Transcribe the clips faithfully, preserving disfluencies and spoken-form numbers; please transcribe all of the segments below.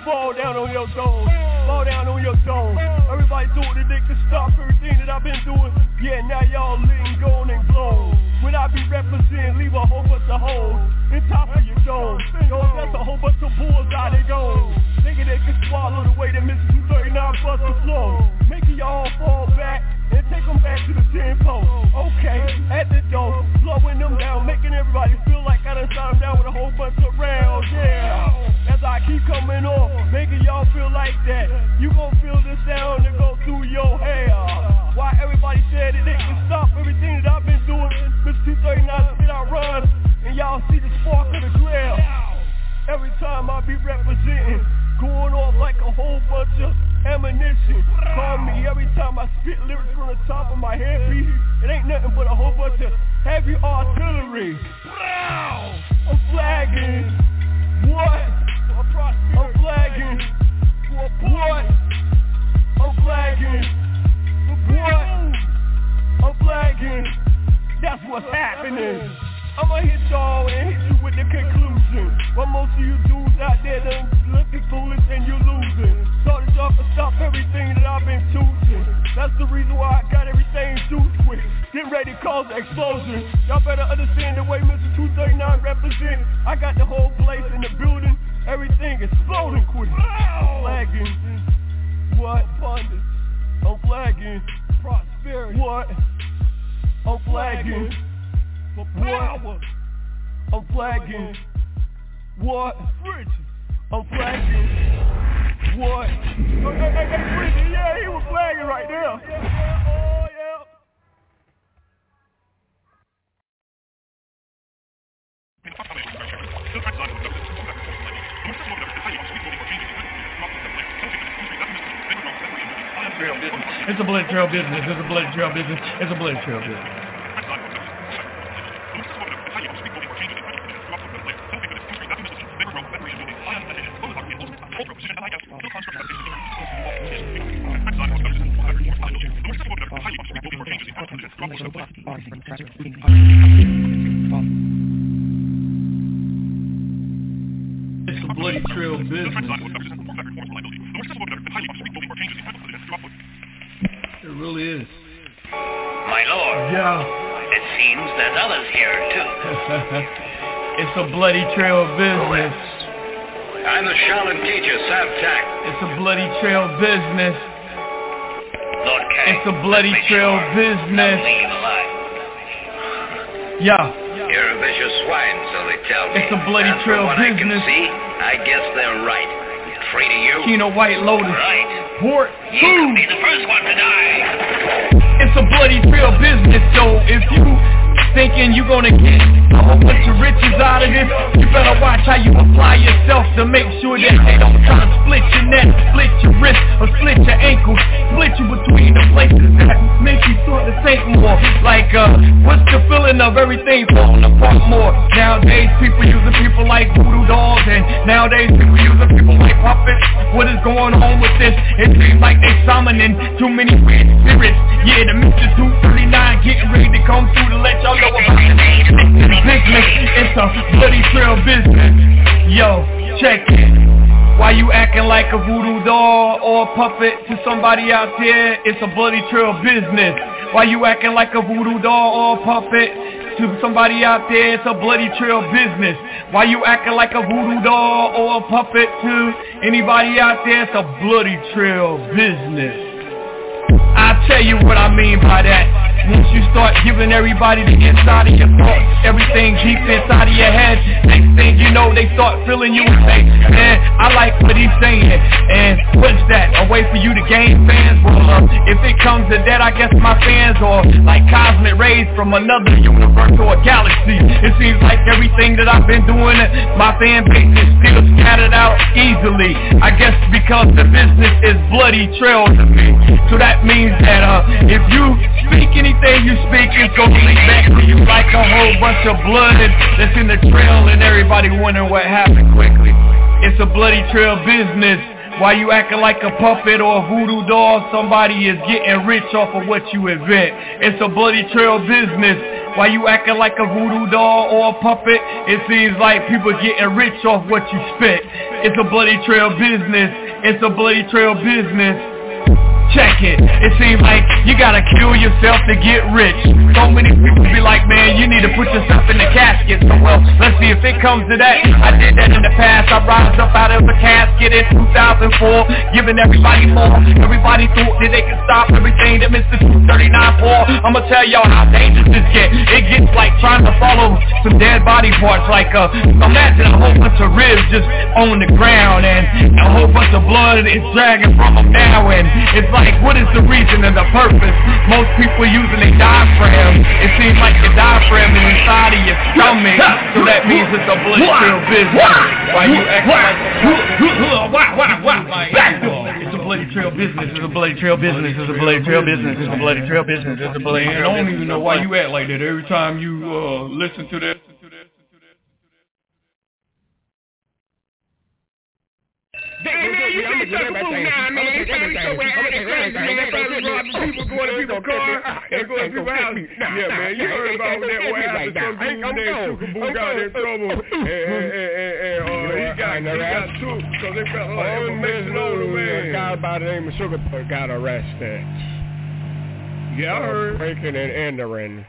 fall down on your toes, fall down on your toes. Everybody told the dick to stop everything that I've been doing. Yeah, now y'all letting go and blown. When I be representing, leave a whole bunch of holes in top of your dome. Yo, that's a whole bunch of bulls out they go. Thinking they can swallow the way that Mister two thirty-nine bust the flow. Making y'all fall back and take them back to the tempo. Okay, at the door, slowing them down, making everybody feel like I done shot them down with a whole bunch of rounds. Yeah, as I keep coming on, making y'all feel like that. You gon' feel the sound that go through your hair. Why everybody said that they can stop everything that I've been doing. Mister two thirty-nine spit out runs, and y'all see the spark of the glare. Every time I be representing, going off like a whole bunch of ammunition. Call me every time I spit lyrics from the top of my headpiece. It ain't nothing but a whole bunch of heavy artillery. I'm flagging. What? I'm flagging. What? I'm flagging. What? I'm flagging. That's what's happening. I'ma hit y'all and hit you with the conclusion. What most of you dudes out there done looking foolish and you losing. Thought that y'all could stop everything that I've been choosing. That's the reason why I got everything juiced with. Getting ready to cause an explosion. Y'all better understand the way Mister two thirty-nine represent. I got the whole place in the building. Everything exploding quick. I'm flagging. What? Abundance. I'm flagging. Prosperity. What? I'm flagging. For power. I'm flagging. What? I'm flagging. What? Oh, hey, hey, hey, Bridget, yeah, he was flagging right there. Yeah, yeah, oh, yeah. It's a blood trail business. It's a blood trail business. It's a blood trail business. It's a bloody trail business. It really is. My lord. Yeah. It seems there's others here too. It's a bloody trail business. I'm the Shaolin teacher, Sav Tak. It's a bloody trail business. Lord Kang. It's a bloody trail sure business. Leave alive. Yeah. You're a vicious swine, so they tell me. It's a bloody and trail from what business. I can see, I guess they're right. Treating you. Kino White Lotus. Right. Port You could be the first one to die. It's a bloody trail business, so if you thinking you gonna get a whole bunch of riches out of this, you better watch how you apply yourself to make sure that they don't try to split your neck, split your wrist, or split your ankles, split you between the places that make you sort of think more. Like, uh, what's the feeling of everything falling apart more? Nowadays, people using people like voodoo dolls, and nowadays, people using people like puppets. What is going on with this? It seems like they summoning too many weird spirits. Yeah, the Mister two thirty-nine getting ready to come through to let y'all know about the business. It's a bloody trail business. Yo, check it. Why you acting like a voodoo doll or a puppet to somebody out there? It's a bloody trail business. Why you acting like a voodoo doll or a puppet to somebody out there? It's a bloody trail business. Why you acting like a voodoo doll or a puppet to anybody out there? It's a bloody trail business. I'll tell you what I mean by that. Once you start giving everybody the inside of your thoughts, everything deep inside of your head, next thing you know, they start feeling you and say, man, I like what he's saying. And what's that? A way for you to gain fans? Well, uh, if it comes to that, I guess my fans are like cosmic rays from another universe or a galaxy. It seems like everything that I've been doing, my fan base is still scattered out easily. I guess because the business is bloody trail to me. So that means that uh, if you speak anything you speak, it's gonna lead back to you like a whole bunch of blood that's in the trail and everybody wondering what happened quickly. It's a bloody trail business. Why you acting like a puppet or a voodoo doll? Somebody is getting rich off of what you invent. It's a bloody trail business. Why you acting like a voodoo doll or a puppet? It seems like people getting rich off what you spit. It's a bloody trail business. It's a bloody trail business. Check it. It seems like you gotta kill yourself to get rich. So many people be like, man, you need to put yourself in the casket. So well, let's see if it comes to that. I did that in the past. I rise up out of a casket in two thousand four, giving everybody more. Everybody thought that they could stop everything that Mister two thirty-nine for. I'ma tell y'all how dangerous this get. It gets like trying to follow some dead body parts. Like uh, imagine a whole bunch of ribs just on the ground, and a whole bunch of blood is dragging from them now, and it's like, like, what is the reason and the purpose? Most people using a diaphragm. It seems like the diaphragm is inside of your stomach, so that means it's a blood trail business. Why you acting like it's a bloody trail business? It's a bloody trail business. It's a bloody trail business. It's a bloody trail business. It's a bloody trail business. I don't even know why you act like that every time you uh, listen to that. Damn, man, you can't talk about now, man. You can't so well out of crazy, man. People going to people's cars and going to people's houses. Yeah, man, you heard about that what happened to some dude named Chukaboo got in trouble. And, and, and, and uh, he got, he got took because they felt like information on the man. A guy by the name of Sugar got arrested. Yeah, I heard. Breaking and entering.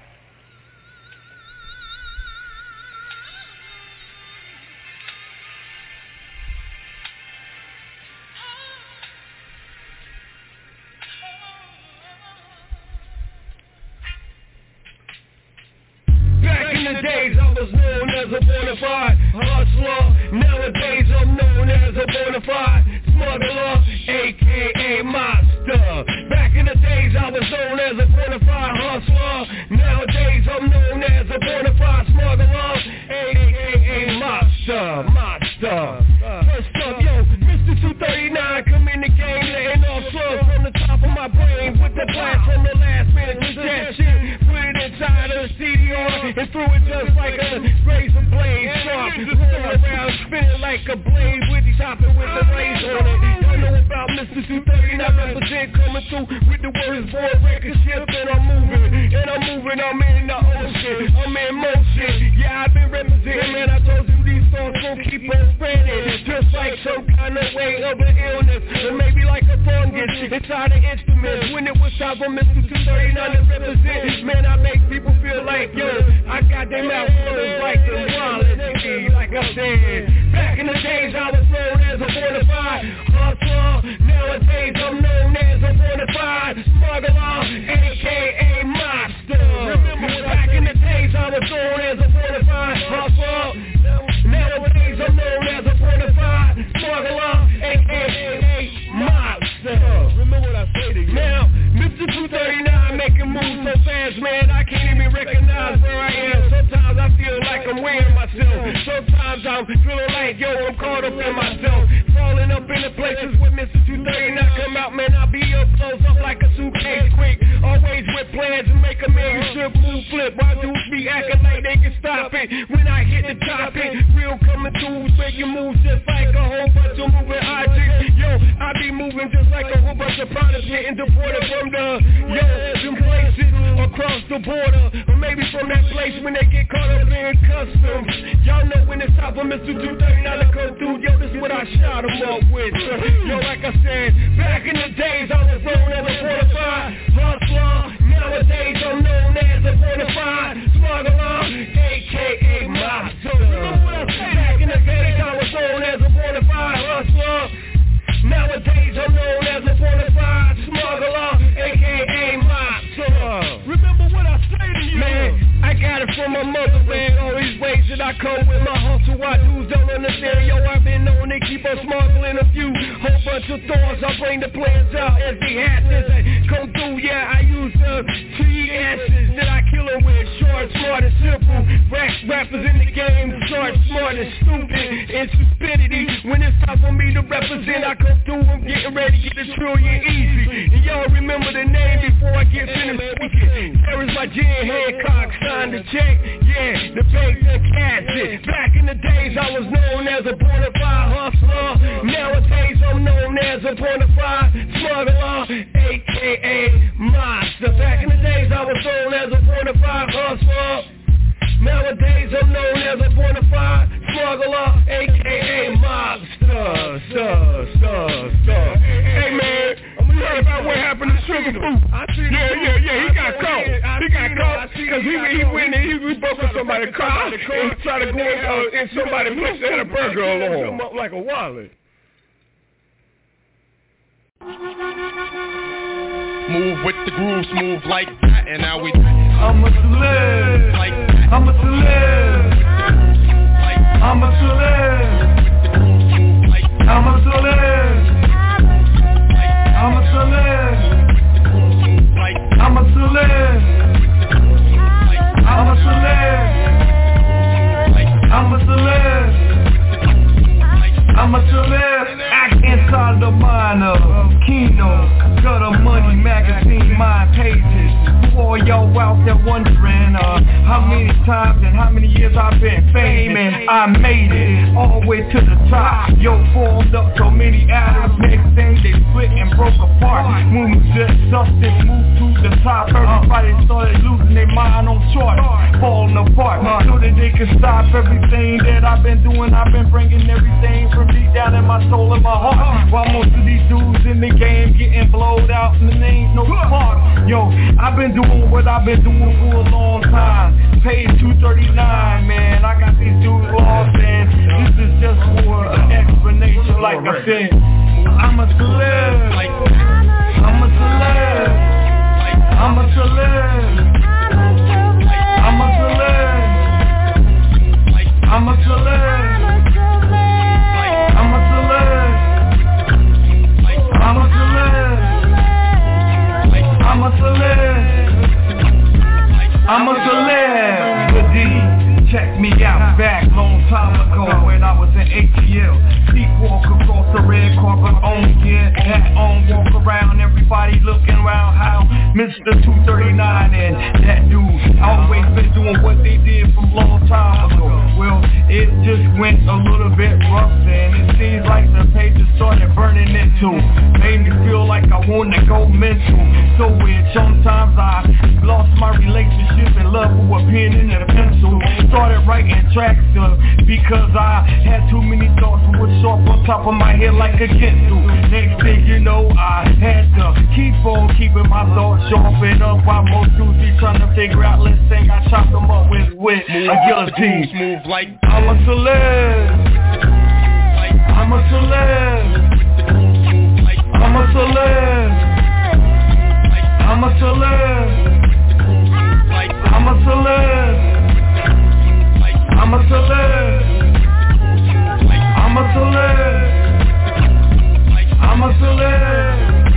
Back in the days, I was known as a bona fide hustler. Nowadays, I'm known as a bona fide smuggler, a k a. Monster. Back in the days, I was known as a bona fide hustler. Nowadays, I'm known as a bona fide smuggler, a k a. Monster. Monster. First up, yo, Mister two thirty-nine, come in the game, letting off slugs from the top of my brain with the blast from the last minute suggestion. Put it inside of the C D R and threw it just like a razor blade sharp. Roll around, spinning like a blade with the chopping with the razor on it. Y'all know about Mister two thirty-nine, represent coming through with the words board record ship, and I'm moving, and I'm moving, I'm in the ocean, I'm in motion. Yeah, I've been representing, man, I told you these songs gon' keep on spreading, just like some kind of way of an illness, or maybe like a fungus inside the instruments. When it was time for Mister two thirty-nine to represent, man, I make people feel like, yo, I got them out feeling like the wallet, like I said. Back in the days, I was known as a bona fide hustler. Nowadays, I'm known as a bona fide smuggler, a k a. Monster. Remember, back in the days, I was known as a bona fide hustler. Nowadays, I'm known as a bona fide smuggler, a k a. Monster. Remember what I say to you. Now, Mister two thirty-nine making moves so fast, man, I can't even recognize where I am. Sometimes I feel like I'm weighing myself. Sometimes I'm feeling like, yo, I'm caught up in myself. Falling up in the places where Mister two thirty-nine come out, man, I be up close up like a suitcase quick. Always with plans to make a million strip move flip. Why dudes be acting like they can stop it when I hit the top it? Real coming through, making moves just like a whole bunch of moving objects. Yo, I be moving just like a whole bunch of products getting deported from the, yo, them places across the border. Or maybe from that place when they get caught up in customs. Y'all know when it's time for Mister two thirty-nine to come through, yo, this is what I shot him up with. Yo, like I said, back in the days I was known as a bona fide hustler. Nowadays I'm known as a bona fide smuggler, a k a. Monster. Remember what I said? Back in the days I was known as a bona fide hustler. Nowadays I'm known as a bona fide smuggler, a k a. Monster. Remember what I say to you? Man, I got it from my mother, man. All these ways that I come with my hustle, why dudes don't understand. Yo, I've been known to keep on smuggling a few whole bunch of thorns. I bring the plans out as they happen. Come through, yeah, I use the three S's that I kill them with. Short, smart, and simple. Rap, rappers in the game, short, smart, and stupid, and stupidity. When it's time for me to represent, I come through, I'm getting ready to get a trillion easy. And y'all remember the name before I get finished speaking. There is my Jen Hancock, signed the check, yeah, the bank done cashed it. Back in the the days I was known as a bona fide hustler. Nowadays I'm known as a bona fide smuggler, aka monster. Back in the days I was known as a bona fide hustler. Nowadays I'm known as a bona fide smuggler, aka mobster, star, star, star. Hey man, you heard about what happened to Sugar Pooh? Yeah, yeah, yeah, he got caught. He got caught because he, he went and he, he broke up somebody's car and tried to go in, uh, in somebody's place that had a burger along. Like a wallet. Move with the groove, smooth like that, and now we I'm a celeb, like that. I'm a celeb, I'm a celeb, I'm a celeb, I'm a celeb, I'm a celeb, I'm a celeb, I'm a celeb, I'm a celeb. Act inside the mind of Kino, Gutter Money Magazine, mind pages. For y'all out there wondering uh, how many times and how many years I've been famous, I made it all the way to the top. Yo, formed up so many atoms, next thing they split and broke apart. Moving just substance, moved to the top. Everybody started losing their mind on charts, falling apart, so that they could stop everything that I've been doing. I've been bringing everything from deep down in my soul and my heart. While most of these dudes in the game getting blowed out and the names no spark. Yo, I've been doing what I've been doing for a long time. Paid two thirty-nine, man. I got these dudes lost, and this is just for an explanation. Like I said, I'm a celeb. I'm a celeb. I'm a celeb. I'm a celeb. I'm a celeb. I'm a celeb. I'm a celeb. I'm a celeb. I'm a celebrity. Check me out back long time ago when I was in A T L. Sleepwalk across the red carpet on, yeah, hat on, walk around, everybody looking around how Mister two thirty-nine and that dude always been doing what they did from long time ago. Well, it just went a little bit rough and it seems like the pages started burning into. Made me feel like I wanted to go mental. So weird, sometimes I lost my relationship and love with a pen and a pencil. Started writing tracks uh, because I had too many thoughts that were sharp on top of my head like a pencil. Next thing you know, I had to keep on keeping my thoughts sharp and up while most dudes be trying to figure out, let's say I chop them up with, with a guillotine. Move like I'm a celeb. I'm a celeb. I'm a celeb. I'm a celeb. I'm a celeb. I'm a celeb. I'm a celeb. I'm a celeb.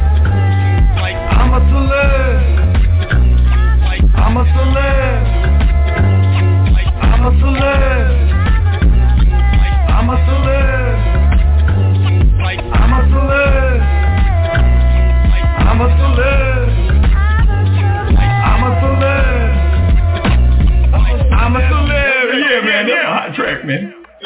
I'm a celeb. I'm a celeb. I'm a celeb. I'm a celeb. I'm a celeb. I'm a celeb. I'm a celeb. I'm a celeb. Yeah, man, that's a hot track, man.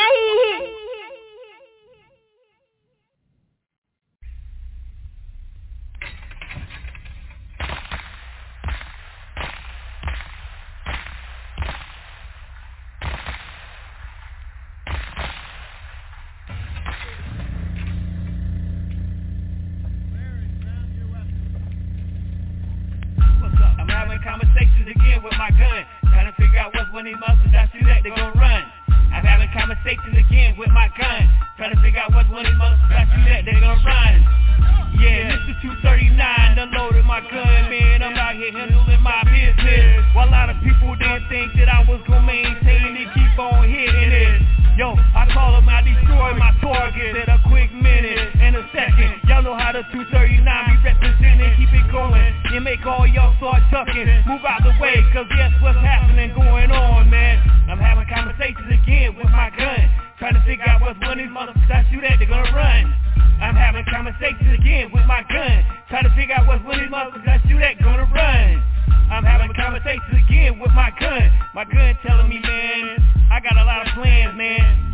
Conversations again with my gun, trying to figure out what's one of these muscles that you that they gon' run. I'm having conversations again with my gun, trying to figure out what's one of these muscles that you that they gon' run. Yeah, Mister two thirty-nine done loaded my gun, man. I'm out here handling my business. While a lot of people didn't think that I was gon' maintain it, keep on hitting it. Yo, I call them, I destroy my targets at a quick minute and a second. Y'all know how the two thirty-nine be representing, keep it going. You make all y'all start ducking, move out the way, cause guess what's happening going on, man. I'm having conversations again with my gun, trying to figure out what's one of these motherfuckers that shoot at, they're gonna run. I'm having conversations again with my gun, trying to figure out what's one of these motherfuckers that shoot at, gonna run. I'm having conversations again with my gun, my gun telling me, man, I got a lot of plans, man.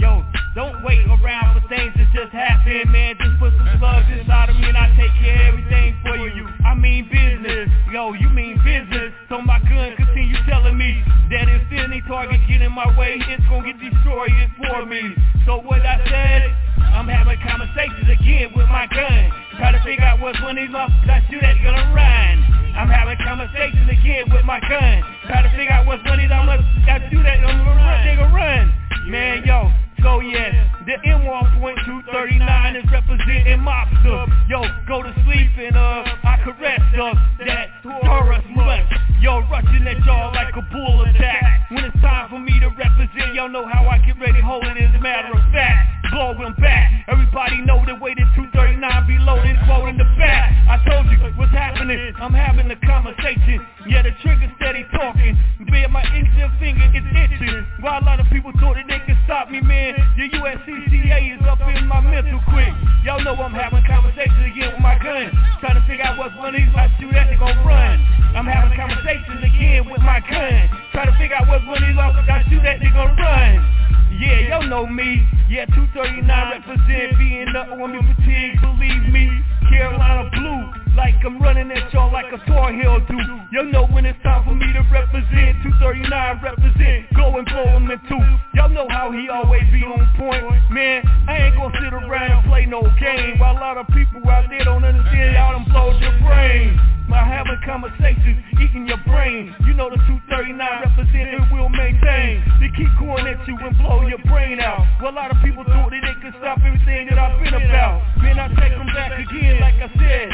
before me. So what I said, I'm having conversations again with my gun. Try to figure out what's one of these motherfuckers I shoot at gonna run. I'm having conversations again with my gun. Try to figure out what's one of these motherfuckers I shoot at gonna run. They gonna run. Man, yo. So yes, the M one point two thirty-nine is representing mobster. Yo, go to sleep and uh, I caress us that Taurus much. Yo, rushing at y'all like a bull attack. When it's time for me to represent, y'all know how I get ready, hold it as a matter of fact. Blow them back. Everybody know the way that two thirty-nine be loaded, quoting the back. I told you what's happening. I'm having a conversation. Yeah, the trigger steady talking. Man, my index finger is itching. While a lot of people thought that they could stop me, man. The U S C C A is up in my mental quick. Y'all know I'm having conversations again with my gun. Trying to figure out what's one of these I shoot at, they gon' run. I'm having conversations again with my gun. Trying to figure out what's one of these I shoot at, they gon' run. Yeah, y'all know me. Yeah, two thirty-nine represent being up on me fatigue, believe me. Carolina blue, like I'm running at y'all like a Tar Heel do. Y'all know when it's time for me to represent. two thirty-nine represent, go and blow him in two. Y'all know how he always be on point. Man, I ain't gonna sit around and play no game. While a lot of people out there don't understand, y'all done blowed your brain. My having conversations, eating your brain. You know the two thirty-nine represent and will maintain. They keep going at you and blow your brain out. Well, a lot of people thought that they could stop everything that I've been about. Man, I take them back again, like I said.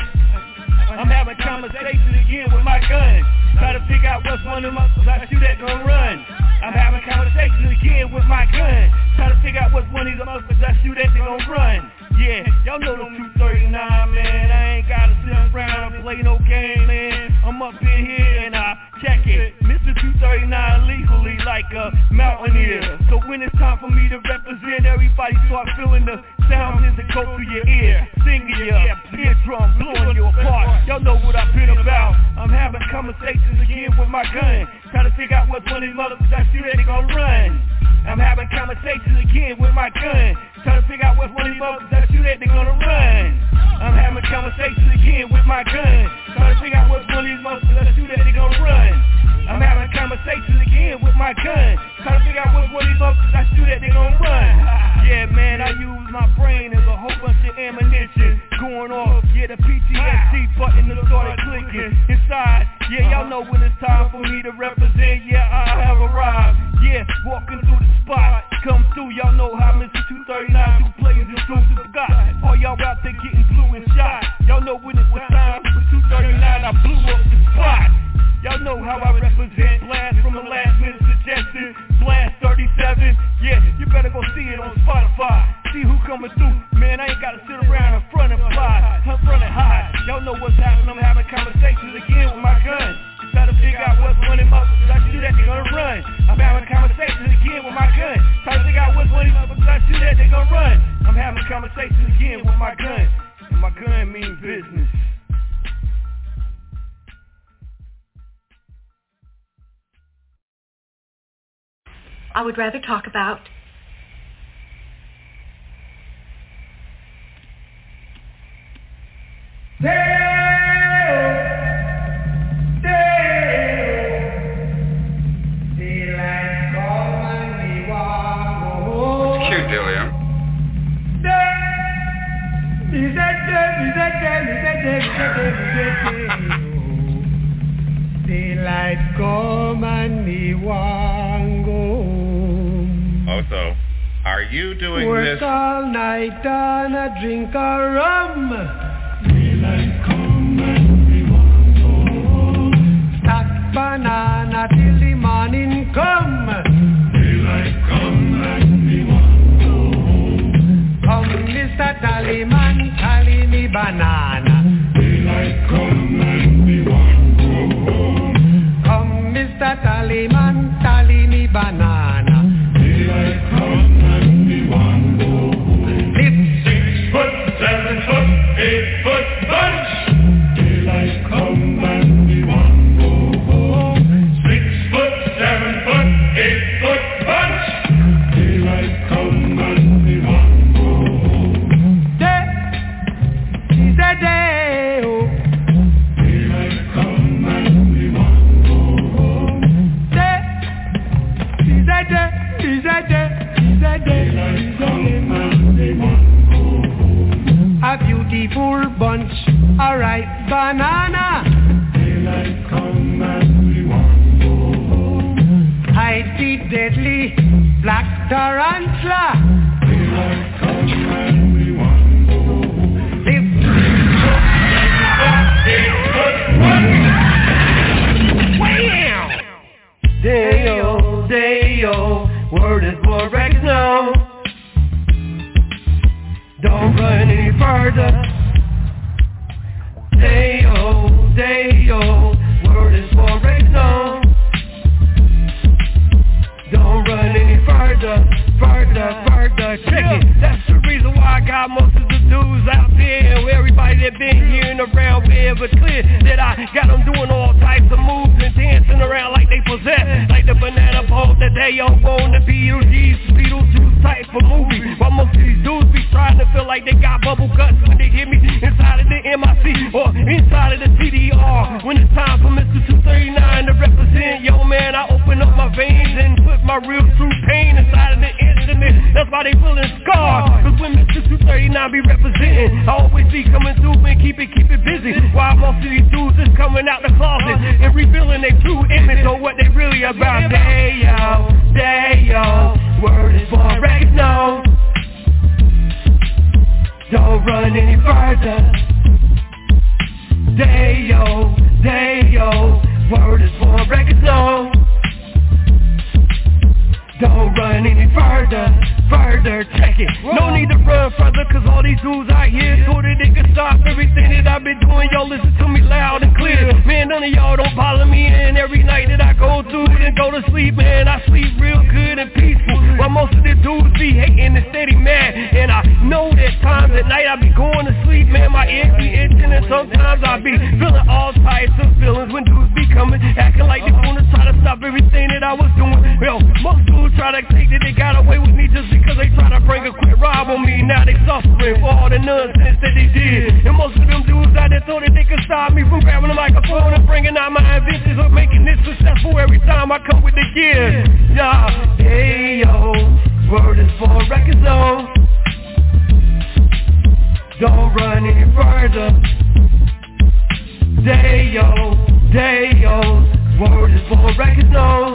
I'm having conversations again with my gun. Try to figure out what's one of my I shoot at gonna run. I'm having conversations again with my gun. Try to figure out what's one of these motherfuckers I shoot at they gonna run. Yeah, y'all know the two thirty-nine, man. I ain't gotta sit around and play no game, man. I'm up in here and I check it. Mister two thirty-nine legally like a mountaineer. So when it's time for me to represent, everybody start feeling the sounds as it go through your ear. Singing your eardrum, blowing you apart. Y'all know what I've been about. I'm having conversations again with my gun. Trying to figure out what's one of these motherfuckers I shoot at, they gon' run. I'm having conversations again with my gun. Trying to figure out what's one of these motherfuckers I shoot at, they gonna run. I'm having conversations again with my gun. Trying to figure out what's one of these motherfuckers I shoot at, they gonna run. I'm having conversations again with my gun. Trying to figure out what's one of these motherfuckers I shoot at, they gonna run. Yeah, man, I use my brain as a whole bunch of ammunition going off. Yeah, the P T S D button that started clicking inside. Yeah, y'all know when it's time for me to represent. Yeah, I have arrived. Yeah, walking through the spot. Come through, y'all know how Mister two thirty-nine two players exclusive got. All y'all out there getting blue and shot. Y'all know when it was time for two thirty-nine, I blew up the spot. Y'all know how I represent. Blast from a last minute suggestion. Blast thirty-seven. Yeah, you better go see it on Spotify. See who coming through. Man, I ain't gotta sit around in front and fly. I'm front and high. Y'all know what's happening. I'm having conversations again with my gun. Try to figure out what's one of them motherfuckers I shoot at, they gonna run. I'm having conversations again with my gun. Try to figure out what's one of these motherfuckers I shoot at, they gonna run. I'm having conversations again with my gun. And my gun means business. I would rather talk about It's cute, Delia. Daylight come and me want go home. Oh, so are you doing Work this? Work all night and a drink a rum. Daylight come and me want go home. Stack banana till the morning come. Daylight come and me want go home. Come, Mister Tallyman, tally me banana. Daylight come and me want go home. Come, Mister Tallyman, tally me banana. Daylight come and me want go home. It's six foot, seven foot, eight foot bunch. Daylight come and me want go home. Six foot, seven foot, bunch, alright, banana. Daylight come and we want to go home. Hide the deadly black tarantula. Daylight come and we want to go home. If Day-o, day-o, word is for Rex now. Don't run any further. Day-o, day-o, word is for Rex now. Don't run any further, further, further. Check it. That's the reason why I got most of the dudes out there, and everybody that been here and around wherever clear that I got them doing all types of moves and dancing around like they possess, like the banana boat that they all on the Beetlejuice, Beetlejuice type of movie. While most of these dudes be trying to feel like they got bubble guts when they hear me inside of the M I C or inside of the T D R. When it's time for Mister two thirty-nine to represent, yo man, I open up my veins and put my real true pain inside of the instrument. That's why they feeling scarred. Cause when Mister two thirty-nine be representing, I always be coming through and keep it, keep it busy. While most of these dudes is coming out the closet and revealing their true image or what they really about. Day-o, day-o, word is for Rex now. Don't run any further. Day-o, day-o, word is for Rex now. Don't run any further, further, check it. No need to run further, cause all these dudes out here thought that they could stop everything that I've been doing. Y'all listen to me loud and clear. Man, none of y'all don't bother me in every night that I go through and go to sleep, man. I sleep real good and peaceful, while most of the dudes be hating and steady mad. And I know that times at night I be going to sleep, man. My ears be itching and sometimes I be feeling all types of feelings when dudes be coming, acting like they wanna try to stop everything that I was doing. Well, most dudes try to think that they got away with me just because they try to bring a quick rob on me. Now they suffering for all the nonsense that they did. And most of them dudes out there thought that they could stop me from grabbing the microphone and bringing out my inventions or making this successful every time I come with the gear. Yeah, hey yo, word is for records on. Don't run any further. Day yo, day yo, word is for records on.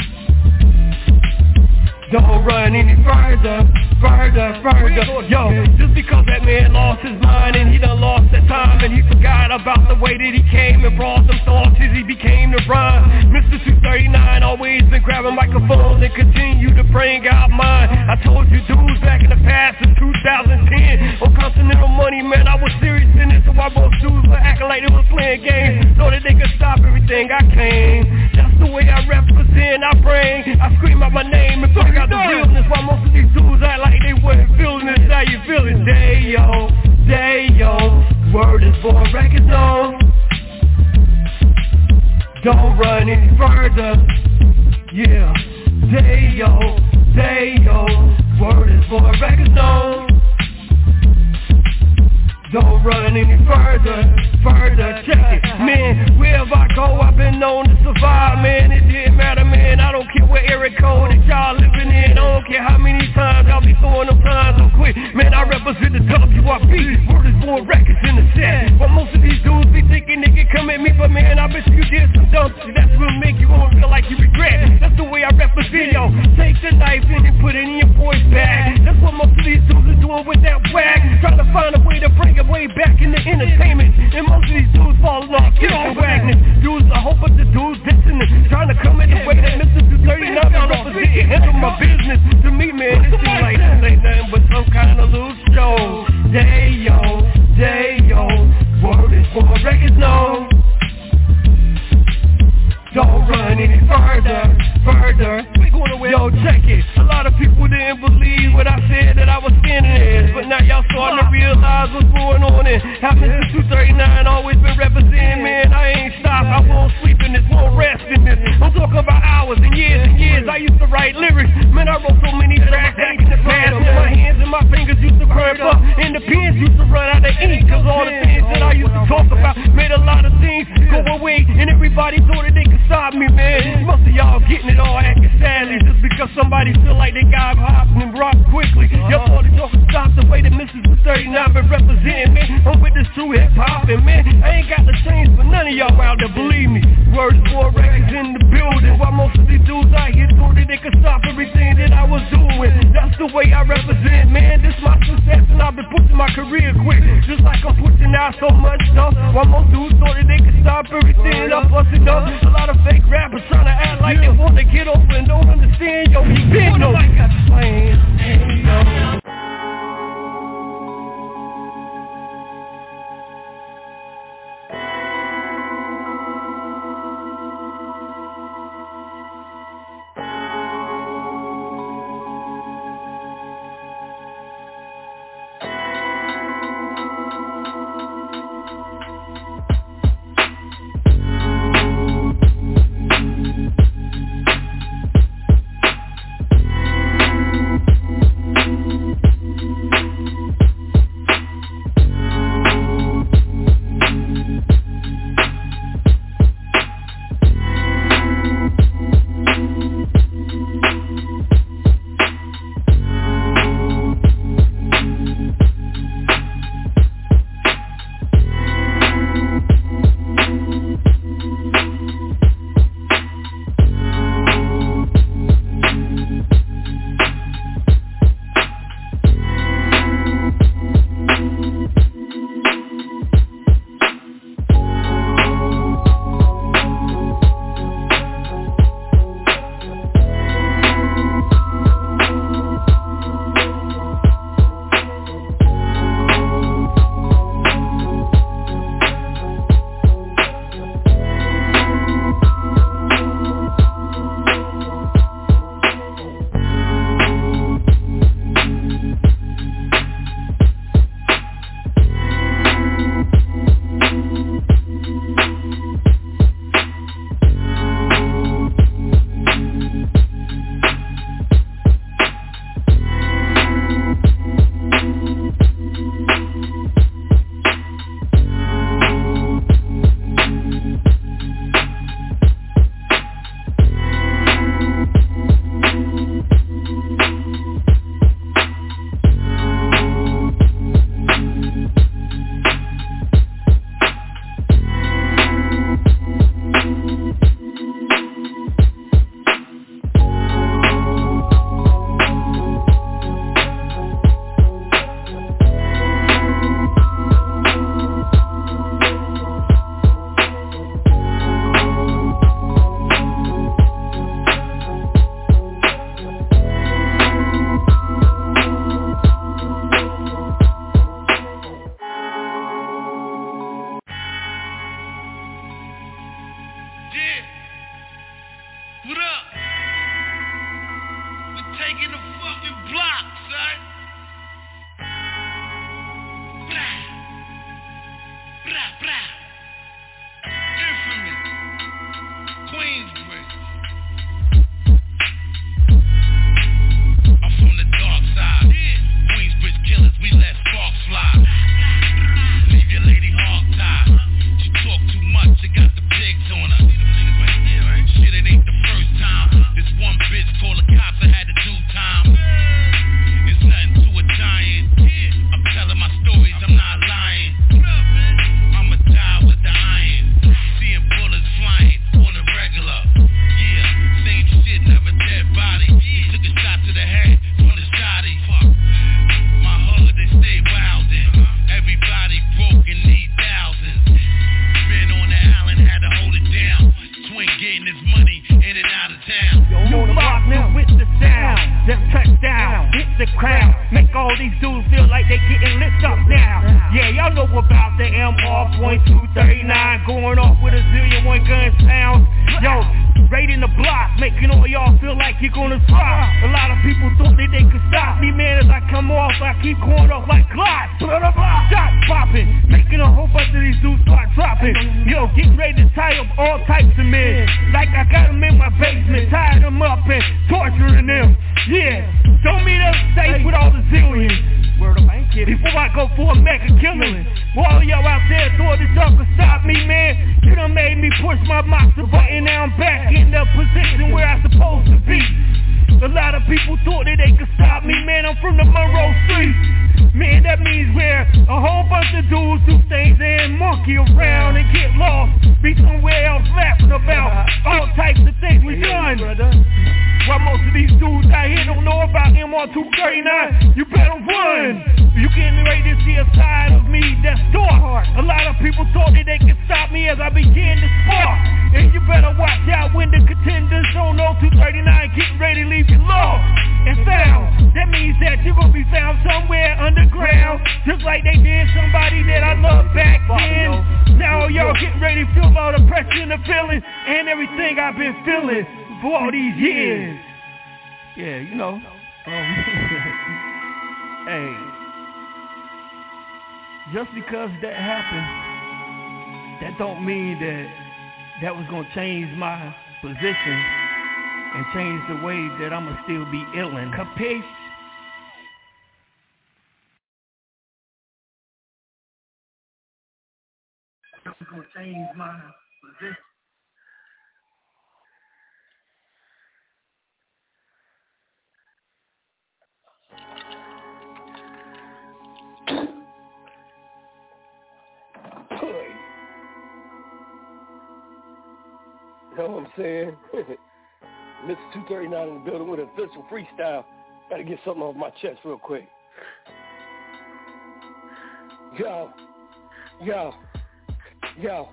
Don't run any further, further, further. Yo, just because that man lost his mind and he done lost that time and he forgot about the way that he came and brought some thoughts as he became the rhyme. Mister two thirty-nine always been grabbing microphones and continue to bring out mine. I told you dudes back in the past in two thousand ten on Continental Money, man, I was serious in it, so why both dudes were acting like they was playing games so that they could stop everything I came. That's the way I represent, I bring, I scream out my name and bring out the realness, while most of these dudes act like they wasn't feeling this. How you feeling? Day-o, day-o, word is for records on. Don't run any further. Yeah, day-o, day-o, word is for records on. Don't run any further, further, check it. Man, wherever I go, I've been known to survive, man. It didn't matter, man, I don't care what area code that y'all living in. I don't care how many times y'all be throwing them times so quick. Man, I represent the W I B, word is for records in the set. But most of these dudes be thinking they can come at me, but man, I bet you did some dumb shit that's gonna make you won't feel like you regret. That's the way I represent, yo. Take the knife in and put it in your boy's bag. That's what most of these dudes are doing with that wag, trying to find a way to bring it way back in the entertainment. And most of these dudes falling off, get off Wagner. Dudes, a whole bunch of dudes dissing and trying to come in the way that Mister two thirty-nine don't represent and handle my business. To me, man, it seems like this ain't nothing but some kind of loose show. Day-o, day-o, word is for records known. Don't run any further, further. Yo, check it. A lot of people didn't believe what I said that I was standing in, but now y'all starting to realize what's going on and how Mister two thirty-nine always been representing, man. I ain't stop, I won't sleep in this, won't rest in this. I'm talking about hours and years and years. I used to write lyrics, man, I wrote so many tracks back in the past. My hands and my fingers used to cramp up, and the pens used to run out of ink, cause all the things that I used to talk about made a lot of things go away, and everybody thought that they could stop me, man. Most of y'all getting it all acting sadly just because somebody feel like they got hopping and rock quickly. Y'all thought that y'all could stop the way that Missus two thirty-nine been representing, man. I'm with this true way I represent, man, this my success and I've been pushing my career quick. Just like I'm pushing out so much stuff. While most dudes thought that they could stop everything up, busting up. A lot of fake rappers trying to act like they want to get over and don't understand. Yo, he been no. I got the plans, yo. While most of these dudes out here don't know about M I'm on two thirty-nine, you better run. You getting ready to see a side of me that's dark. A lot of people thought that they could stop me as I began to spark. And you better watch out when the contenders don't know two thirty-nine getting ready to leave you lost and found. That means that you're gonna be found somewhere underground, just like they did somebody that I loved back then. Now y'all getting ready to feel all the pressure and the feeling and everything I've been feeling for all these years. Yeah, you know. Um, hey, just because that happened, that don't mean that that was gonna change my position and change the way that I'ma still be illin'. Capiche? That was gonna change my position. You know what I'm saying? Mister two thirty-nine in the building with an official freestyle. Gotta get something off my chest real quick. Yo, yo, yo.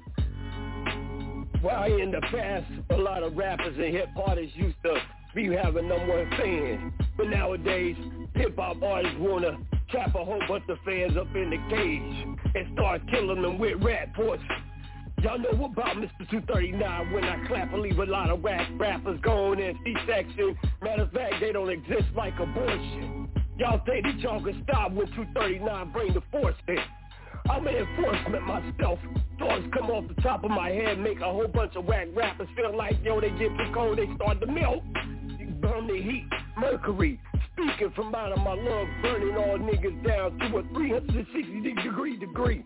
While in the past, a lot of rappers and hip artists used to be having number one fans. But nowadays, hip-hop artists want to trap a whole bunch of fans up in the cage and start killing them with rap force. Y'all know about Mister two thirty-nine when I clap and leave a lot of rap rappers going in C-section. Matter of fact, they don't exist like abortion. Y'all think that y'all can stop when two thirty-nine bring the force in. I'm an enforcement myself. Thoughts come off the top of my head, make a whole bunch of whack rappers feel like, yo, they get too cold, they start to melt. Burn the heat, mercury, speaking from out of my lungs, burning all niggas down to a three hundred sixty degree degree.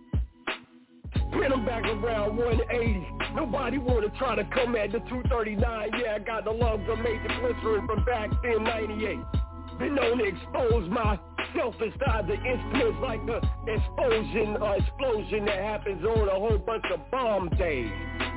Spin them back around one eighty. Nobody wanna try to come at the two thirty-nine. Yeah, I got the lungs of major glycerin from back then, ninety-eight. Been known to expose myself inside the instruments like the explosion or explosion that happens on a whole bunch of bomb days.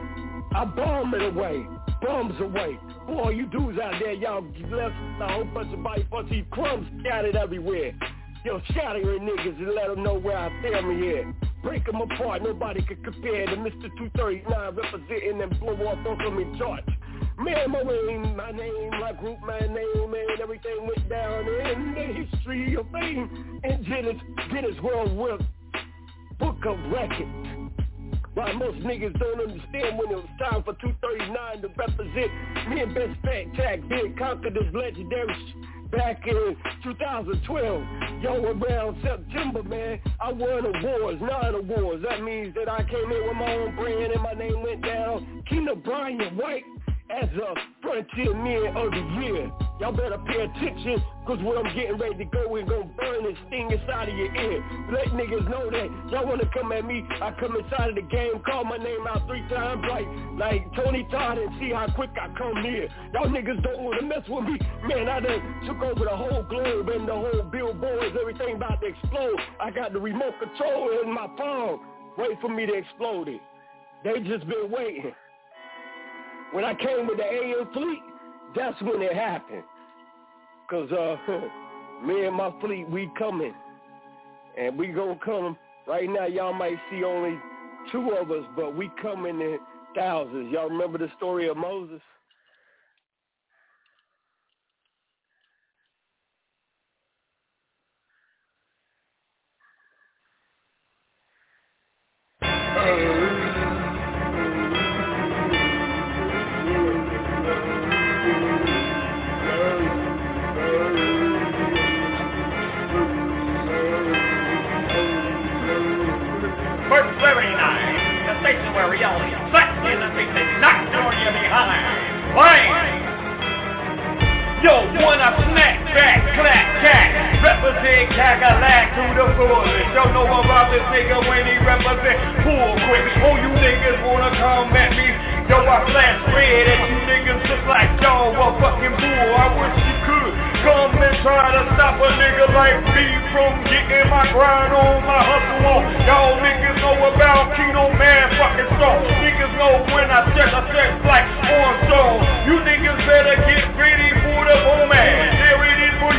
I bomb it away, bombs away. All you dudes out there, y'all left a whole bunch of body parts, these crumbs scattered everywhere. Yo, shatter your niggas and let them know where I stand here. Break them apart, nobody can compare to Mister two thirty-nine representing and blow off on them in charge. Man, my name, my name, my group, my name, and everything went down in the history of fame in Guinness, Guinness World Book of Records. Why most niggas don't understand when it was time for two thirty-nine to represent me and Best Fat Jack being conquered as legendary sh- back in two thousand twelve. Yo, around September, man, I won awards, nine awards. That means that I came in with my own brand and my name went down. Keena Bryant White as a Frontier Man of the Year. Y'all better pay attention, cause what I'm getting ready to go is gonna burn and sting inside of your ear. Let niggas know that y'all wanna come at me, I come inside of the game, call my name out three times like like Tony Todd and see how quick I come here. Y'all niggas don't wanna mess with me. Man, I done took over the whole globe and the whole billboards, everything about to explode. I got the remote control in my palm. Wait for me to explode it. They just been waiting. When I came with the A M fleet, that's when it happened. Cause uh, me and my fleet, we coming. And we gonna come. Right now, y'all might see only two of us, but we coming in thousands. Y'all remember the story of Moses? Where reality sucks in and thinks it's not throwing you behind. Bang! Yo, when I snap back, clap, cat, represent Cadillac to the fullest. Y'all know about this nigga when he represent pool quick. Oh, you niggas wanna come at me? Yo, I flash red at you niggas just like y'all a fucking bull. I wish you could come and try to stop a nigga like me from getting my grind on, my hustle on. Y'all niggas know about Keno Man fucking strong. Niggas know when I check, I check like on stone. You niggas better get ready for the boom man. There it is for you niggas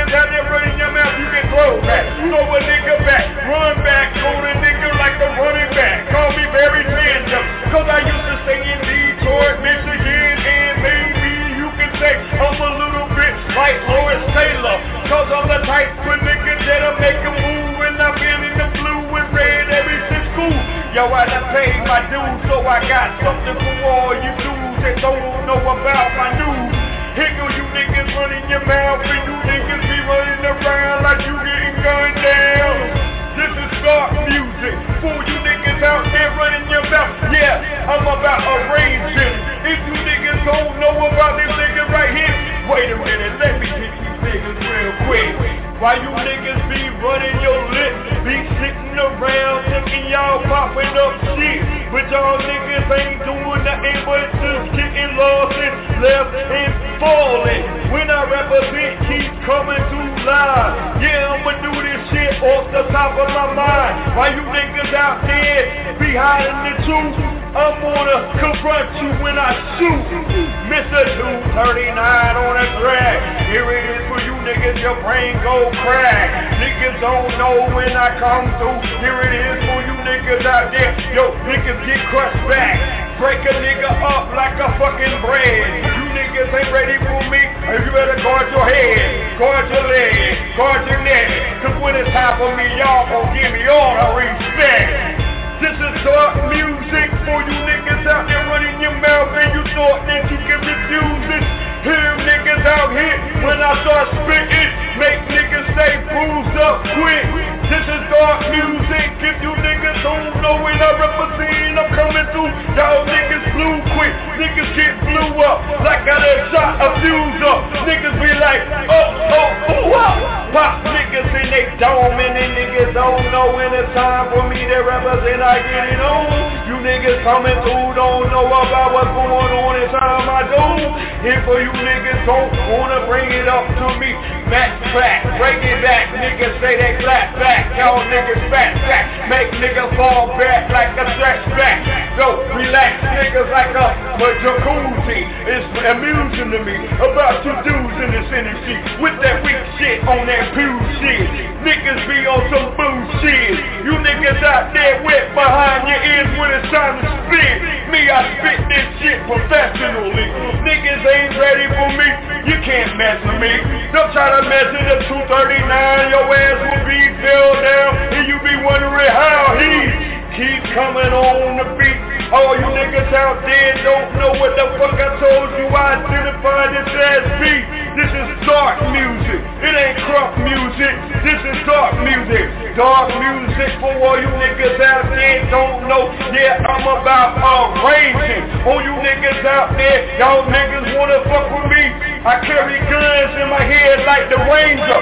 niggas out there running your mouth, you can throw back. Throw a nigga back, run back, throw the nigga like a running back. Call me Barry Sanders, cause I used to stay in Detroit, Michigan, and maybe you can say I'm a little bit like Lawrence Taylor, cause I'm the type of nigga that'll make a move, and I've been in the blue and red ever since school. Yo, I done paid my dues, so I got something for all you dudes that don't know about my news. Here go you niggas running your mouth, and you niggas be running around like you getting gunned down. This is dark music for you niggas out there running your mouth. Yeah, I'm about arranging. If you niggas don't know about this nigga right here, wait a minute, let me hit these niggas real quick. Why you niggas be running your lips, be sitting around thinking y'all popping up shit, but y'all niggas ain't doing nothing but just getting lost and left and falling. When I represent, keep coming through live. Yeah, I'ma do this shit off the top of my mind. Why you niggas out there be hiding the truth? I'm gonna confront you when I shoot. Mister two thirty-nine on the track. Here it is for you niggas, your brain go crack. Niggas don't know when I come through. Here it is for you niggas out there. Yo, niggas get crushed back. Break a nigga up like a fucking bread. You niggas ain't ready for me. You better guard your head, guard your leg, guard your neck. Cause when it's time for me, y'all gon' give me all the respect. This is dark music for you niggas out there running your mouth and you thought that you can refuse it. Hear niggas out here when I start spitting, make niggas stay bruised up quick. This is dark music. If you niggas don't know when I represent, I'm coming through. Y'all niggas blew quick. Niggas get blew up like I done shot a fuse up. Niggas be like, oh, oh, oh, wow. Pop niggas in they dome and then niggas don't know when it's time for me to represent. I get it on. You niggas coming through don't know about what's going on inside my dome. And for you niggas don't wanna bring it up to me, back, back, break it back. Niggas say they clap back. Y'all niggas fat back. Make niggas fall back like a stretch back. So relax niggas like a, a jacuzzi. It's amusing to me about two dudes in this industry with that weak shit on that pew shit. Niggas be on some bullshit. You niggas out there wet behind your ears when it's time to spit. Me, I spit this shit professionally. Niggas ain't ready for me. You can't mess with me. Don't try to mess with the two thirty-nine. Your ass will be filled down and you be wondering how he keep coming on the beat. All you niggas out there don't know what the fuck I told you. I identified this as beat. This is dark music. It ain't crunk music. This is dark music. Dark music for all you niggas out there don't know. Yeah, I'm about arranging. All you niggas out there, y'all niggas wanna fuck with me. I carry guns in my head like the Ranger.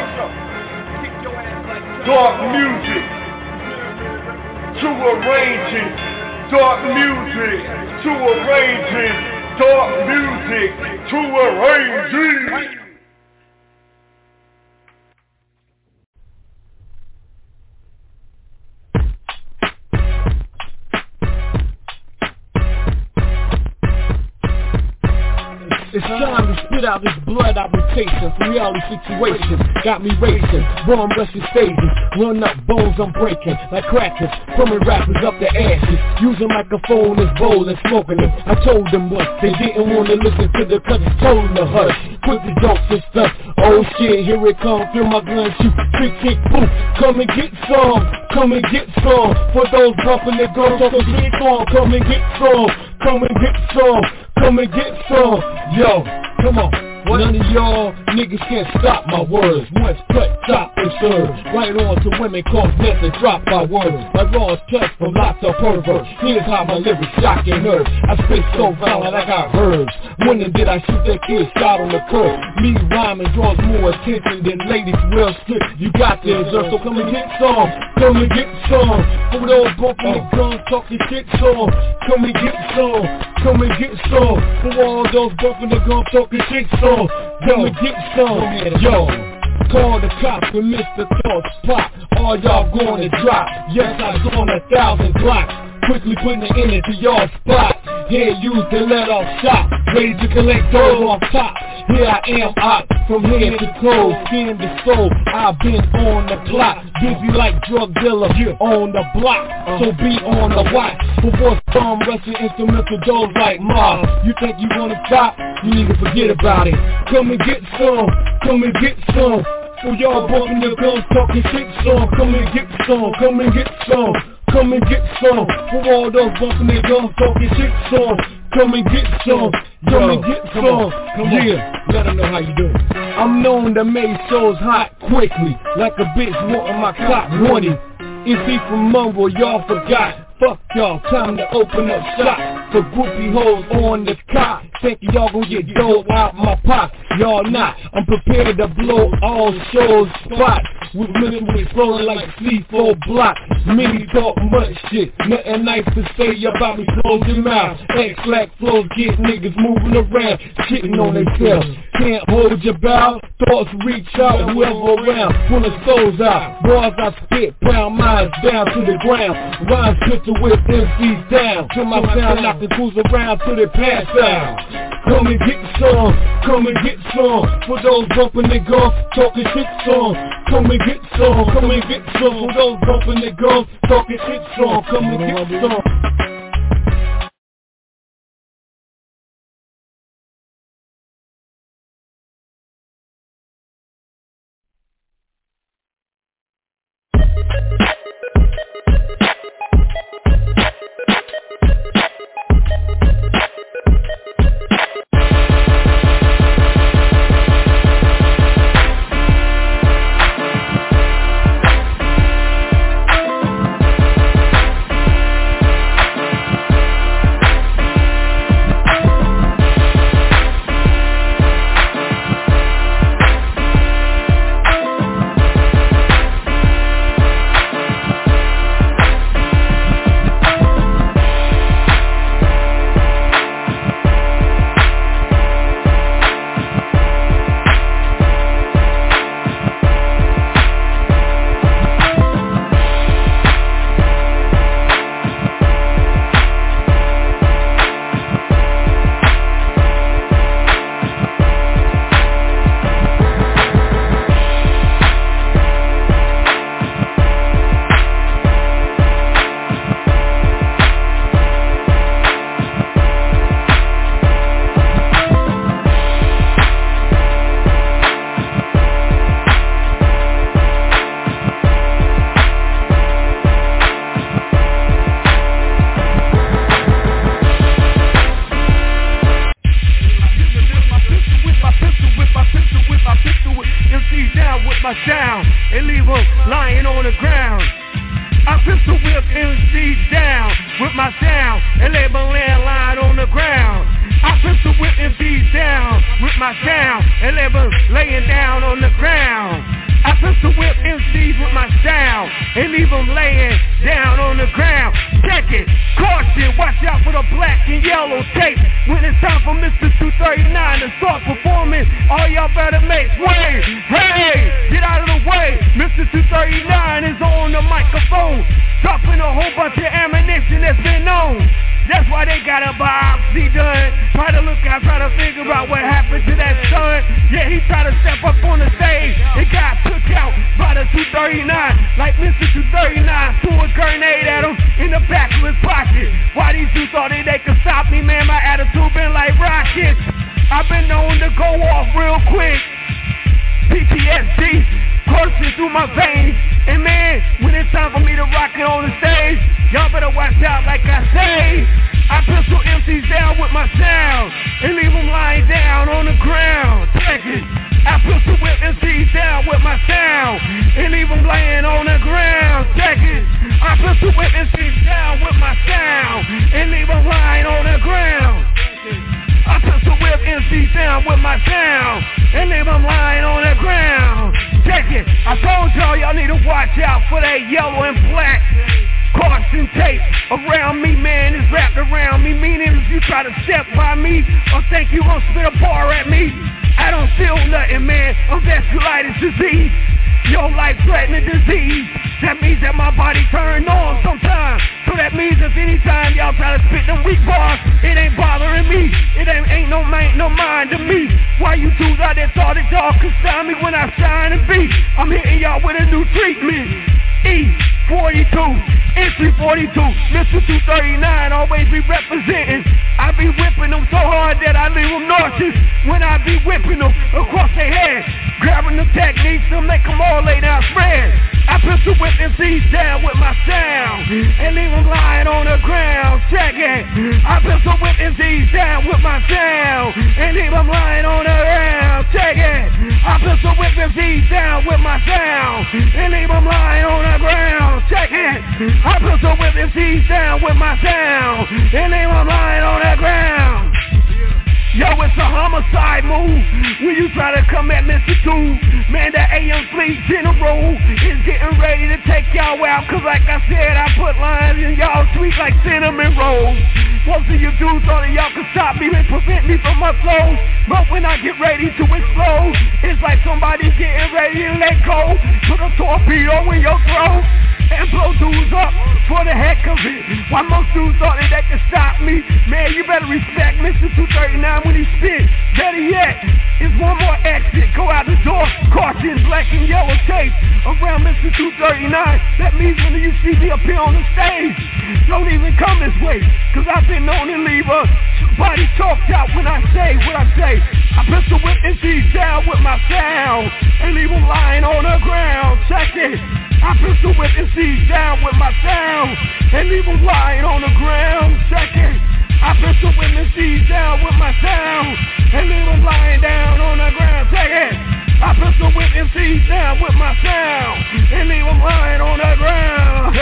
Dark music. To arranging, dark music, to arranging, dark music, to arranging. It's time to spit out this blood I've been chasing from reality situations. Got me racing, bomb rushing stages, run up bones I'm breaking like crackers, throwing rappers up the ashes, using microphone as bowl and smoking them. I told them once they didn't want to listen to the cuts, told them to hush. Quit the jokes and stuff. Oh shit, here it comes, feel my gun shoot, kick, kick, boom. Come and get some, come and get some. For those bumping their guns off the street on, come and get some, come and get some. Come and get some, yo, come on. None of y'all niggas can't stop my words. Once cut, chop, and serve. Right on to women cause death and drop my words. My raw is cut from lots of perverts. Here's how my lyrics shock your nerves. I spit so violent I got herbs. When did I shoot that kid shot on the curb? Me rhyming draws more attention than ladies will strip. You got to observe, so come and get some. Come and get some. For those broken the guns talking shit some. Come and get some. Come and get some. For all those bumping the gun talking shit some. Come and get some, yo. Call the cops when Mister Thoughts pop. All y'all gonna drop. Yes, I saw a thousand blocks. Quickly putting it into y'all spot. head used to let off shot, ready to collect those off top. Here I am out from head to toe, skin to soul. I've been on the clock, busy like drug dealer on the block. So be on the watch for boys from rushing instrumental doors like Mars. You think you wanna stop? You need to forget about it. Come and get some, come and get some. For y'all bumping your guns, talking shit song. Come and get some, come and get some. Come and get some. For all those bumping their guns, talking shit song. Come and get some, come and get some. Yeah, let them know how you do it. I'm known to make shows hot quickly, like a bitch wanting my cock running. Is he from Mumble? Y'all forgot. Fuck y'all, time to open up shop for groupie hoes on the cock. Think y'all gon' get dough out my pocket? Y'all not. I'm prepared to blow all shows spots with mental exploding like C four block. Many talk much shit, nothing nice to say about me. Close your mouth. X-lack flows get niggas moving around, shitting on themselves. Can't hold your bow, thoughts reach out, whoever around, pull the souls out. Bars I spit, pound minds down to the ground. Rhymes put to whip M Cs down, till my sound knock the fools around till they pass out. Come and get some, come and get some. For those bumping their guns, talking shit song. Come and get some, come and get some. For those bumping their guns, talking shit song. Come and get some. That means that my body turned on sometimes. So that means if anytime y'all y'all try to spit them weak bars, it ain't bothering me. It ain't, ain't no mind, no mind to me. Why you dudes out there thought that y'all could style me when I shine and beat? I'm hitting y'all with a new treatment. E forty-two, entry forty-two, Mister two thirty-nine, always be representing. I be whipping them so hard that I leave them nauseous when I be whipping them across their head. Grabbing them techniques to make them all lay down spread. I pistol whip M Cs down with my sound and leave them lying on the ground. Check it. I pistol whip M Cs down with my sound and leave them lying on the ground. Check it. I pistol whip M Cs down with my sound and leave them lying on the ground. Check it. I pistol whip M Cs down with my sound and leave them lying on the ground. Yo, it's a homicide move when you try to come at Mister Two. Man, that A M Fleet General is getting ready to take y'all out. Cause like I said, I put lines in y'all sweet like cinnamon rolls. Most of you dudes thought that y'all could stop me and prevent me from my flow. But when I get ready to explode, it's like somebody getting ready to let go. Put a torpedo in your throat and blow dudes up for the heck of it. Why most dudes thought that they could stop me? Man, you better respect Mister two thirty-nine when he spit. Better yet, it's one more exit. Go out the door, caution, black and yellow tape around Mister two thirty-nine. That means when you see me up here on the stage, don't even come this way. Cause I've been known to leave a body chalked out when I say what I say. I pistol whip M Cs down with my sound and leave them lying on the ground. Check it. I pistol whip M Cs down with my sound and leave them lying on the ground. Check it. I pistol whip M Cs down with my sound and leave them lying down on the ground. Check it. I pistol whip M Cs down with my sound and leave them lying on the ground.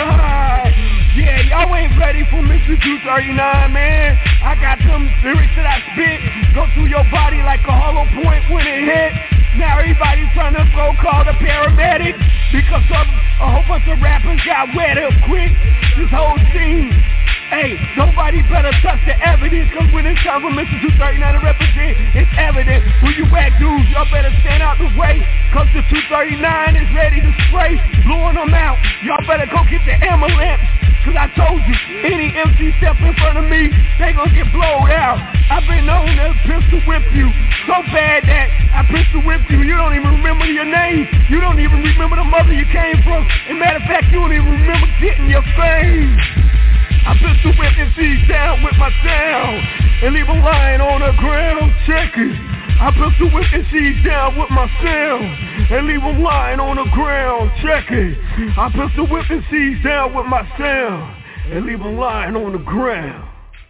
Yeah, y'all ain't ready for Mister two thirty-nine, man. I got them lyrics that I spit go through your body like a hollow point when it hit. Now everybody's trying to go call the paramedics because of a whole bunch of rappers got wet up quick. This whole scene, hey, nobody better touch the evidence, cause when it's time for Mister two thirty-nine to represent, it's evident. When you whack dudes, y'all better stand out the way, cause the two thirty-nine is ready to spray, blowing them out. Y'all better go get the ammo lamps, cause I told you, any M C step in front of me, they gon' get blowed out. I've been known to pistol whip you so bad that I pistol whipped you, you don't even remember your name. You don't even remember the mother you came from. As a matter of fact, you don't even remember getting your fame. I pistol whip M Cs down with my sound and leave them lying on the ground. Check it. I pistol whip M Cs down with my sound and leave them lying on the ground. Check it. I pistol whip M Cs down with my sound and leave them lying on the ground.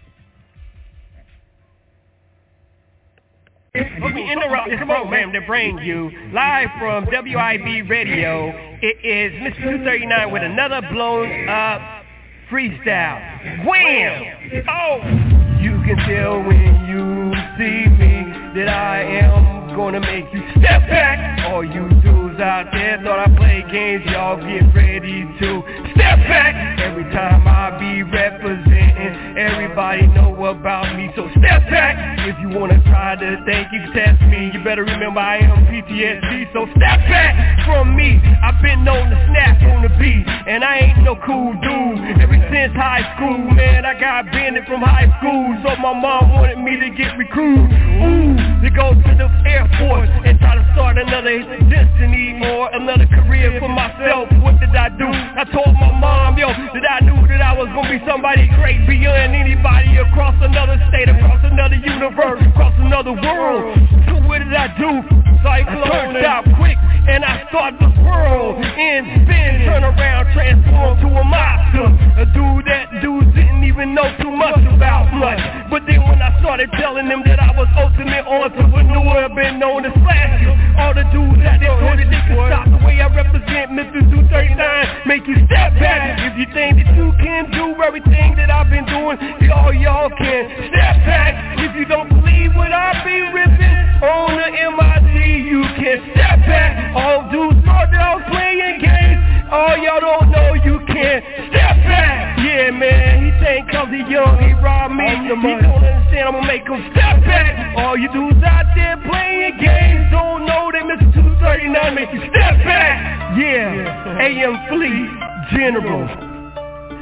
Let me interrupt this program to bring you live from W I B Radio. It is Mister two thirty-nine with another blown up freestyle. Wham! Oh! You can tell when you see me that I am gonna make you step back. All you dudes out there thought I play games, y'all get ready to step back. Every time I be representing, everybody know about me, so step back. If you wanna try to think you can test me, you better remember I am P T S D, so step back from me. I've been known to snap on the beat, and I ain't no cool dude. Ever since high school, man, I got banned from high school, so my mom wanted me to get recruited. Ooh, to go to the Air Force and try to start another destiny or another career for myself. What did I do? I told my mom, yo, that I knew that I was gonna be somebody great beyond anybody across another state, across another universe, across another world. So what did I do? Cyclone out quick and I start the world and spin, turn around, transform to a monster. A dude that dudes didn't even know too much about much. But then when I started telling them that I was ultimate entrepreneur, been known as Flash, all the dudes that they thought that they could stop the way I represent Mister two thirty-nine, make you step back. If you think that you can do everything that I've been doing, all y'all can step back. If you don't believe what I be ripping on the M I C, you can step back. All dudes thought that I was playing games, all y'all don't know you can step back. Yeah, man, he think cause he young, he robbed me. He don't understand, I'm gonna make him step back. All you dudes out there playing games don't know that Mister two thirty-nine make you step back. Yeah, A M Fleet General.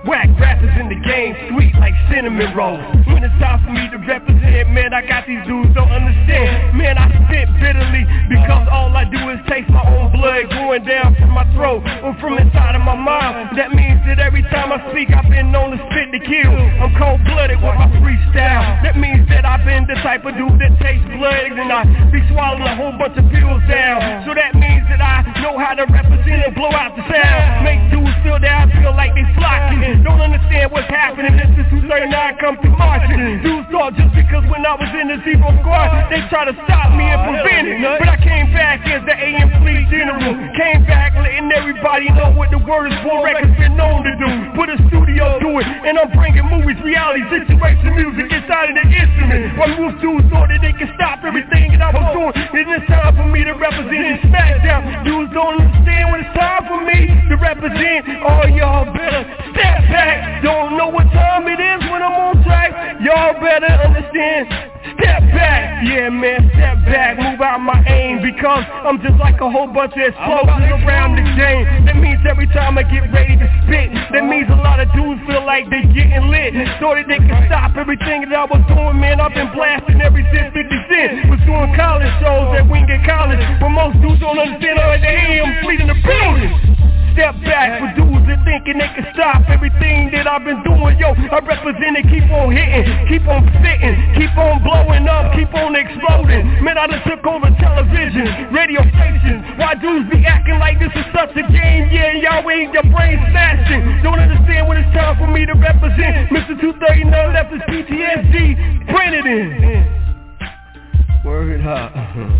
Whack rappers in the game, sweet like cinnamon rolls. When it's time for me to represent, man, I got these dudes don't understand. Man, I spit bitterly because all I do is taste my own blood going down from my throat or from inside of my mind. That means that every time I speak, I've been known to spit to kill. I'm cold-blooded with my freestyle. That means that I've been the type of dude that tastes blood and I be swallowing a whole bunch of pills down. So that means that I know how to represent and blow out the sound. Make dudes feel that I feel like they flocking. Don't understand what's happening. This is two thirty-nine come to marching. Dudes thought just because when I was in the Zero Squad, they try to stop me and prevent it. But I came back as the A M Fleet General. Came back letting everybody know what the word is for. Records been known to do. Put a studio to it, and I'm bringing movies, reality, situation, music inside of the instrument. While most dudes thought that they could stop everything that I was doing, and it's time for me to represent in SmackDown. Dudes don't understand when it's time for me to represent. All y'all better step back. Don't know what time it is when I'm on track. Y'all better understand. Step back, yeah man, step back, move out my aim, because I'm just like a whole bunch of explosives around the game. That means every time I get ready to spit, that means a lot of dudes feel like they getting lit. Thought that they could stop everything that I was doing, man. I've been blasting ever since fifty cent was doing college shows at Wingate College, but most dudes don't understand how they am fleet in the building. Step back for dudes that thinking they can stop everything that I've been doing. Yo, I represent it, keep on hitting, keep on spitting, keep on blowing up, keep on exploding. Man, I done took over television, radio stations. Why dudes be acting like this is such a game? Yeah, y'all ain't your brain smashing. Don't understand when it's time for me to represent. Mister two thirty-nine left his P T S D, bring it in. Word up.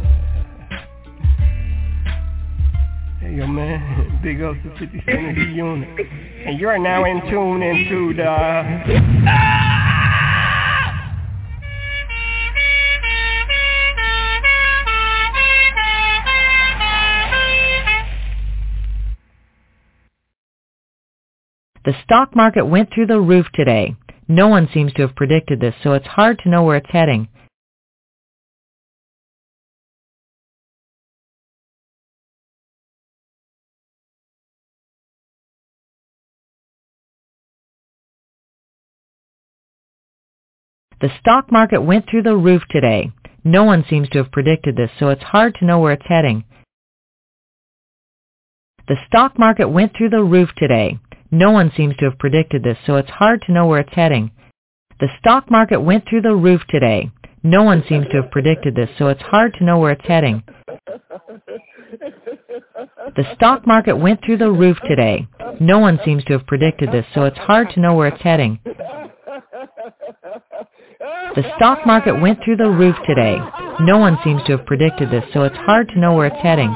Hey yo man, big ups to fifty Cent and the unit. And you're now in tune into the ah! The stock market went through the roof today. No one seems to have predicted this, so it's hard to know where it's heading. The stock market went through the roof today. No one seems to have predicted this, so it's hard to know where it's heading. The stock market went through the roof today. No one seems to have predicted this, so it's hard to know where it's heading. The stock market went through the roof today. No one seems to have predicted this, so it's hard to know where it's heading. The stock market went through the roof today. No one seems to have predicted this, so it's hard to know where it's heading. The stock market went through the roof today. No one seems to have predicted this, so it's hard to know where it's heading.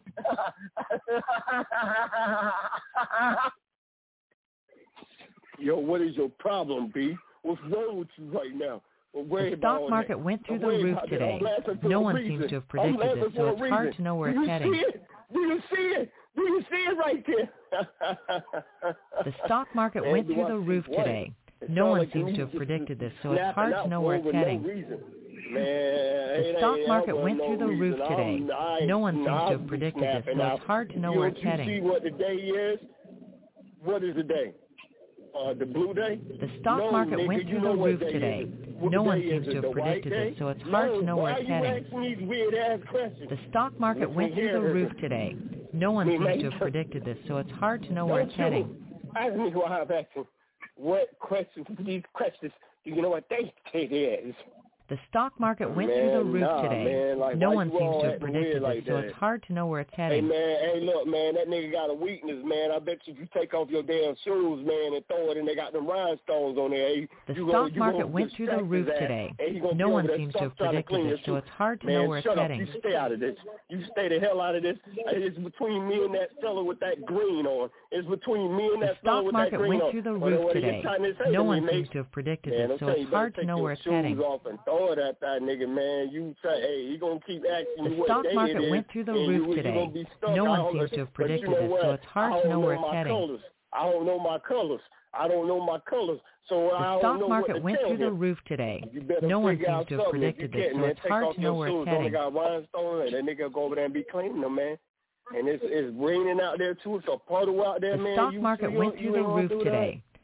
Yo, what is your problem, B? What's wrong with you right now? The stock market went through the roof today. No one seems to have predicted this, so it's hard to know where it's heading. Do you see it? Do you see it right there? The stock market went through the roof today. No one seems to have predicted this, so it's hard to know where it's heading. The stock market went through the roof today. No one seems to have predicted this, so it's hard to know where it's heading. You see what the day is? What is the day? Uh, the blue day? The stock no, market nigga, went through the roof today. No one seems to have predicted this, so it's hard no, to know where it's heading. The stock market went through the roof today. No one seems to have predicted this, so it's hard to know where it's heading. Ask me who I have asked. What questions, these questions, do you know what they say is? The stock market went man, through the roof nah, today. Man, like, no one seems to have predicted this, like so it's hard to know where it's heading. Hey, man, hey, look, man, that nigga got a weakness, man. I bet you if you take off your damn shoes, man, and throw it, and they got them rhinestones on there. Hey, the you stock gonna, market went through the roof today. No one seems to have predicted this, so it's hard to man, know where it's shut heading. Up. You stay out of this. You stay the hell out of this. It's between me and that fella with that green on. It's between me and the that fella with that green on. The stock market went through the roof today. No one seems to have predicted this, so it's hard to know where it's heading. Throw it at that nigga, man. You say, hey, he gonna keep asking the you what stock day market it is, went through the roof you, today. No one seems to have predicted you know this, what? so it's hard to know where it's heading. Colors. I don't know my colors. I don't know my colors. So the I don't stock know market what to went tell through him. the roof today. No one seems to have predicted this, so it's hard to know where it's heading. Got rhinestone, and that nigga go over there and be cleaning them, man. And it's it's raining out there too. It's a puddle out there, the man. The stock you, market you, went you, through you the roof today.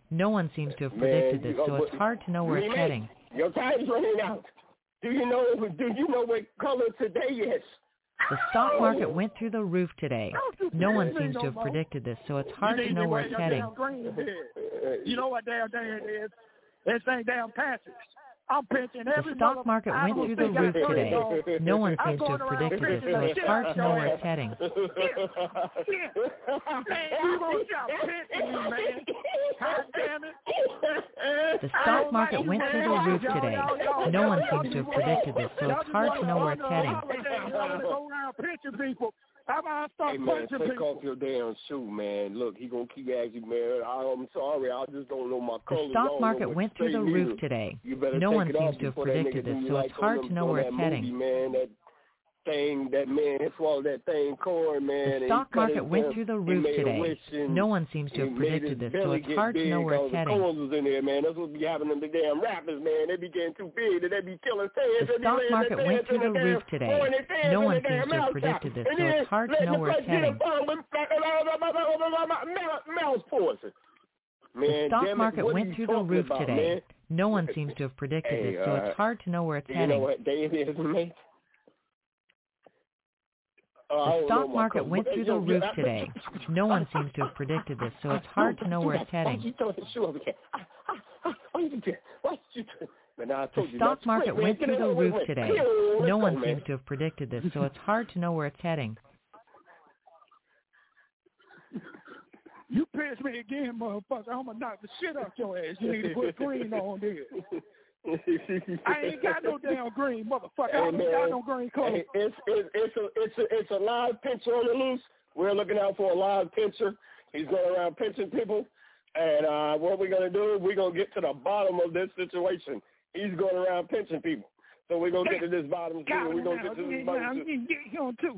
No one seems to have predicted Man, this, so it's hard to know where it's heading. Your time's running out. Do you know? Do you know what color today is? The stock market went through the roof today. No one seems to have predicted this, so it's hard to know where it's heading. You know what damn thing it is? This ain't damn passage. I'm pinching every The stock market went through the roof today. No one seems to have predicted this, so it's hard to know where it's heading. Man, you gonna stop pinching me, man. God damn it. The stock market went through the roof today. No one seems to have predicted this, so it's hard to know where it's heading. Go around pinching people. How about I start Hey, man, punching take people? off your damn shoe, man. Look, he gonna keep asking, man. I'm sorry, I just don't know my colors. The stock market went through the roof today. No one seems to have predicted this, so it's hard to know where it's heading. Man, that thing, that man swallowed that thing corn, man. The stock market went through the roof today. No one seems to have predicted this, so it's hard to know where it's heading. The corns was in there, man. That's what be happening to the damn rappers, man. They be getting too big, and they be killing fans. The stock market went through the roof today. No one seems to have predicted this, so it's hard to know where it's heading. Mouse poison. The stock market went through the roof today. No one seems to have predicted this, so it's hard to know where it's heading. You know what day it is, mate? The stock market went through the roof today. No one seems to have predicted this, so it's hard to know where it's heading. The stock market went through the roof today. No one seems to have predicted this, so it's hard to know where it's heading. You pinch me again, motherfucker. I'm gonna knock the shit out your ass. You need to put green on there. I ain't got no damn green, motherfucker. Hey, I ain't got no green color. Hey, it's, it's, it's, a, it's, a, it's a live pincher on the loose. We're looking out for a live pincher. He's going around pinching people. And uh, what we're going to do, we're going to get to the bottom of this situation. He's going around pinching people. So we're going to get to this bottom, too. We're going to get to this bottom, too. Get him, too.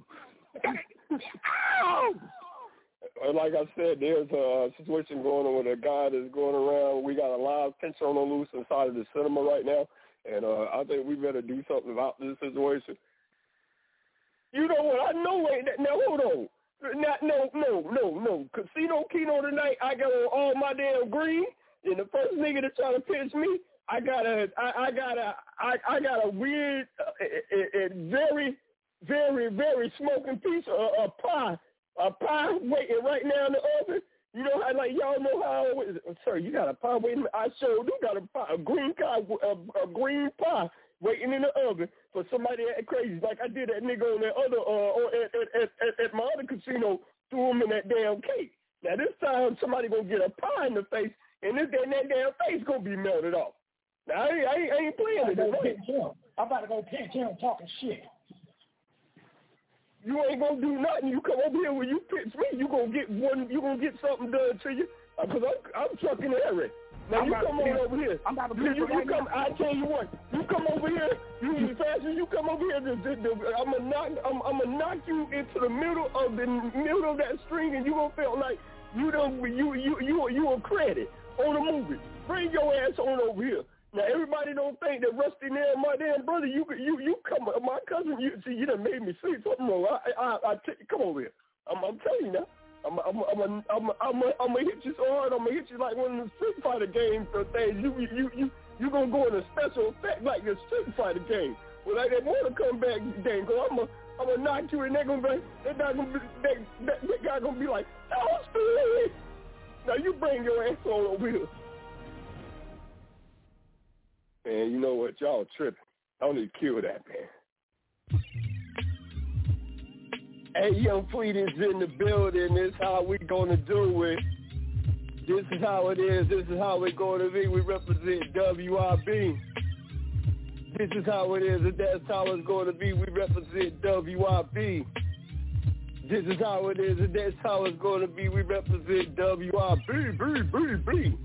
Like I said, there's a situation going on with a guy that's going around. We got a live pincher on the loose inside of the cinema right now, and uh, I think we better do something about this situation. You know what? I know ain't that. Now, hold on. Not, no, no, no, no. Casino Keno tonight, I got on all my damn green, and the first nigga that try to pinch me, I got a, I, I got a, I, I got a weird, uh, a, a, a very, very, very smoking piece of, of pie. A pie waiting right now in the oven. You know how, like, y'all know how, sir, you got a pie waiting. I sure do got a pie, a green pie, a, a green pie waiting in the oven for somebody that crazy. Like I did that nigga on that other, uh, at, at, at, at my other casino, threw him in that damn cake. Now this time somebody gonna get a pie in the face, and this and that damn face gonna be melted off. Now I ain't, I ain't, I ain't playing it. Right? I'm about to go pinch him talking shit. You ain't gonna do nothing. You come over here when you pinch me, you gonna get one. You gonna get something done to you. Uh, Cause I'm, I'm trucking Eric. Now I'm you come on over here. I'm about to you, you, right you come. now. I tell you what. You come over here. You as fast as you come over here, the, the, the, I'm gonna knock. I'm, I'm gonna knock you into the middle of the middle of that string, and you gonna feel like you don't. You you you you a credit on the movie. Bring your ass on over here. Now everybody don't think that Rusty Nail, my damn brother, you you you come, my cousin, you see, you done made me see something wrong. I I, I t- come over here. I'm, I'm telling you now. I'm I'm I'm I'm I'm I'm I'm gonna hit you so hard. I'm gonna hit you like one of the Street Fighter games or things. You you you you gonna go in a special effect like your Street Fighter game. Well, like that Mortal Kombat game. Cause I'm gonna I'm gonna knock you and they're gonna be that guy gonna be that, that, that guy gonna be like, oh, Steve. Now you bring your ass on over here. Man, you know what? Y'all tripping. I don't need to kill that, man. Hey, Young Fleet is in the building. This is how we gonna do it. This is how it is. This is how we gonna be. We represent W I B. This is how it is. And that's how it's gonna be. We represent W I B. This is how it is. And that's how it's gonna be. We represent W I B. B, B, B.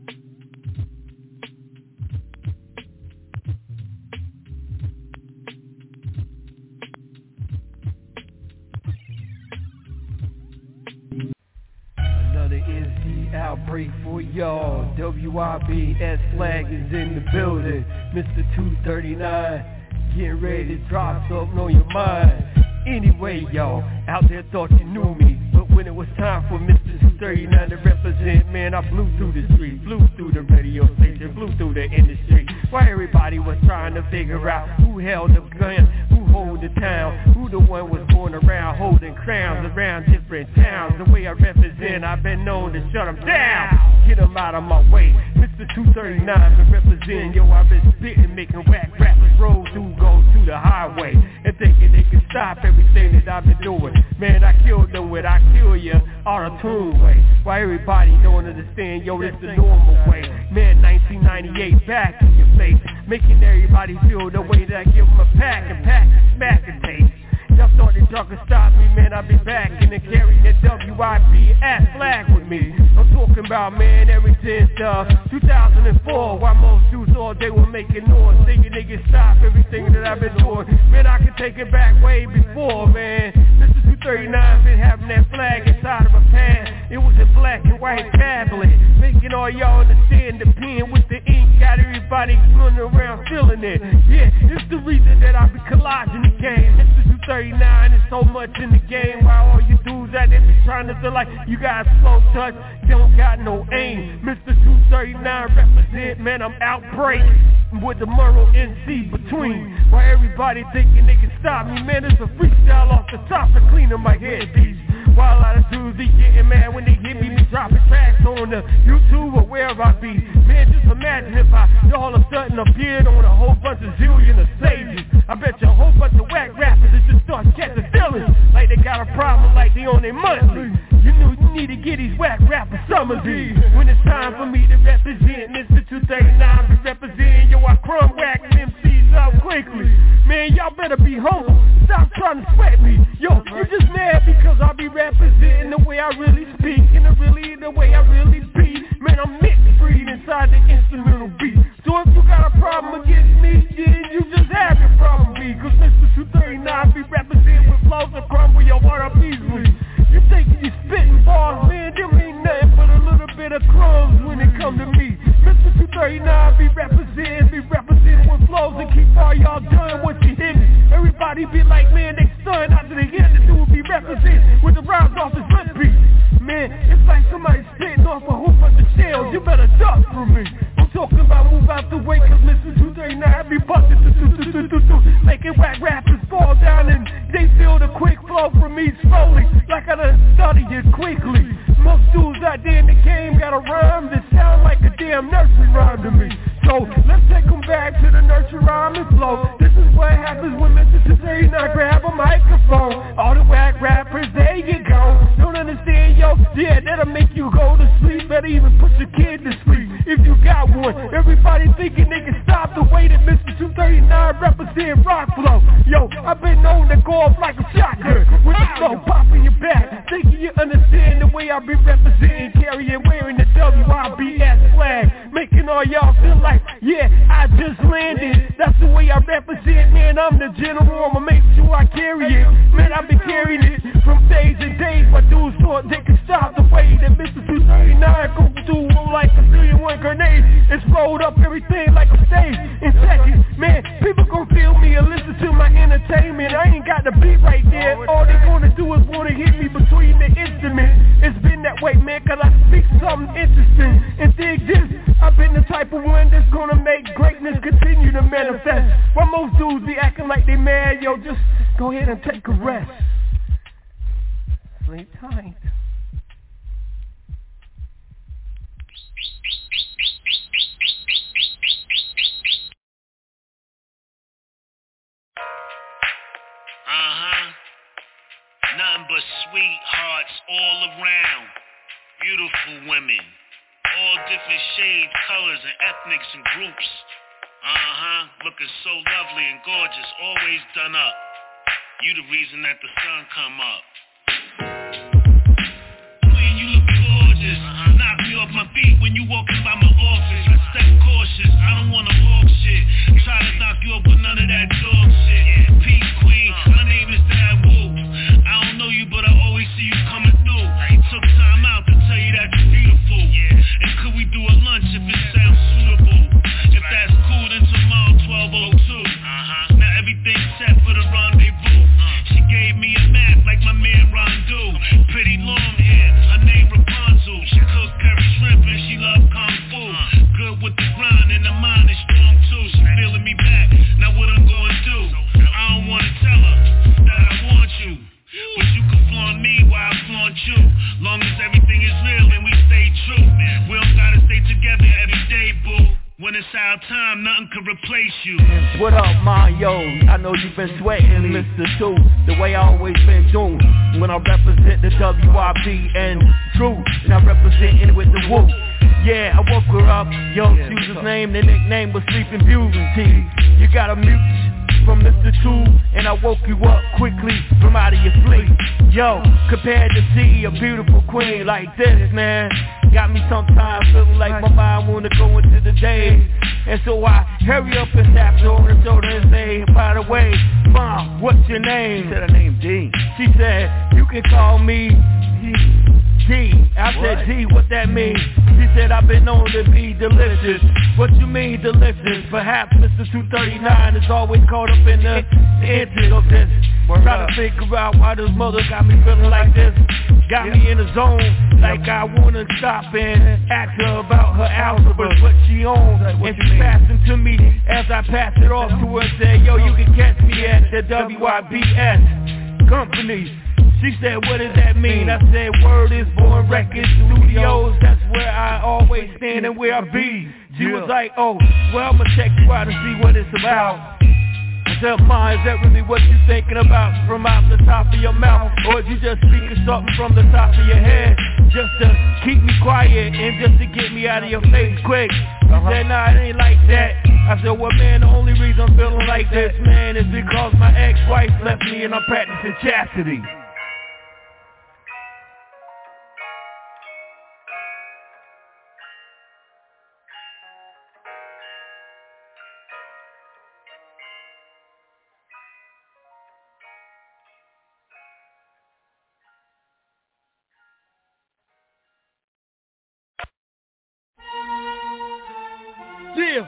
Outbreak for y'all. W I B S flag is in the building. Mister two thirty-nine getting ready to drop something on your mind. Anyway, y'all out there thought you knew me, but when it was time for Mister thirty-nine to represent, man, I blew through the street, blew through the radio station, blew through the industry. Why everybody was trying to figure out who held the gun, who hold the town, who the one was going around holding crowns around different towns. The way I represent, I've been known to shut them down, get them out of my way. Mister two thirty-nine to represent, yo, I've been spitting, making whack rappers roll through, go to the highway, and thinking they can stop everything that I've been doing. Man, I killed them with I kill ya, auto-tune way. Why everybody don't understand, yo, this the normal way. Man, nineteen ninety-eight, back in your face, making everybody feel the way that I give them a pack and pack and smack and tape. Y'all thought the drug could stop me, man, I'll be back and then carry that W I B S flag with me. I'm talking about, man, ever since uh, two thousand four, while most dudes all day were making noise, thinking they could stop everything that I've been doing. Man, I can take it back way before, man. Mister two thirty-nine been having that flag inside of a pan. It was a black and white tablet, making all y'all understand the pen with the ink got everybody running around feeling it. Yeah, it's the reason that I be collaging the game. Mister two thirty-nine is so much in the game, while all you dudes out there be trying to feel like you got slow touch, don't got no aim. Mister two thirty-nine represent, man, I'm outbreak with the Murrow N C between. While everybody thinking they can stop me, man, it's a freestyle off the top of cleaning my headpiece. While a lot of dudes be getting mad when they hear me be dropping tracks on the YouTube or wherever I be. Man, just imagine if I all of a sudden appeared on a whole bunch of zillion of stages. I bet you a whole bunch of whack rappers that just start catching feelings like they got a problem, like they on their monthly. You knew you need to get these whack rappers some of these. When it's time for me to represent, Mister two thirty-nine be representing, yo, I crumb whack M Cs out quickly. Man, y'all better be humble, stop trying to sweat me. Yo, you just mad because I be representing the way I really speak, and the really the way I really be. Man, I'm mixed breed inside the instrumental beat. So if you got a problem against me, then you just have your problem me. Cause Mister two thirty-nine be representing with flows that crumble your heart up easily. You thinking you spitting bars, man, there ain't nothing but a little bit of crumbs when it come to me. Mister two thirty-nine be representing, be representing with flows and keep all y'all doing what you hitting. Everybody be like, man, they stunned after they get the dude be representing with the rounds off his lip beat. Man, it's like somebody spitting off a whole bunch of shells, you better duck from me. I'm talking about move out the way, cause Mister two thirty-nine be busting, making whack rappers fall down and they feel the quick flow from me slowly, like I done studied it quickly. Most dudes out there in the game got a rhyme that sound like a damn nursery rhyme to me. So let's take them back to the nursery rhyme and flow. This is what happens when Mister two thirty-nine grab a microphone. All the whack rappers, there you go. Don't understand, yo, yeah, that'll make you go to sleep. Better even put your kid to sleep if you got one. Everybody thinking they can stop the way that Mister two thirty-nine represent rock flow. Yo, I've been known to go off like a shotgun with the flow popping your back, thinking you understand the way I be representing, carrying, wearing the W I B S flag, making all y'all feel like, yeah, I just landed. That's the way I represent, man, I'm the general, I'ma make sure I carry it. Man, I've been carrying it from days and days, my dudes thought they could stop the way that Mister two thirty-nine go through like a billion one grenade. It's rolled up everything like a stage in seconds. Man, people gon' feel me and listen to my entertainment. I ain't got the beat right there. All they gonna do is wanna hit me between the instruments. It's been that way, man, cause I speak something interesting. And dig this, I've been the type of one that's gonna make greatness continue to manifest. While most dudes be acting like they mad, yo, just go ahead and take a rest. Sleep tight. Uh-huh. Nothing but sweethearts all around. Beautiful women. All different shades, colors, and ethnics and groups. Uh-huh. Looking so lovely and gorgeous, always done up. You the reason that the sun come up. Queen, you look gorgeous. Uh-huh. Knock me off my feet when you walking by my office. I stay cautious, I don't wanna hawk shit. Try to knock you up with none of that dog shit. Yeah. Peace, queen, my name is Dad Wolf. I don't know you, but I always see you coming through. I took time out to tell you that you're beautiful. Yeah. And could we do a lunch if it sounds suitable? If that's cool, then tomorrow twelve oh two. Uh-huh. Now everything's set for the rendezvous. Uh. She gave me a map like my man Cause everything is real and we stay true. We don't gotta stay together every day, boo. When it's our time, nothing can replace you. What up, Mario? I know you've been sweating, Mister Two, the way I always been doing. When I represent the W I B and True, and I represent it with the Woo. Yeah, I woke her up, yo, she was his name, the nickname was Sleeping Beauty. You got a mute from Mister Two, and I woke you up quickly from out of your sleep. Yo, compared to see a beautiful queen like this, man, got me sometimes feeling like my mind wanna go into the day. And so I hurry up and tap her on the shoulder and say, by the way, Mom, what's your name? She said her name D. She said, you can call me D. I said, D, what that mean? She said, I've been known to be delicious. What you mean delicious? Perhaps Mister two thirty-nine is always caught up in the intent of this. Trying to figure out why this mother got me feeling like this. Got me in the zone, like I wanna stop and ask her about her algebra, what she owns. And she passed it to me as I passed it off to her and said, yo, you can catch me at the W I B S company. She said, what does that mean? I said, word is Born Records Studios. That's where I always stand and where I be. She was like, oh, well, I'ma check you out and see what it's about. I said, Ma, is that really what you thinking about from out the top of your mouth? Or is you just speaking something from the top of your head just to keep me quiet and just to get me out of your face quick? She said, nah, it ain't like that. I said, well, man, the only reason I'm feeling like this, man, is because my ex-wife left me and I'm practicing chastity. Yeah.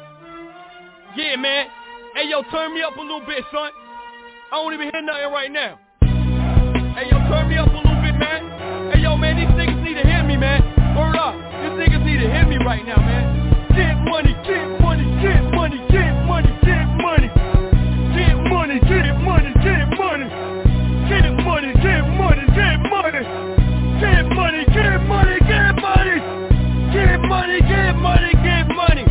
Yeah, man. Hey, yo, turn me up a little bit, son. I don't even hear nothing right now. Hey, yo, turn me up a little bit, man. Hey, yo, man, these niggas need to hear me, man. Word up. These niggas need to hear me right now, man. Get money, get money, get money, get money, get money. Get money, get money, get money. Get money, get money, get money. Get money, get money, get money. Get money, get money, get money.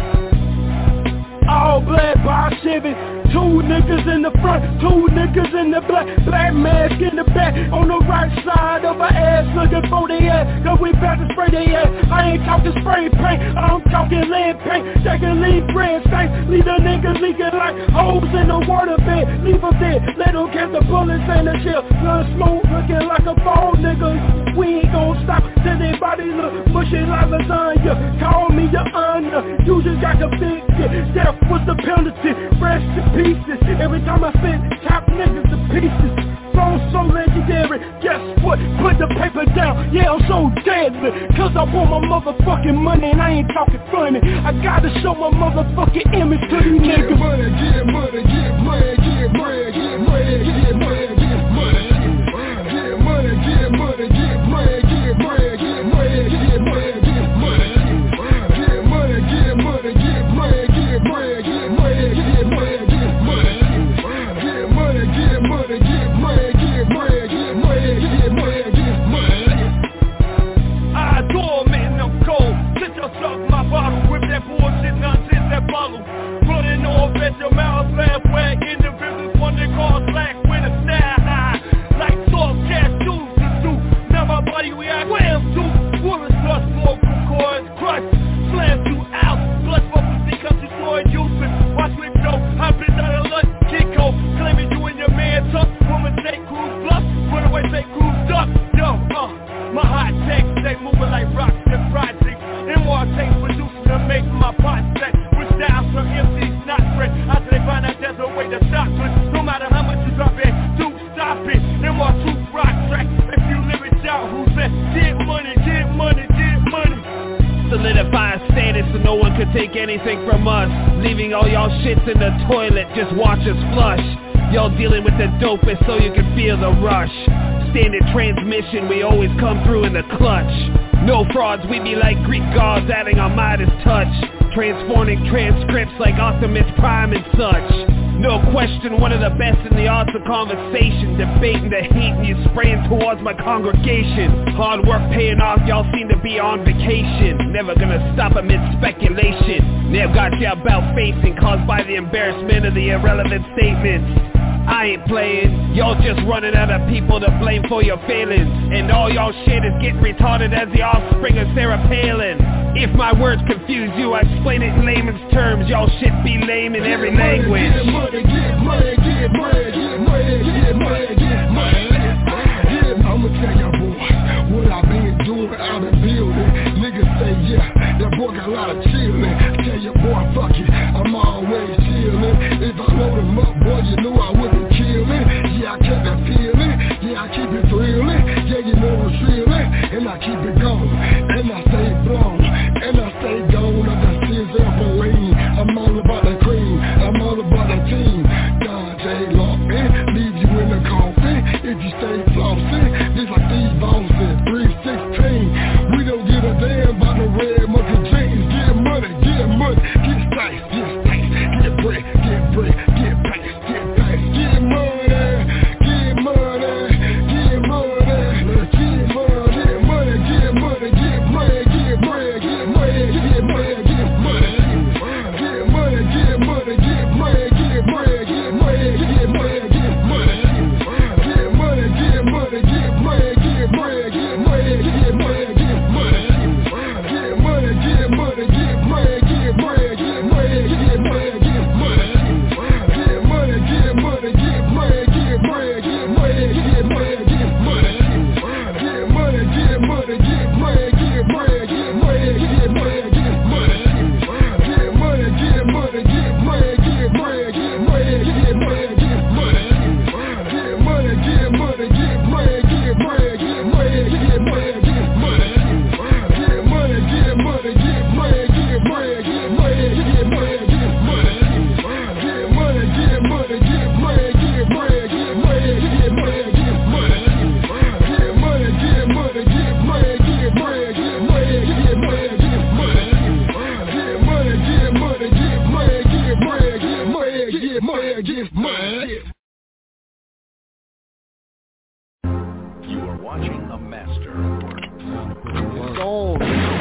All black by Chevy, two niggas in the front, two niggas in the black, black mask in the back, on the right side of our ass looking for the ass, cause we about to spray the ass. I ain't talking spray paint, I'm talking lead paint, they can leave red stains, leave the niggas leaking like holes in the water bed, leave them dead, let them catch the bullets and the shell, blood smoke looking like a fall nigga. We ain't gon' stop till they body look mushy like lasagna. Call me your honor, you just got convicted. Death was the penalty, rest in pieces. Every time I spit, top niggas to pieces. Flow so legendary, guess what? Put the paper down, yeah, I'm so deadly. Cause I want my motherfucking money and I ain't talking funny. I gotta show my motherfucking image to these niggas. Get money, get money, get money, get money, get money, get money, get money. Get money, get money, get money, get money, get money, get money, get money. Get money, get money, get money, get money, get money, get money, get money. Get money, get money, get money, get money, get money, get money, get money. I adore man, I'm cold. Sit yourself my bottle, whip that bullshit nonsense, that bottle. Running off at your mouth, laugh whack, individuals one they call slack with a style high. Like soft gas shoes to do. Now my body react, wham, too. Women's plus more chords, crush, slam you out. Blood bubbles because you saw it using. Watch me go, I've been out of lunch, Kiko. Claiming you and your man tough. Woman take cruise bluff, run away take cruise duck. Yo, uh, my hot takes, they moving like rocks and projects. M R takes producing to make my pot set. With styles from M C's not fresh. After they find out there's a way to stop it. No matter how much you drop it, do stop it. M R two rock track. If you live it out, who's that? Get money, get money, get money. Solidify status so no one can take anything from us. Leaving all y'all shits in the toilet, just watch us flush. Y'all dealing with the dopest so you can feel the rush. Standard transmission, we always come through in the clutch. No frauds, we be like Greek gods adding our Midas touch. Transforming transcripts like Optimus Prime and such. No question, one of the best in the arts of conversation. Debating the hate and you spraying towards my congregation. Hard work paying off, y'all seem to be on vacation. Never gonna stop amid speculation. Never got you about facing, caused by the embarrassment of the irrelevant statements. I ain't playing, y'all just running out of people to blame for your failings. And all y'all shit is getting retarded as the offspring of Sarah Palin. If my words confuse you, I explain it in layman's terms. Y'all shit be lame in every language. Get money, get money, get money, get money, get money, get money. Yeah, I'ma tell y'all boys what I been doing out in building. Niggas say yeah, that boy got a lot of chillin'. Tell your boy fuck it, I'm always chillin'. If I load him up, boy, you knew I wouldn't kill me. Yeah, I kept that feeling, yeah, I keep it thrilling. Yeah, you know I'm thrilling, and I keep it going, and I stay blown, and I stay gone. I got tears up and lean. I'm all about the cream, I'm all about the team. God, J. Lawson, leave you in the coffin if you stay flossing. Just like Steve Austin, three sixteen. We don't give a damn about the red monkey jeans. Get money, get money, get spice, get spice, get bread, get bread, get pace, get pace, get money, get money, get money, get money, get money, get money, get bread, get bread, get money, get money, get money, get money, get money, get bread, get bread, get money, get money, get money, get money, get money, get bread, get bread, get money, get money, get money, get money, get money, get bread, get bread, get money, get money, get money, get money, get money, get bread, get bread, get money, get money, get money, get money, get money, get bread, get bread, get money, get money, get money, get money, get money, get bread, get bread, get money, get money, get money, get money, get money, get bread, get bread, get money, get money, get money, get money, get money, get bread, get bread, get money, get money, get money, get money, get money, get bread, get bread, get money, get money, get money, get money, get money, get bread, get bread, get money, get money, get money, get money, get money, get bread, get bread, get money, get money, get money. You are watching a master. Soul.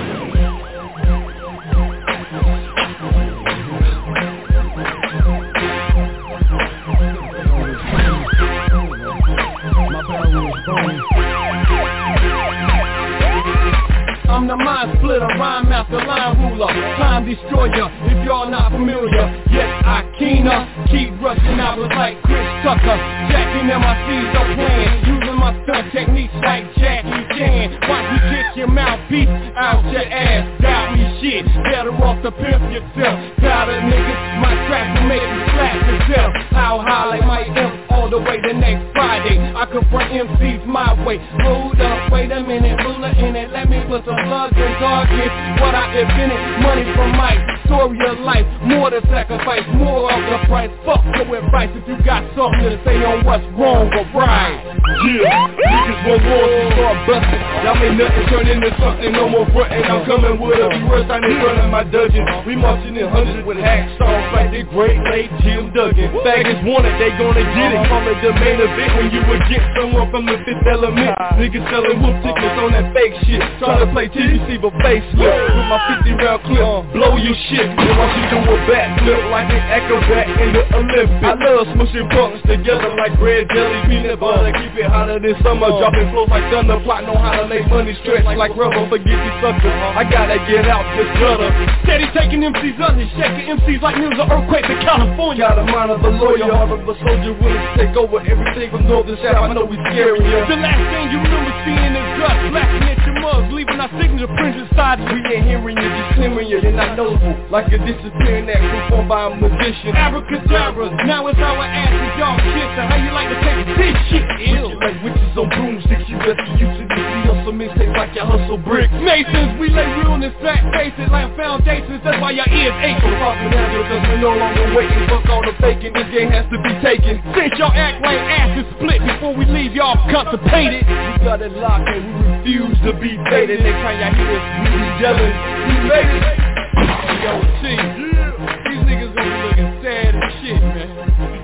I'm the mind splitter, rhyme master, line ruler, time destroyer, if y'all not familiar. Yes, I keener, keep rushing hours like Chris Tucker. Jacking M I Cs are playing, using my stunt techniques like Jackie Chan. Watch me kick your mouthpiece out your ass, doubt me shit. Better off to pimp yourself. Powder niggas, my track will make you slap yourself. How high like my imp all the way to next Friday. I confront M Cs my way. Hold up, wait a minute, ruler in it, let me put some slugs and targets. What I invented, money from Mike, story of life, more to sacrifice, more of the price. Fuck your advice if you got something to say on what's wrong or right. Yeah, niggas want war, so start busting. Y'all make nothing turn into something, no more frontin'. I'm coming with a few words, I ain't running my dungeon. We marching in hundreds with hacksaws like the great late Jim Duggan. Faggots want it, they gonna get it. I'm the main event when you would get someone from the fifth element. Niggas selling whoop tickets on that fake shit, trying to play T V C but facelift. With my fifty round clip, blow your shit. And watch you do a backflip like an acrobat in the Olympics. I love smushing punks together like bread, jelly, peanut butter. Keep it hotter than summer, dropping flows like thunder. Plotting on how to make money stretch like rubber. Forget these suckers, I gotta get out this gutter. Steady taking M Cs under, shaking M Cs like news of earthquakes in California. Got a mind of a lawyer, heart of a soldier, willing to take over everything from north to south. I know we scary, yeah. The last thing you remember seeing is us laughing at your mugs, leaving our signature prints inside you. We ain't hearing you, just hearing you. You're not noticeable, like a disappearing act performed by a magician. Abracadabra, now it's our asses, y'all kissing. How you like to take this shit ill? Like witches on broomsticks, you best be used to this. We hustle mixtapes like you hustle bricks. Masons, we lay realness, fat faces like foundations. That's why your ears ache. So fucking out because we're no longer waiting. Fuck all the faking, this game has to be taken. Since y'all act like asses split before we leave, y'all constipated. We got it locked and we refuse to be baited. Next time y'all hear us, we be yelling, we made it. Yo, T, these niggas gonna be looking sad as shit, man.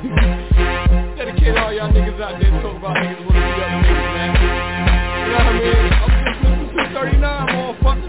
out there talking about niggas wanna be other niggas, man. You know what I mean? I'm just listening to thirty-nine, motherfucker.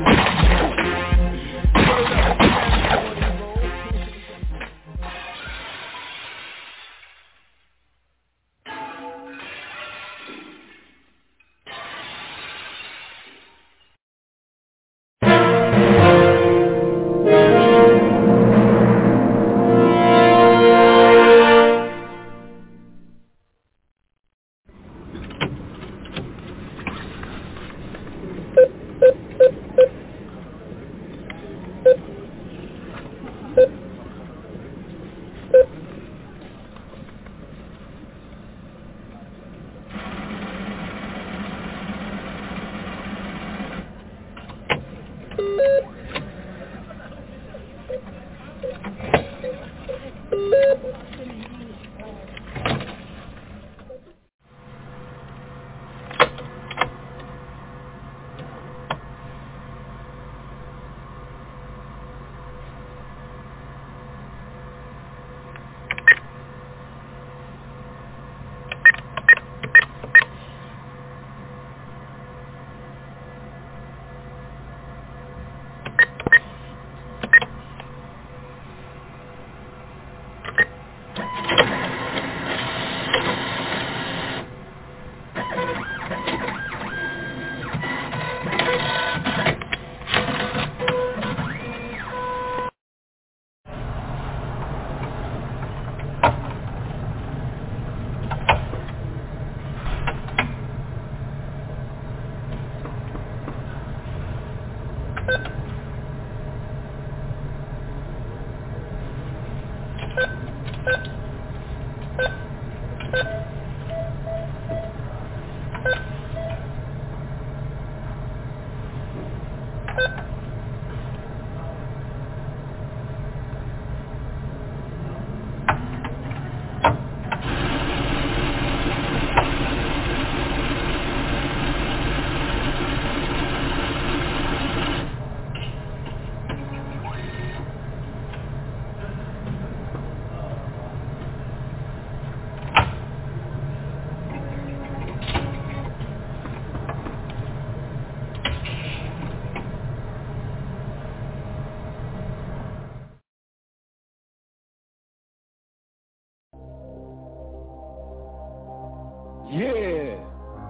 Yeah.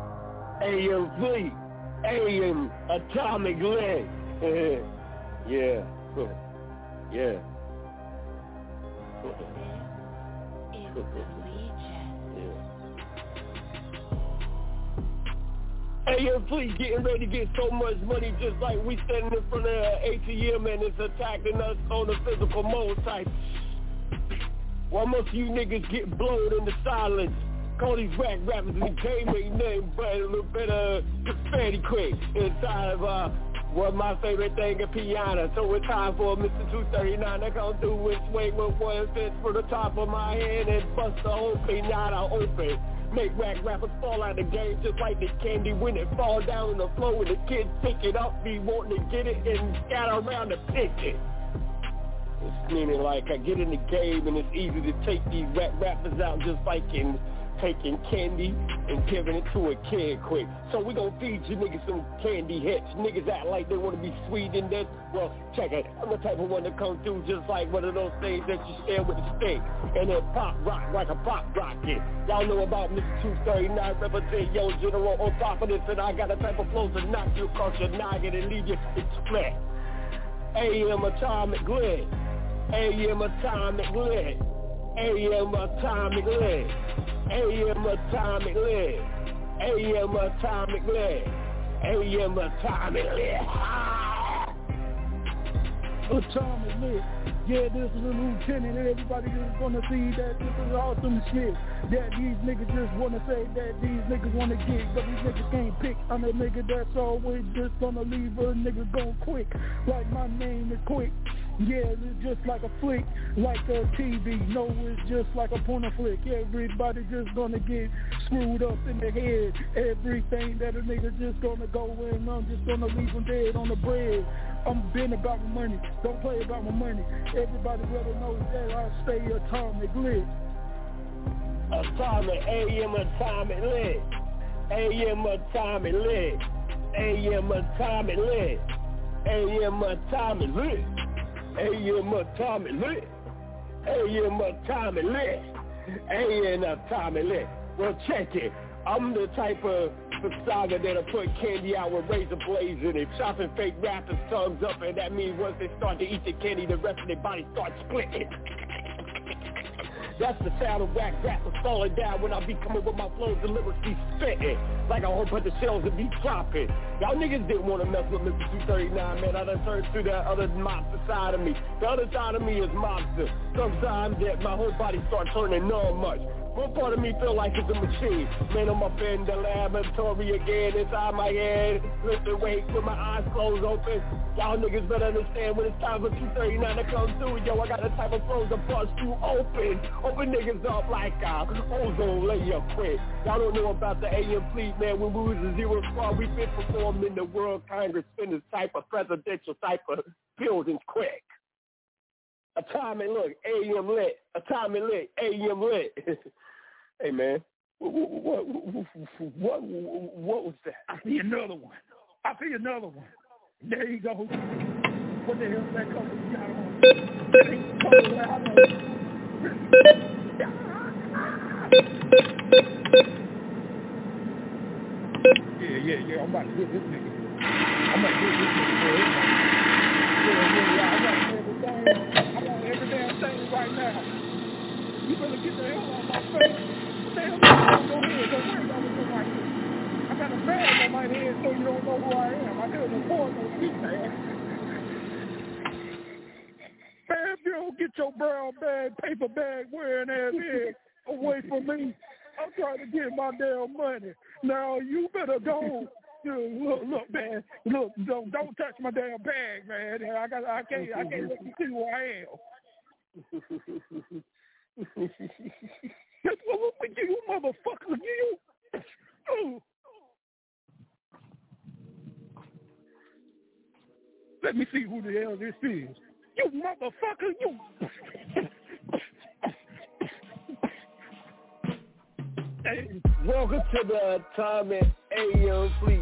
A M Fleet. A M Atomic Leg. Yeah. Yeah. A M Fleet getting ready to get so much money just like we standing in front of an A T M and it's attacking us on a physical mode type. While most of you niggas get blown into silence, call these whack rappers in the game ain't nothing but a little bit of fatty quick inside of uh, what my favorite thing is piano. So it's time for Mister two thirty-nine to come through and swing with one fist for the top of my head and bust the whole pinata open. Make whack rappers fall out of the game just like the candy when it fall down on the floor and the kids pick it up, be wanting to get it and scatter around to pick it. It's meaning like I get in the game and it's easy to take these whack rappers out just like in taking candy and giving it to a kid quick. So we gonna feed you niggas some candy hits. Niggas act like they wanna be sweet in this. Well, check it. I'm the type of one that come through just like one of those things that you stare with a stick and then pop rock like a pop rocket. Y'all know about Mister two thirty-nine, represent yo general on top of this, and I got a type of flows to knock you across your noggin and leave you split. A M Atomic Grid. A M Atomic Grid. A M Atomic Grid. A M Atomic Leg. A M Atomic Leg. A M Atomic Leg. Atomic Leg. Yeah, this is a lieutenant and everybody just gonna see that this is awesome shit. That these niggas just wanna say that these niggas wanna get, but these niggas can't pick on a nigga that's always just gonna leave a nigga going quick. Like my name is Quick. Yeah, it's just like a flick, like a T V. No, it's just like a porno flick. Everybody just gonna get screwed up in the head. Everything that a nigga just gonna go in, I'm just gonna leave them dead on the bread. I'm been about my money, don't play about my money. Everybody better know that I stay atomic lit. Atomic, A M Atomic Lit. A M Atomic Lit. A M Atomic Lit. A M Atomic Lit. A M Atomic Lit. A M Atomic Lit. A M Atomic Lit. Well, check it. I'm the type of saga that'll put candy out with razor blades in it. Chopping fake rappers' tongues up, and that means once they start to eat the candy, the rest of their body starts splitting. That's the sound of whack rappers falling down when I be coming with my flows and lyrics be spitting like a whole bunch of shells that be dropping. Y'all niggas didn't want to mess with Mister two thirty-nine, man. I done turned to that other mobster side of me. The other side of me is mobster. Sometimes that my whole body starts turning numb much. One part of me feel like it's a machine. Man, I'm up in the laboratory again, inside my head. Listen, wait, with my eyes closed open. Y'all niggas better understand when it's time for two thirty-nine to come through. Yo, I got the type of flows to bust you open. Open niggas up like a ozone layer quick. Y'all don't know about the A M fleet, man. When we was a zero squad, we been performed in the World Congress in this type of presidential type of buildings quick. Atomic look, A M lit. Atomic lit, A M lit. Hey, man, what, what, what, what was that? I see another one. I see another one. There you go. What the hell is that color you got on? Yeah, yeah, yeah. I'm about to get this nigga. I'm about to get this nigga. Yeah, yeah, yeah. I want everything. I want every damn thing right now. You better get the hell out of my face. Go ahead, don't worry about what's on my head. I got a bag on my head so you don't know who I am. I couldn't afford no seat, man. Man, if you don't get your brown bag, paper bag wearing ass head away from me, I'm trying to get my damn money. Now, you better go. Look, look, man. Look, don't don't touch my damn bag, man. I got, I can't, I can't let you see who I am. That's what we do, you motherfucker, you. Oh. Let me see who the hell this is. You motherfucker, you. Hey. Welcome to the Atomic A M Fleet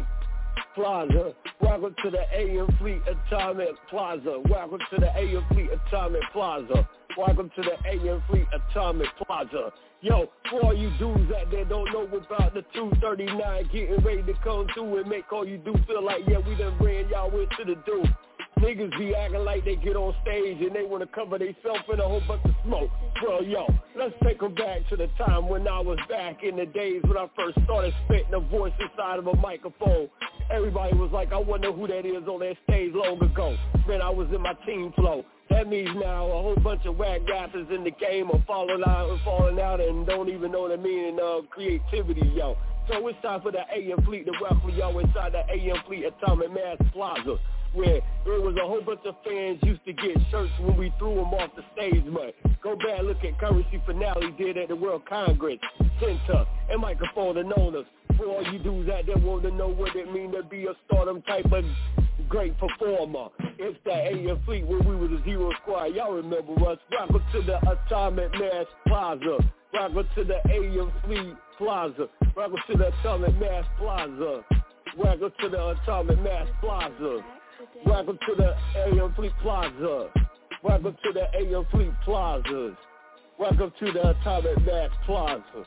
Plaza. Welcome to the A M Fleet Atomic Plaza. Welcome to the A M Fleet Atomic Plaza. Welcome to the A M Fleet Atomic Plaza. Yo, for all you dudes out there don't know about the two thirty-nine getting ready to come through and make all you do feel like, yeah, we done ran y'all into the do. Niggas be acting like they get on stage and they want to cover themselves in a whole bunch of smoke. Well, yo, let's take them back to the time when I was back in the days when I first started spitting a voice inside of a microphone. Everybody was like, I wonder who that is on that stage long ago. Man, I was in my team flow. That means now a whole bunch of whack rappers in the game are falling out and falling out and don't even know the meaning of creativity, yo. So it's time for the A M Fleet to welcome y'all inside the A M Fleet Atomic Mass Plaza, where there was a whole bunch of fans used to get shirts when we threw them off the stage. But go back, look at Currency Finale did at the World Congress Center and Microphone and Owners. For all you dudes out there want to know what it mean to be a stardom type of great performer, it's the A M Fleet when we was a zero squad. Y'all remember us. Welcome to the Atomic Mass Plaza. Welcome to the A M Fleet Plaza. Welcome to the Atomic Mass Plaza. Welcome to the Atomic Mass Plaza. Welcome to the A M Fleet Plaza. Welcome to the A M Fleet Plazas. Welcome to the Atomic Mass Plaza.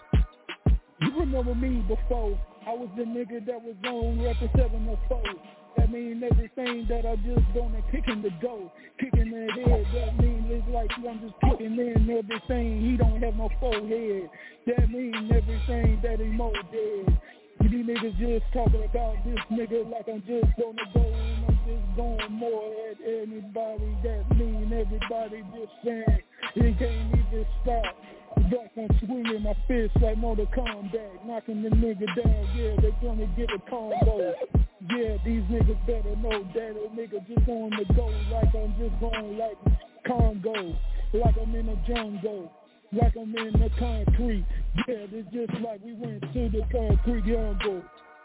You remember me before? I was the nigga that was on record seven oh four. That mean everything that I just gonna kick in the dough. Kicking that head, that mean it's like I'm just kicking in everything. He don't have no forehead. That mean everything that he more dead. These niggas just talking about this nigga like I'm just gonna go and I'm just going more at anybody. That mean everybody just saying he can't even stop. Back on swinging my fist like Mortal Kombat, knocking the nigga down, yeah, they gonna get a combo. Yeah, these niggas better know that a nigga just on the go, like I'm just going like Congo, like I'm in a jungle, like I'm in the concrete. Yeah, it's just like we went to the concrete jungle.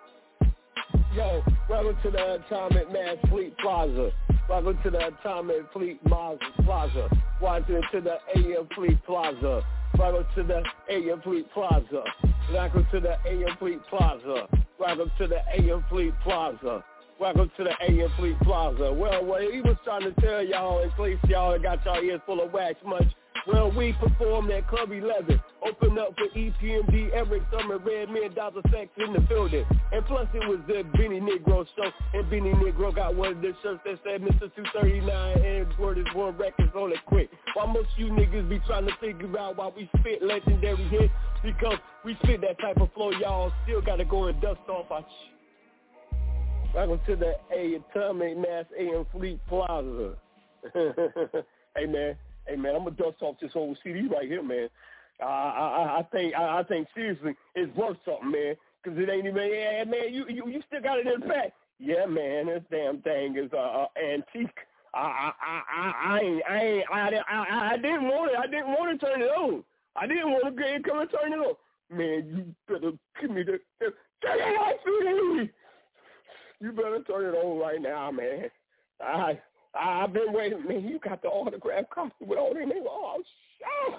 Yo, welcome to the Atomic Mass Fleet Plaza. Welcome to the Atomic Fleet Plaza. Welcome to the A M Fleet Plaza. Welcome to the A M Fleet Plaza. Welcome to the A M Fleet Plaza. Welcome to the A M Fleet Plaza. Welcome to the A M Fleet Plaza. Well, what he was trying to tell y'all and place y'all and got y'all ears full of wax much. Well, we performed at Club eleven. Opened up for E P M D, Eric Summer, Redman, Dollar Sex in the building. And plus it was the Benny Negro show. And Benny Negro got one of the shirts that said Mister two thirty-nine and word is one records on it quick. While most of you niggas be trying to figure out why we spit legendary hits, because we spit that type of flow, y'all still got to go and dust off our shit. Welcome to the A Atomic Mass A M Fleet Plaza. Hey, man. Hey, man, I'm going to dust off this whole C D right here, man. Uh, I, I think I, I think seriously it's worth something, man, because it ain't even, yeah, man, you, you you still got it in the back. Yeah, man, this damn thing is uh, uh, antique. I I I I ain't I ain't I, I I didn't want it. I didn't want to turn it on. I didn't want to go and come and turn it on. Man, you better give me the, the turn it on. You better turn it on right now, man. I I've been waiting. Man, you got the autograph copy with all their names. Oh, shit.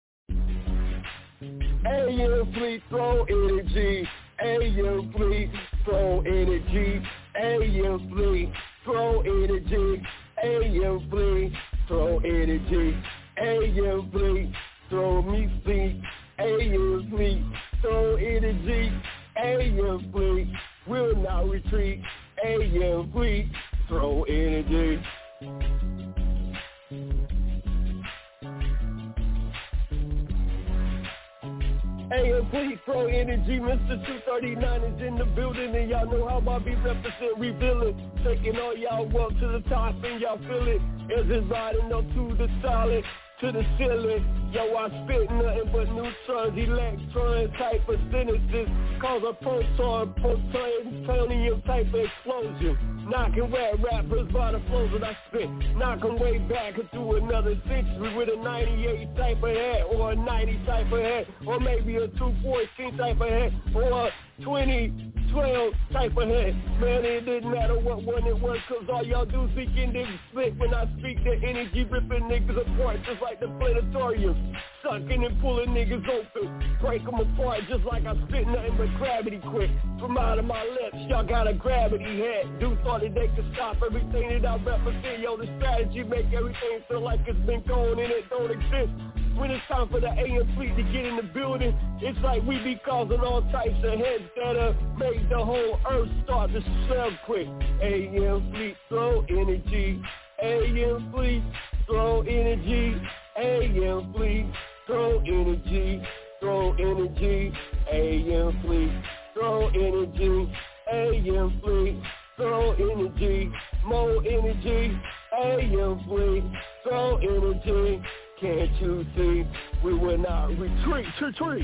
A M Fleet, throw energy. A M Fleet, throw energy. A M Fleet, throw energy. A M Fleet, throw energy. A M Fleet, throw me fleet. A M Fleet, throw energy. A M Fleet, will not retreat. A M Fleet, throw energy. A M Fleet, throw energy. Mister two thirty-nine is in the building, and y'all know how I be represent, revealing, taking all y'all up to the top, and y'all feel it as it's riding up to the solid, to the ceiling. Yo, I spit nothing but neutrons, electron type of sentences, cause a proton, plutonium type of explosion. Knocking rap rappers by the flows that I spit. Knocking way back into another century with a ninety-eight type of head, or a ninety type of head, or maybe a two fourteen type of head, or a twenty twelve type of head. Man, it didn't matter what one it was, cause all y'all do is begin to split when I speak. The energy ripping niggas apart just like the planetarium. Sucking and pulling niggas open, break them apart just like I spit nothing but gravity quick. From out of my lips, y'all got a gravity head. Dude thought that they could stop everything that I represent. Yo, the strategy make everything feel like it's been gone and it don't exist. When it's time for the A M Fleet to get in the building, it's like we be causing all types of heads that uh, make the whole earth start to swell quick. A M Fleet, throw energy. A M Fleet, throw energy. A M Fleet, throw energy. Throw energy. A M Fleet, throw energy. A M Fleet, throw energy. More energy. A M Fleet, throw energy. Can't you see, we will not retreat, retreat.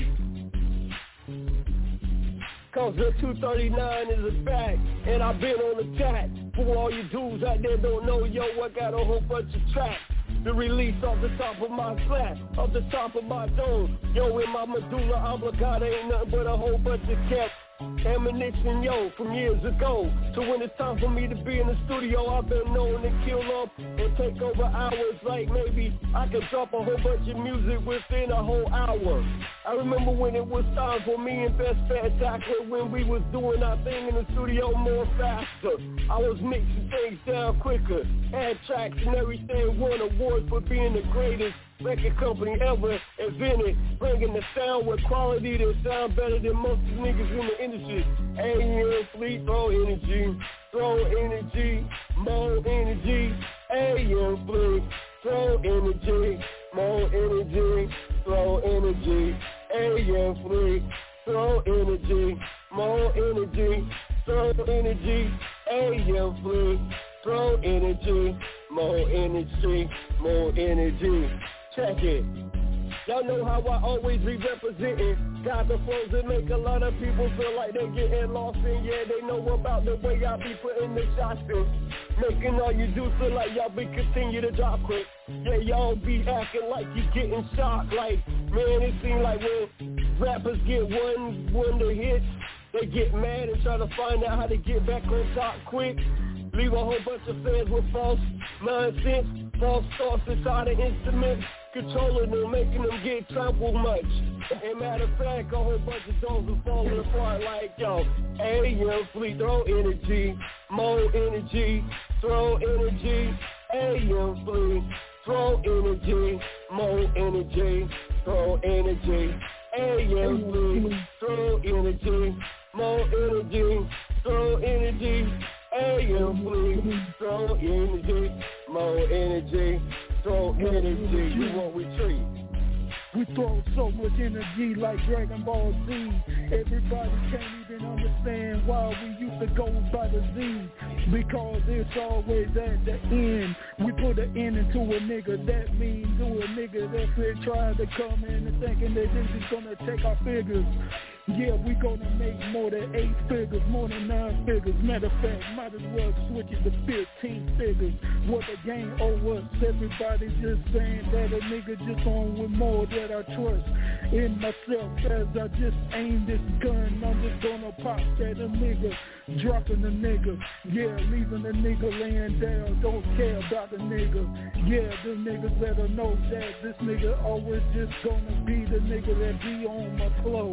Cause the two thirty-nine is a fact, and I've been on attack. For all you dudes out there don't know, yo, I got a whole bunch of tracks. The release off the top of my flat, off the top of my dome. Yo, in my medulla oblongata ain't nothing but a whole bunch of cats. Ammunition, yo, from years ago. So when it's time for me to be in the studio, I've been known to kill up and take over hours. Like maybe I could drop a whole bunch of music within a whole hour. I remember when it was time for me and Best Spectacular, when we was doing our thing in the studio more faster. I was mixing things down quicker, had tracks and everything, won awards for being the greatest record company ever invented, bringing the sound with quality that sound better than most of the niggas in the industry. A M Fleet, throw energy, throw energy, more energy. A M Fleet, throw energy, more energy, throw energy. A M Fleet, throw energy, more energy, throw energy. A M Fleet, throw energy, more energy, more energy. Check it. Y'all know how I always be representing. Got the flows that make a lot of people feel like they getting lost in. Yeah, they know about the way I be putting the shots in. Making all you do feel like y'all be continue to drop quick. Yeah, y'all be acting like you getting shocked. Like, man, it seems like when rappers get one wonder hits, they get mad and try to find out how to get back on top quick. Leave a whole bunch of fans with false nonsense, false thoughts inside the instruments. controlling them, making them get trampled much. And matter of fact, a whole bunch of dogs are falling apart like, yo, hey, young fleet, throw energy, more energy, throw energy, hey, young fleet, throw energy, more energy, throw energy, hey, young fleet, throw energy, more energy, throw energy, hey, young fleet, throw energy, more energy, throw energy, you won't retreat. We throw so much energy like Dragon Ball Z. Everybody can't even understand why we used to go by the Z. Because it's always at the end. We put an end into a nigga. That means to a nigga that's been trying to come in and thinking that this is going to take our figures. Yeah, we gonna make more than eight figures, more than nine figures. Matter of fact, might as well switch it to fifteen figures. What the game owe us, everybody just saying that a nigga just on with more that I trust in myself. As I just aim this gun, I'm just gonna pop that a nigga, dropping the nigga. Yeah, leaving the nigga laying down, don't care about the nigga. Yeah, the niggas better know that this nigga always just gonna be the nigga that be on my flow.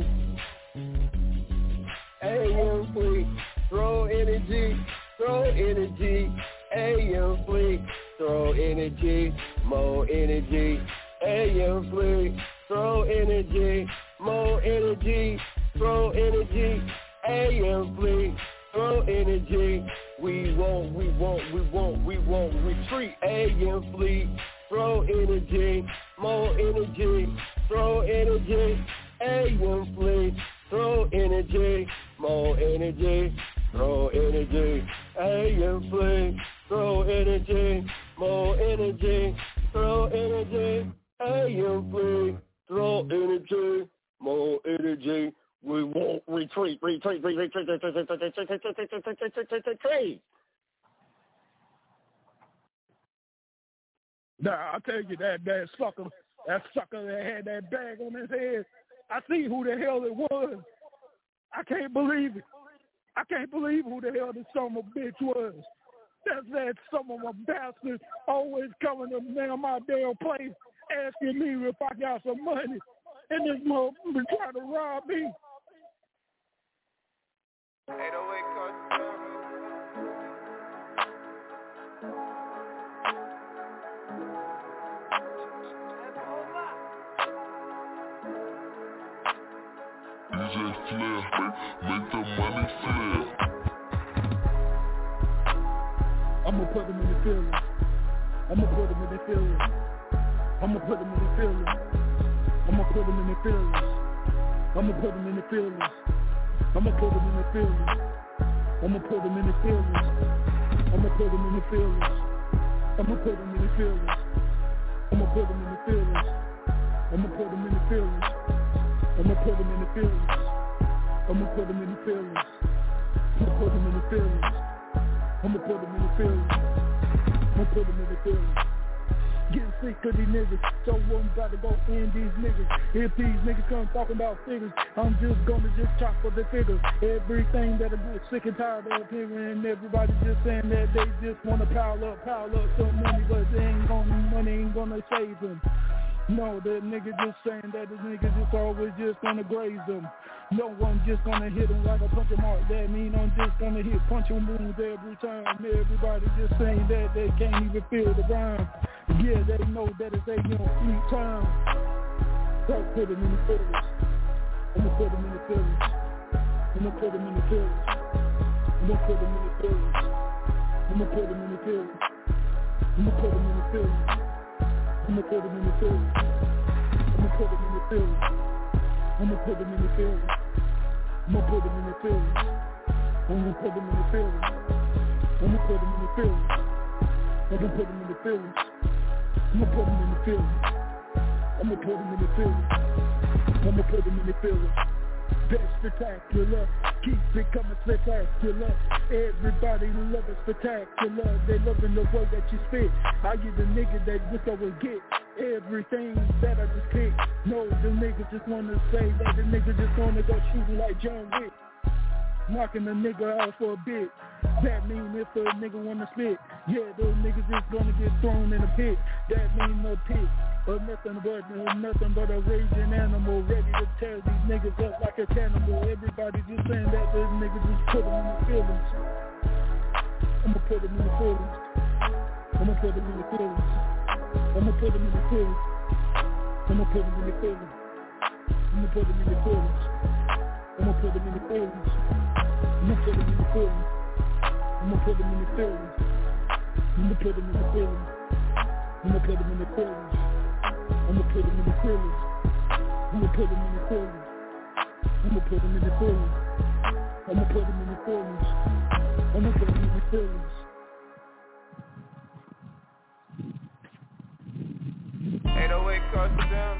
Hey, young fleet, throw energy, throw energy. Hey, young fleet, throw energy, more energy. Hey, young fleet, throw energy, more energy, throw energy. Hey, young fleet, throw energy. We won't, we won't, we won't, we won't retreat. Hey, young fleet, throw energy, more energy, throw energy. Hey, young fleet, throw energy, more energy, throw energy. Hey, young fleet, throw energy, more energy, throw energy. Hey, young fleet, throw energy, more energy. We won't retreat, retreat, retreat, retreat, retreat, retreat, retreat, retreat, retreat, retreat. Nah, I'll tell you that that sucker, that sucker that had that bag on his head. I see who the hell it was. I can't believe it. I can't believe who the hell this son of a bitch was. That's that son of a bastard always coming to man my damn place asking me if I got some money. And this motherfucker trying to rob me. eight oh eight code. D J Flair, make, make the money flare. I'ma put him in the feelings. I'ma put him in the feelings. I'ma put him in the feelings. I'ma put him in the feelings. I'ma put him in the feelings. I'ma put him in the feelings. I'ma put him in the feelings. I'ma put him in the feelings. I'ma put him in the feelings. I'ma put him in the feelings. I'ma put him in the feelings. I'ma put him in the feelings. I'ma put him in the feelings. I'ma put him in the feelings. I'ma put him in the feelings. I'ma put him in the feelings. Getting sick of these niggas, so I'm about to go in these niggas. If these niggas come talking about figures, I'm just gonna just chop for the figures. Everything that I'm sick and tired of hearing, everybody just saying that they just wanna pile up, pile up some money, but they ain't gonna, money ain't gonna save them. No, that nigga just saying that this nigga just always just gonna graze them. No one just gonna hit him like a punching mark. That mean I'm just gonna hit punching wounds every time. Everybody just saying that they can't even feel the rhyme. Yeah, they know that it's a young sweet time. Don't put him in the feelings. I'ma put him in the feelings. I'ma put him in the feelings. I'ma put him in the feelings. I'ma put him in the feelings. I'ma put him in the feelings. I'ma put him in the feelings. I'ma put him in the feelings. I'ma put him in the feelings. I'ma put him in the feelings. I'ma put him in the feelings. I'ma put him in the feelings. I'ma put him in the feelings. I'ma put him in the feelings. I'ma put him in the feelings. I'ma put him in the feelings. That's spectacular. Keep it coming spectacular. Everybody love it spectacular. They loving the way that you spit. I get the nigga that just always get everything that I just pick. No, the niggas just wanna say that the nigga just wanna go shooting like John Wick. knocking the nigga out for a bit. That mean if a nigga wanna spit, yeah, those niggas just gonna get thrown in a pit. That mean no pit, or nothing but uh, nothing but a raging animal, ready to tear these niggas up like a cannibal. Everybody just saying that this nigga just put them in the feelings. I'ma put them in the feelings. I'ma put them in the feelings. I'ma put them in the feelings. I'ma put them in the feelings. I'ma put them in the feelings. I'ma put them in the feelings. I'ma put them in the feelings. I'ma put them in the feelings. I'ma put them in the feelings. I'ma put them in the feelings. I'ma put them in the feelings. I'ma put them in the feelings. I'ma put them in the feelings. I'ma put them in the feelings. I'ma put them in the feelings. eight oh eight cost down.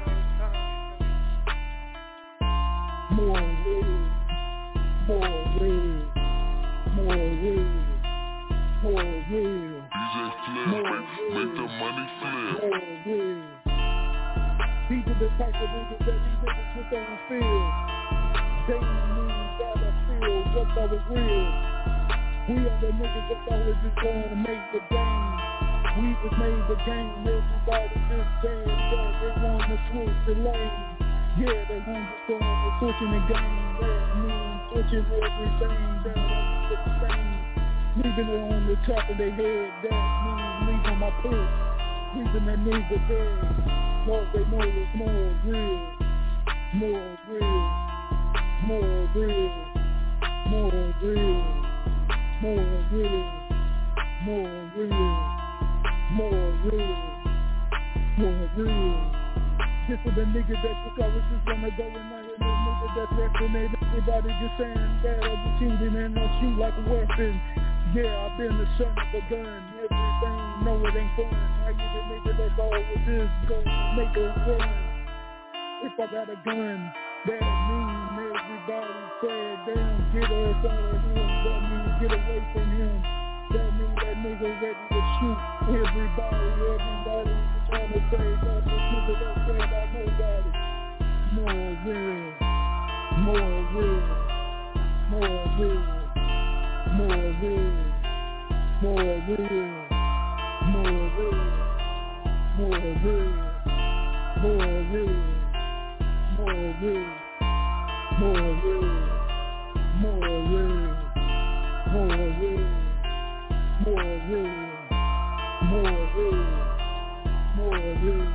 More red, more red, more red, more red. D J Flair, make the money flare. More red. These are the type of niggas that these niggas just don't feel. They need gotta feel what that was real. We are the niggas that always just going to make the game. We just made the game. Everybody just saying that they want to switch the lane. Yeah, they want to go on switching the game. That means switching everything. That means the same. Leaving it on the top of their head. That means leaving my pit. Leaving that nigga dead. Cause they know it's more real. More real. More real. More real. More real. More real. More real. More real. This is the nigga that took I was just gonna go and I hear the nigga that's resonating. Everybody just saying that I was shooting and I shoot like a weapon. Yeah, I've been the son of a gun. Everything, no it ain't fun. I you the nigga that's always just gonna make a run. If I got a gun, that mean everybody said damn, get us out of him. That means get away from him. That means that nigga ready to shoot everybody, everybody trying to say that this nigga that said about nobody. More real, more real, more real, more real, more real, more real, more real, more real, more real, more real, more real, more real. More real, more real, more real.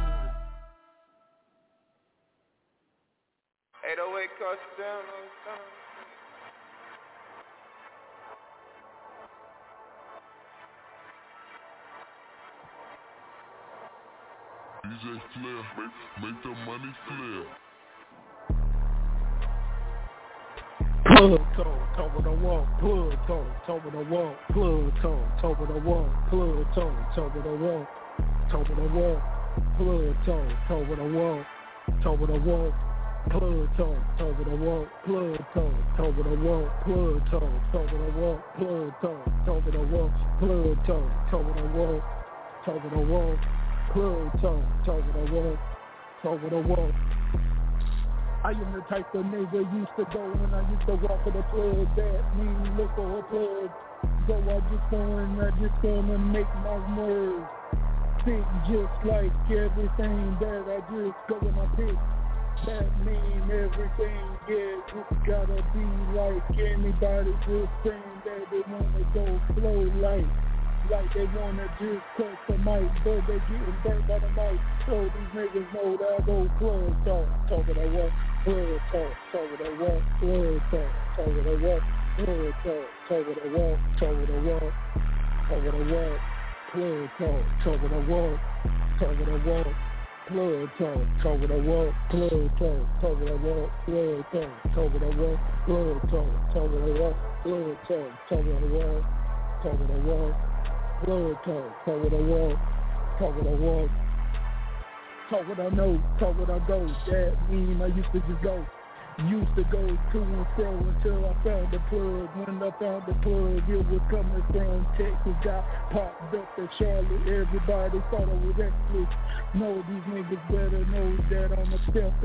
eight oh eight cost down. D J Flair, make, make the money flare. Plug toe, top of the wall, plug toe, top of the wall, plug toe, top of the wall, plug toe, top of the wall, top of the wall, plug toe, top of the wall, top of the wall, plug toe, top of the wall, plug toe, top of the wall, plug toe, top of the wall, plug toe, top of the wall, plug toe, top of the wall, top of the wall, plug toe, top of the wall, top of the wall. I am the type of nigga used to go when I used to walk with a plug. That means look for a plug. So I just going, I just gonna make my words fit just like everything that I just go in my pick. That mean everything, yeah, just gotta be like anybody just saying that they wanna go flow like. Like they wanna just cut the mic, but they getting burnt by the mic. So these niggas know that I go plug talk, talk of the what, plug talk, talk of the what, plug talk, talk of the what, plug talk, talk of the what, talk of the what, talk of the what, plug talk, talk of the what, talk of the what, plug talk, talk of the what, plug talk, talk of the what, plug talk, talk of the what, plug talk, talk of the what, plug talk, talk of the what, talk of the what. Blood talk, talk what I want, talk what I want, talk what I know, talk what I go. That mean I used to just go, used to go to and fro until I found the plug. When I found the plug, it was coming from Texas, got popped up in Charlotte. Everybody thought I was reckless. No, these niggas better know that I'm a stepper.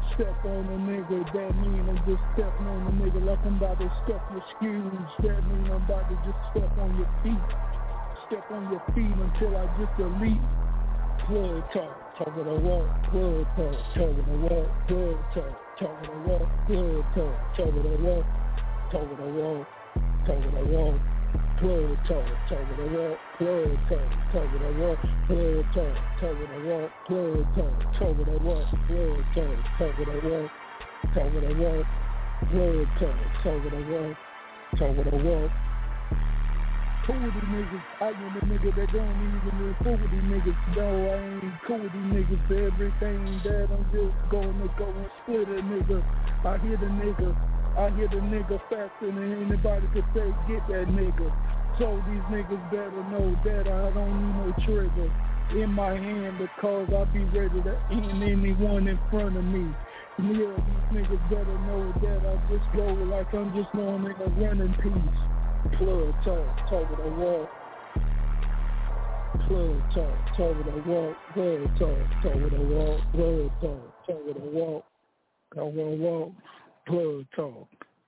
Step on a nigga, that mean I'm just stepping on a nigga like I'm about to step your shoes. That mean I'm about to just step on your feet. Step on your feet until I just delete. Plug talk, talk with a walk, plug talk, talk with a walk, plug talk, talk with a walk, plug talk, talk with a walk, talk with a walk, talk with a walk. Plug talk, talk with a walk, plug talk, talk with a walk, plug talk, talk with a walk, plug talk, talk with a walk, plug talk, talk with a walk, talk with a walk, plug talk, talk with a walk, talk with a walk. Cool with these niggas, I am the nigga that don't even really fool with these niggas. No, I ain't cool with these niggas for everything that I'm just gonna go and split a nigga. I hear the nigga. I hear the nigga faster than anybody could say, get that nigga. So these niggas better know that I don't need no trigger in my hand because I'll be ready to end anyone in front of me. Yeah, these niggas better know that I just go like I'm just going in a running piece. Plug talk, talk with a walk. Plug talk, talk with a walk. Plug talk, talk with a walk. Plug talk, talk with a walk. I wanna walk. Plug talk.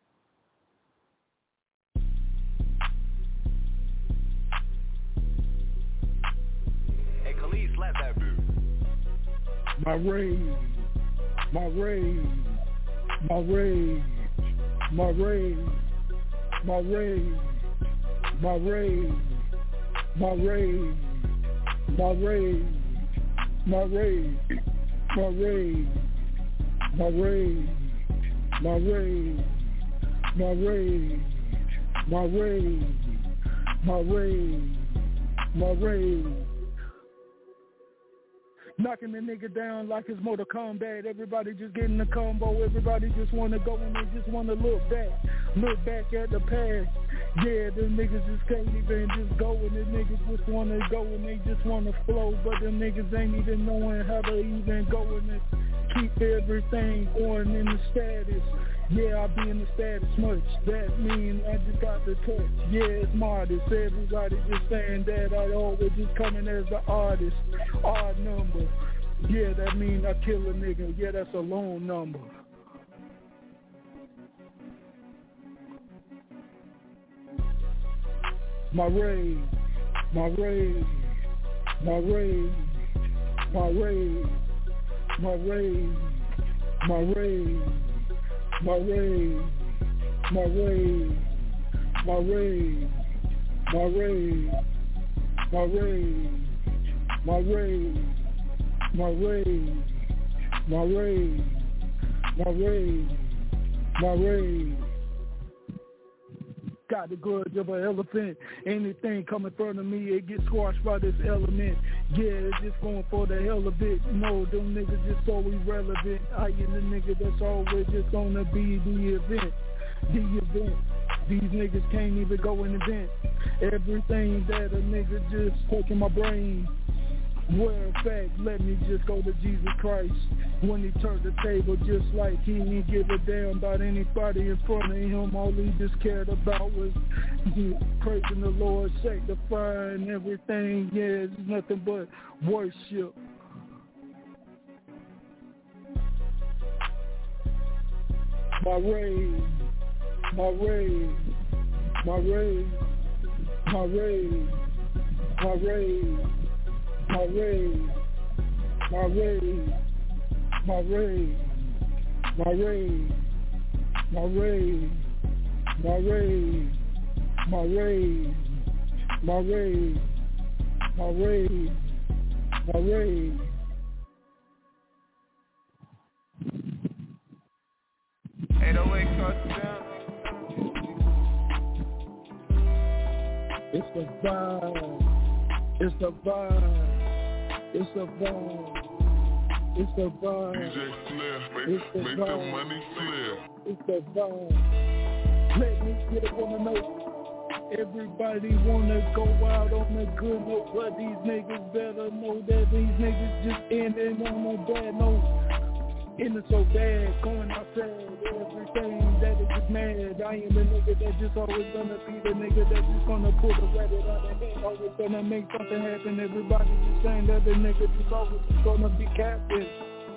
Hey, Khalid, slap that dude. My rage, my rage, my rage, my rage, my rage, my rage, my rage, my rage, my rage, my rage, my rage. My rage, my rage, my rage, my rage, my rage. Knocking the nigga down like it's Mortal Kombat. Everybody just getting the combo. Everybody just wanna go and they just wanna look back. Look back at the past. Yeah, the niggas just can't even just go and the niggas just wanna go and they just wanna flow. But the niggas ain't even knowing how to even go and keep everything going in the status. Yeah, I be in the status much. That mean I just got the touch. Yeah, it's modest. Everybody just saying that I always just coming as the artist. Odd number. Yeah, that mean I kill a nigga. Yeah, that's a lone number. My rage, my rage, my rage, my rage, my rage, my rage, my rage, my rage, my rage, my rage, my rage, my rage, my rage, my rage, my rage, my rage. Got the grudge of an elephant. Anything come in front of me, it gets squashed by this element. Yeah, it's just going for the hell of it. No, them niggas just so irrelevant. I am the nigga that's always just gonna be the event. The event. These niggas can't even go and invent everything that a nigga just taking my brain. Well, in fact, let me just go to Jesus Christ. When he turned the table just like he didn't give a damn about anybody in front of him. All he just cared about was praising the Lord, sanctifying everything. Yeah, it's nothing but worship. My rage, my rage, my rage, my rage, my rage. My rage, my rage, my rage, my rage, my rage, my rage, my rage, my rage, my rage, my rage. eight oh eight custom. It's the vibe. It's the vibe. It's the vibe. It's the vibe. D J Flair, make, it's the make vibe. that money flare. It's the vibe. Let me get up on the note. Everybody wanna go out on a good note, but these niggas better know that these niggas just ending on a bad note. Ending so bad, going outside, everything that is just mad. I am the nigga that just always gonna be the nigga that just gonna pull the rabbit out of head. Always gonna make something happen. Everybody just saying that the nigga just always gonna be captain.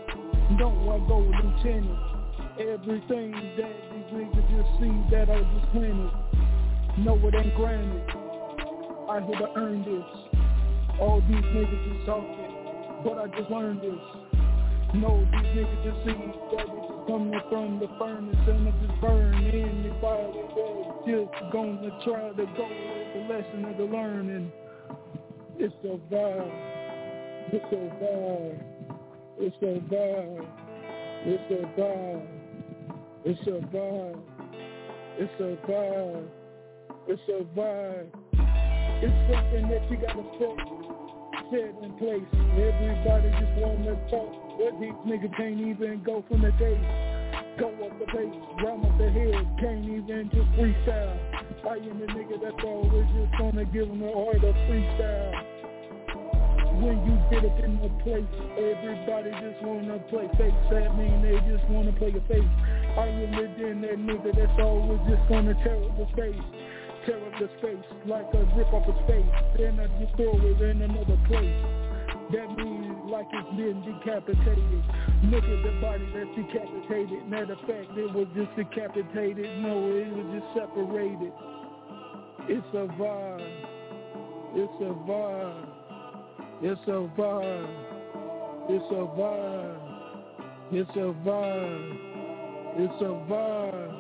No, I go lieutenant. Everything that these niggas just see that I just planted. No, it ain't granted. I had to earn this. All these niggas just talking, but I just learned this. No, these niggas just see that it's coming from the furnace and I just burn anybody that's just gonna try to go with the lesson of the learning. It's a vibe. It's a vibe. It's a vibe. It's a vibe. It's a vibe. It's a vibe. It's a vibe. It's something that you gotta set, set in place. Everybody just wanna talk, but these niggas can't even go from the gate. Go up the base, ram up the head, can't even just freestyle. I am the nigga that's always just gonna give them the art of freestyle. When you get up in the place, everybody just wanna play face. That mean they just wanna play a face. I am the then that nigga that's always just gonna tear up the space. Tear up the space like a zip off of space. Then I just throw it in another place. That means like it's been decapitated. Look at the body that's decapitated. Matter of fact, it was just decapitated. No, it was just separated. It's a vibe. It's a vibe. It's a vibe. It's a vibe. It's a vibe. It's a vibe.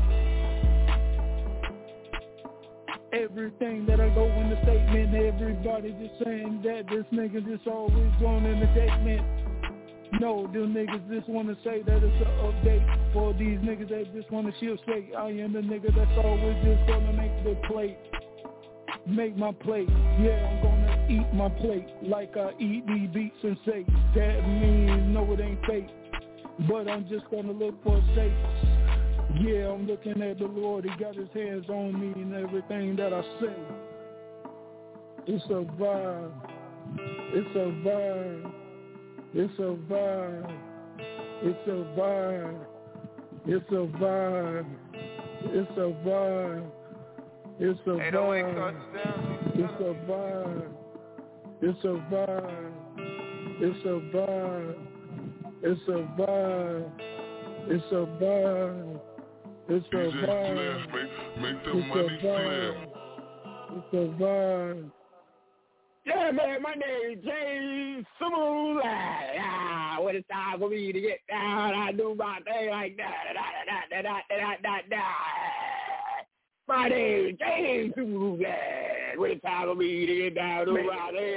Everything that I go in the statement, everybody just saying that this nigga just always going in the statement. No, them niggas just want to say that it's an update. For these niggas that just want to shield straight, I am the nigga that's always just going to make the plate. Make my plate, yeah, I'm gonna eat my plate like I eat these beats and say that means no, it ain't fake, but I'm just gonna look for safe. Yeah, I'm looking at the Lord, he got his hands on me and everything that I say. It's a vibe, it's a vibe, it's a vibe, it's a vibe, it's a vibe, it's a vibe. It's a vibe. It's a vibe. It's a vibe. It's a vibe. It's a vibe. It's a vibe. It's a vibe. Make the money clear. It's a vibe. Yeah, man, my name is James Smooth. Ah, what it's time for me to get down. I do my thing like that. Da, da, da, da, da, da, da. My name is James Smooth. What it's time for me to get down. Do my thing.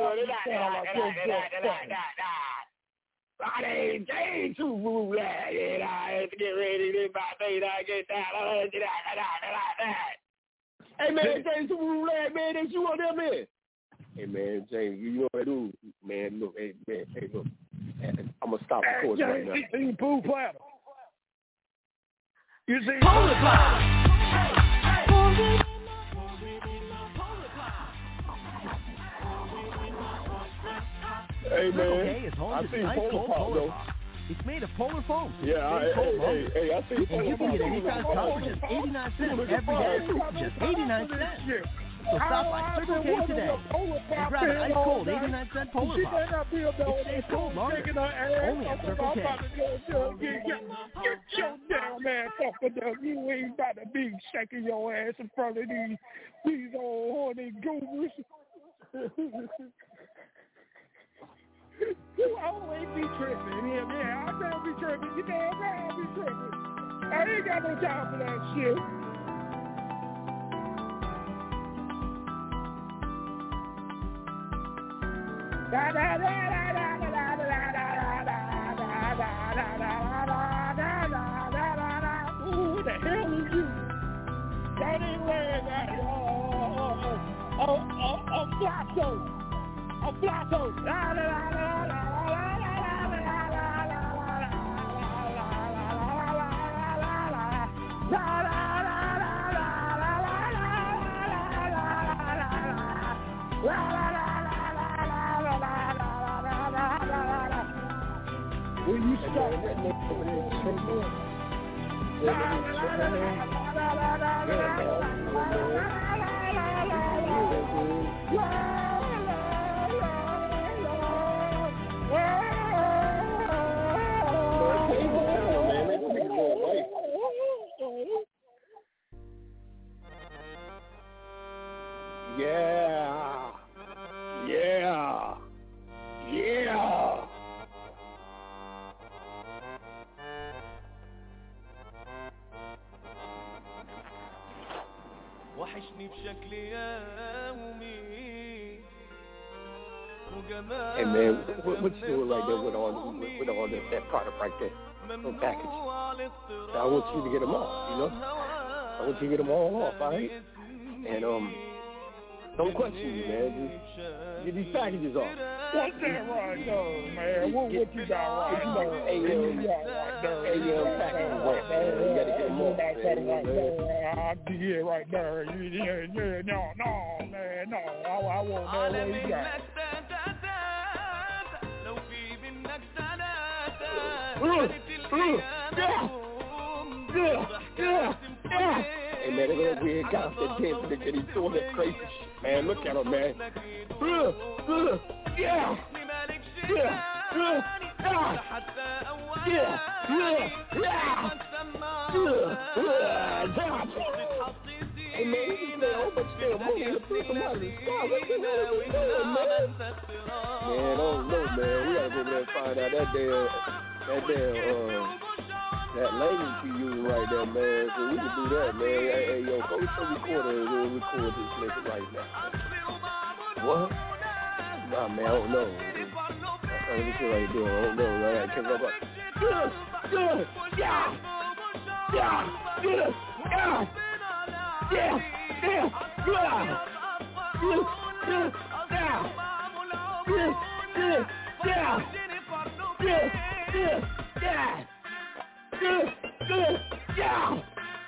My name is James Smooth. And I have to get ready to do my thing. I get down. Hey, man, James Smooth, man, that's you on there, man. Hey, man, James, you know what I do? Man, look, hey, man, hey, look. I'm going to stop the course right now. You see Pool Platter. You see Pool Platter. Hey, man, okay, it's home I to see nice Polar cold Pop, Polar though. Pop. It's made of polar foam. Yeah, I, hey, hey, hey, hey, I see And you can get anytime cup for just eighty-nine cents every day. Just eighty-nine cents. So stop by Circle K today and grab an ice cold eighty-nine cent Polar Pop. It stays cold longer. Only at Circle K. Get your damn ass off of them. You ain't about to be shaking your ass in front of these these old horny goobers. You always be tripping. Yeah, yeah, I'll never be tripping. You damn right I'll be tripping. I ain't got no time for that shit. Da da da da da da da da da da da da. Ooh, what the hell is you? That ain't where that. Oh, oh, oh, oh, Flacco. Oh, Flacco. Da da da da. Will you stop that nigga over there? Yeah. Yeah. وحشني بشكل يومي. Hey man, what, what you doing right there with all with, with all that, that product right there? No package. So I want you to get them off, you know? I want you to get them all off, all right? And um, don't question me, man. Just get these packages off. What's that right there, man? What, what you got right there? Hey, um, hey, um, packages off, man. You gotta get them off, man. Yeah, right there. Yeah, yeah, no, no, man, no. I, I won't know what you got. Hey man, they're gonna be a constant dancing and he's doing that crazy shit, man. Look at him, man. Yeah, yeah, yeah, yeah, yeah, yeah. Hey man, you just made a whole bunch of damn money to put them out of the sky. What the hell are we doing, man? Man, I don't know, man. We gotta go over there and find out that damn, that damn, uh, that language you using right there, man. So we can do that, man. Hey, hey yo, go to some recorder and we'll record this nigga right now. What? Nah, man, I don't know. Let me see what you doing. I don't know, man. I can't remember. Yeah, yeah, yeah, yeah, yeah, yeah. Yeah, yeah, yeah, yeah, yeah, yeah, yeah, yeah, yeah, yeah, yeah, yeah, yeah, yeah,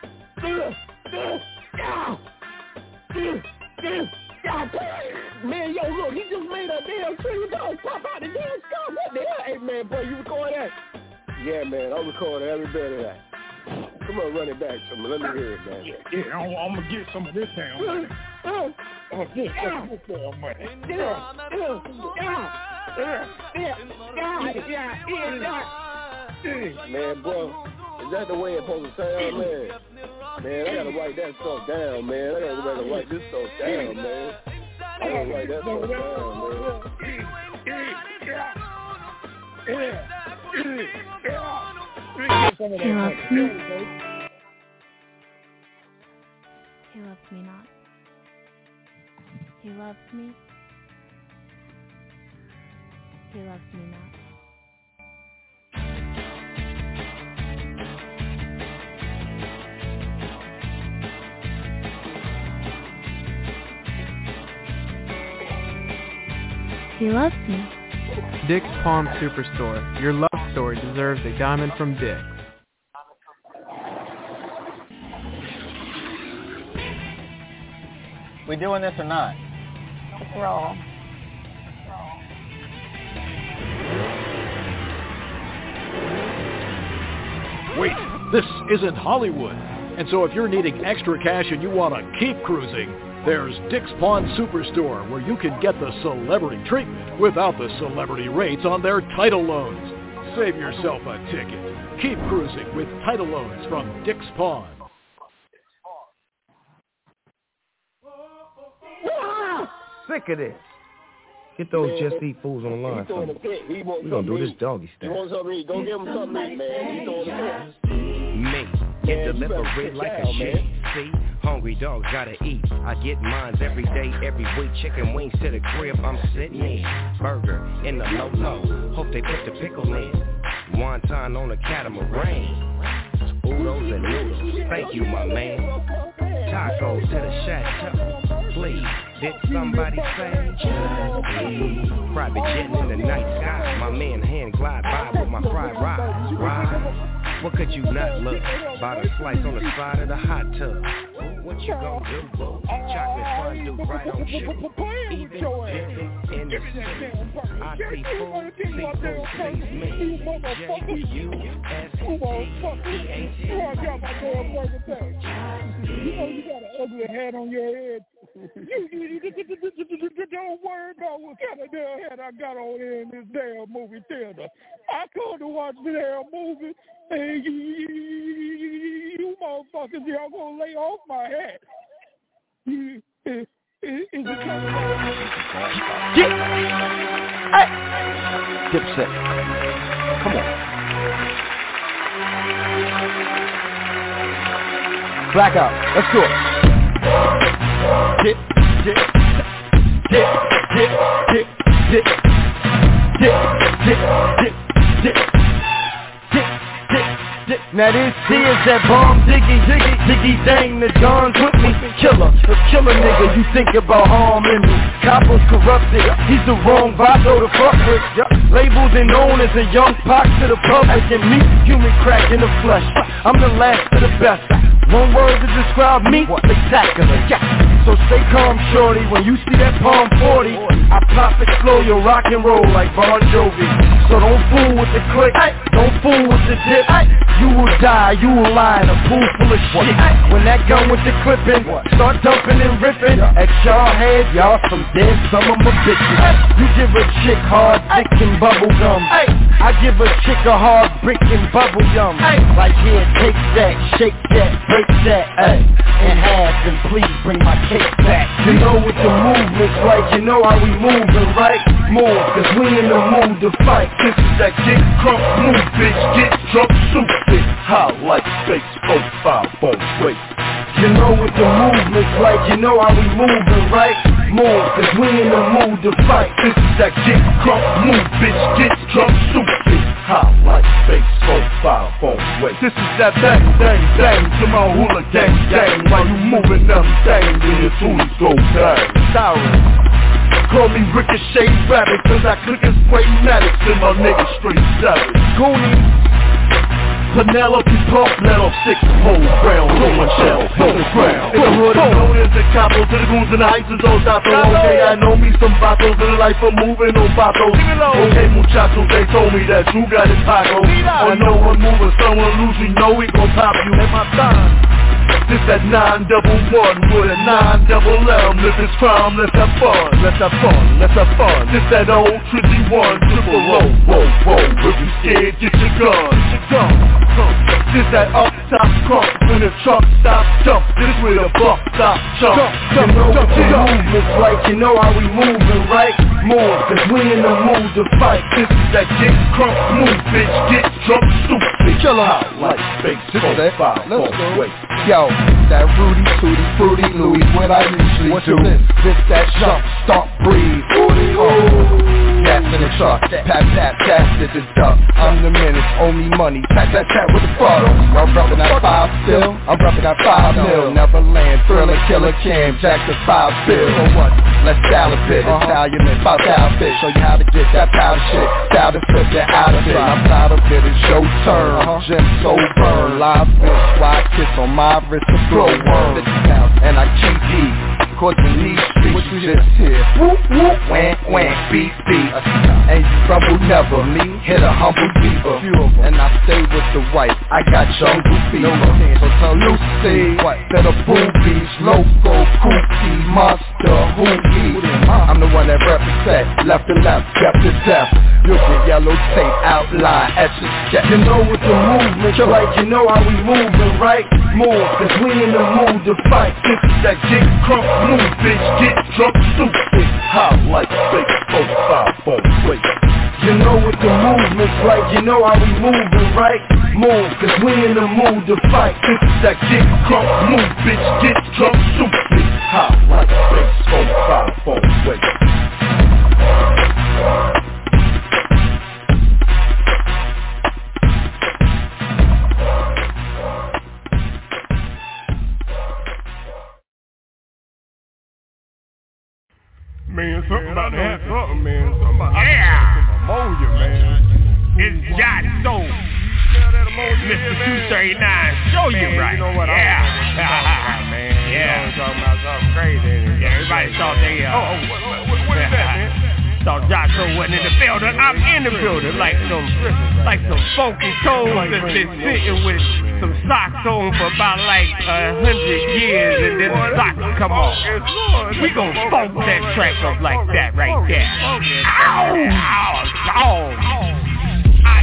yeah, yeah, yeah. Man, yo, look, he just made a damn tree dog pop out the damn sky. What the hell? Hey, man, boy, you record that? Yeah, man, I'm recording every bit of that. Come on, run it back to me. Let me hear it, man. Yeah, yeah, I'm, I'm gonna get some of this damn money. I'm gonna get some of this damn money. Yeah, yeah, yeah, yeah, yeah, yeah, yeah. Man, bro, is that the way it's supposed to sound, man? Man, I gotta write that stuff down, man. I gotta, gotta write this stuff down, man. I gotta write that stuff down, man. Yeah, yeah, yeah. He loves me. He loves me not. He loves me. He loves me not. He loves me. Dick's Pawn Superstore. Your love story deserves a diamond from Dick's. We doing this or not? Roll. Wait, this isn't Hollywood. And so if you're needing extra cash and you want to keep cruising, there's Dick's Pawn Superstore, where you can get the celebrity treatment without the celebrity rates on their title loans. Save yourself a ticket. Keep cruising with title loans from Dick's Pawn. Sick of this. Get those man, Just Eat fools on the line. We're going to do this doggy style. You want something? Go give him something, man. He's throwing the pit. Me. Get delivery like a shit. See, hungry dogs gotta eat. I get mines every day, every week. Chicken wings to the crib, I'm sitting in. Burger in the low-low. Hope they put the pickle in. Wonton on a catamaran. Oodles and noodles. Thank you, my man. Tacos to the chateau. Please, did somebody say just private jetting in the night sky. My man hand glide by with my fried rice. Ride. What could you not look? About a slice on the side of the hot tub. What you gon' do, boo? Chocolate fondue right on you. Even in the city. I see food, see food, sees me. J U S T E A T. You know you got an ugly hat on your head. You, you, you, you, don't worry about what kind of damn hat I got on here in this damn movie theater. I come to watch the damn movie, and you, you, you, you motherfuckers, y'all gonna lay off my hat. Get. Hey. Dipset. Come on. Blackout. Let's do it. Dip, dip, dip, dip, dip, dip, dip, dip, dip, dip. Now this is that bomb diggy, diggy, diggy dang, the Don's with me. Killer, a killer nigga, you think about harming me. Copper's corrupted, he's the wrong vato to fuck with. Labeled and known as a young pox to the public, and me, human crack in the flesh. I'm the last of the best. One word to describe me, spectacular, yeah. So stay calm, shorty, when you see that palm forty, I pop it slow, you rock and roll like Bon Jovi. So don't fool with the click, don't fool with the dip. You will die, you will lie in a pool full of shit. When that gun with the clipping, start dumping and ripping at y'all head, y'all some dead some of my bitches. You give a chick hard dick and bubble gum, I give a chick a hard brick and bubble gum. Like here, take that, shake that, break that, ay, in half, and please bring my cake back. You know what the movement's like, you know how we moving, right? Move, cause we in the mood to fight. This is that get crunk move, bitch, get drunk, stupid. How like space, oh, five, four, wait. You know what the movement's like, you know how we moving, right? Move, cause we in the mood to fight. This is that get crunk move, bitch, get drunk, stupid. How like space, oh, five, four, wait. This is that bang, bang, bang, to my hula gang, gang. While you moving them things, then your tools go bang. Sorry. Call me Ricochet Rabbit, cause I click and spray Maddox and my nigga straight savage. Goonies, Penelope Pump, let off six whole rounds on my shell, on the ground. In the hood is known as the capo, to the goons and the heights is those datos. Okay, I know me some vatos in the life of moving on vatos. Okay, muchachos, they told me that you got it taco. I know one moving, someone lose, you know we gon' top you. At my time. This that nine double one with a nine double M. If it's crime, let's have fun, let's have fun, let's have fun. This that old Trizzy one, triple O, whoa, whoa. If you scared, get your gun, get your gun. Huh. This that up top crunk, when the truck stop jump. This where the buck stop jump. You know what the movement's like, you know how we moving, right? More, cause we in the mood to fight. This is that get crunk move, bitch, get drunk, stupid. Killer out like space, four, five, four, wait. Yo, that Rudy, Tooty, Fruity, Louie, what I usually what do. This, this that jump, stomp, breathe. Ooh, oh. Gas in the truck, pat, pat, gas it is duck. I'm the menace, owe me money, pat, pat, pat with the fuck. I'm reppin' that five still, I'm reppin' that five mil. Neverland, Thriller, Killer Cam, Jack the five bill. So what? Let's dial a bit, Italian and five thousand fish. Show you how to get that powder shit, style to flip that out of it. I'm proud of it, it's your turn. Jim so burn, live bitch, why kiss on my wrist to throw worm. And I keep these, cause in these streets you just hear whoop whoop, wham wham, beat beat. And you rumble never, me hit a humble diva. And I stay with the white, I got jungle fever. So tell Lucy, that a boobies, loco, kooky, monster, hoopy. I'm the one that represent, left to left, depth to depth. You'll get yellow tape, outline, etch a sketch. You know what the movement's like, you know how we moving, right? Move, cause we in the mood to fight. This is that get crunk move, bitch, get drunk, stupid. How like space, four, five, four, wait. You know what the movement's like, you know how we moving, right? Move, cause we in the mood to fight. This is that get crunk move, bitch, get drunk, stupid. How like space, four, five, four, wait. Man, something about to happen, something, man. Something about yeah. Some ammonia, man. It's Jot Soul. Mister two thirty-nine, show you right. You know what? Yeah. I'm man. Yeah. You know, talking about something crazy. Yeah, everybody thought they, uh. Oh, oh what, what, what is that, man? Thought Jot Soul wasn't in the building. I'm in the building. Like some, like some funky toes that's been sitting with some socks on for about like a hundred years, and then the socks come off. We gon' funk that track up like that right there. Ow! Ow! Ow! I am the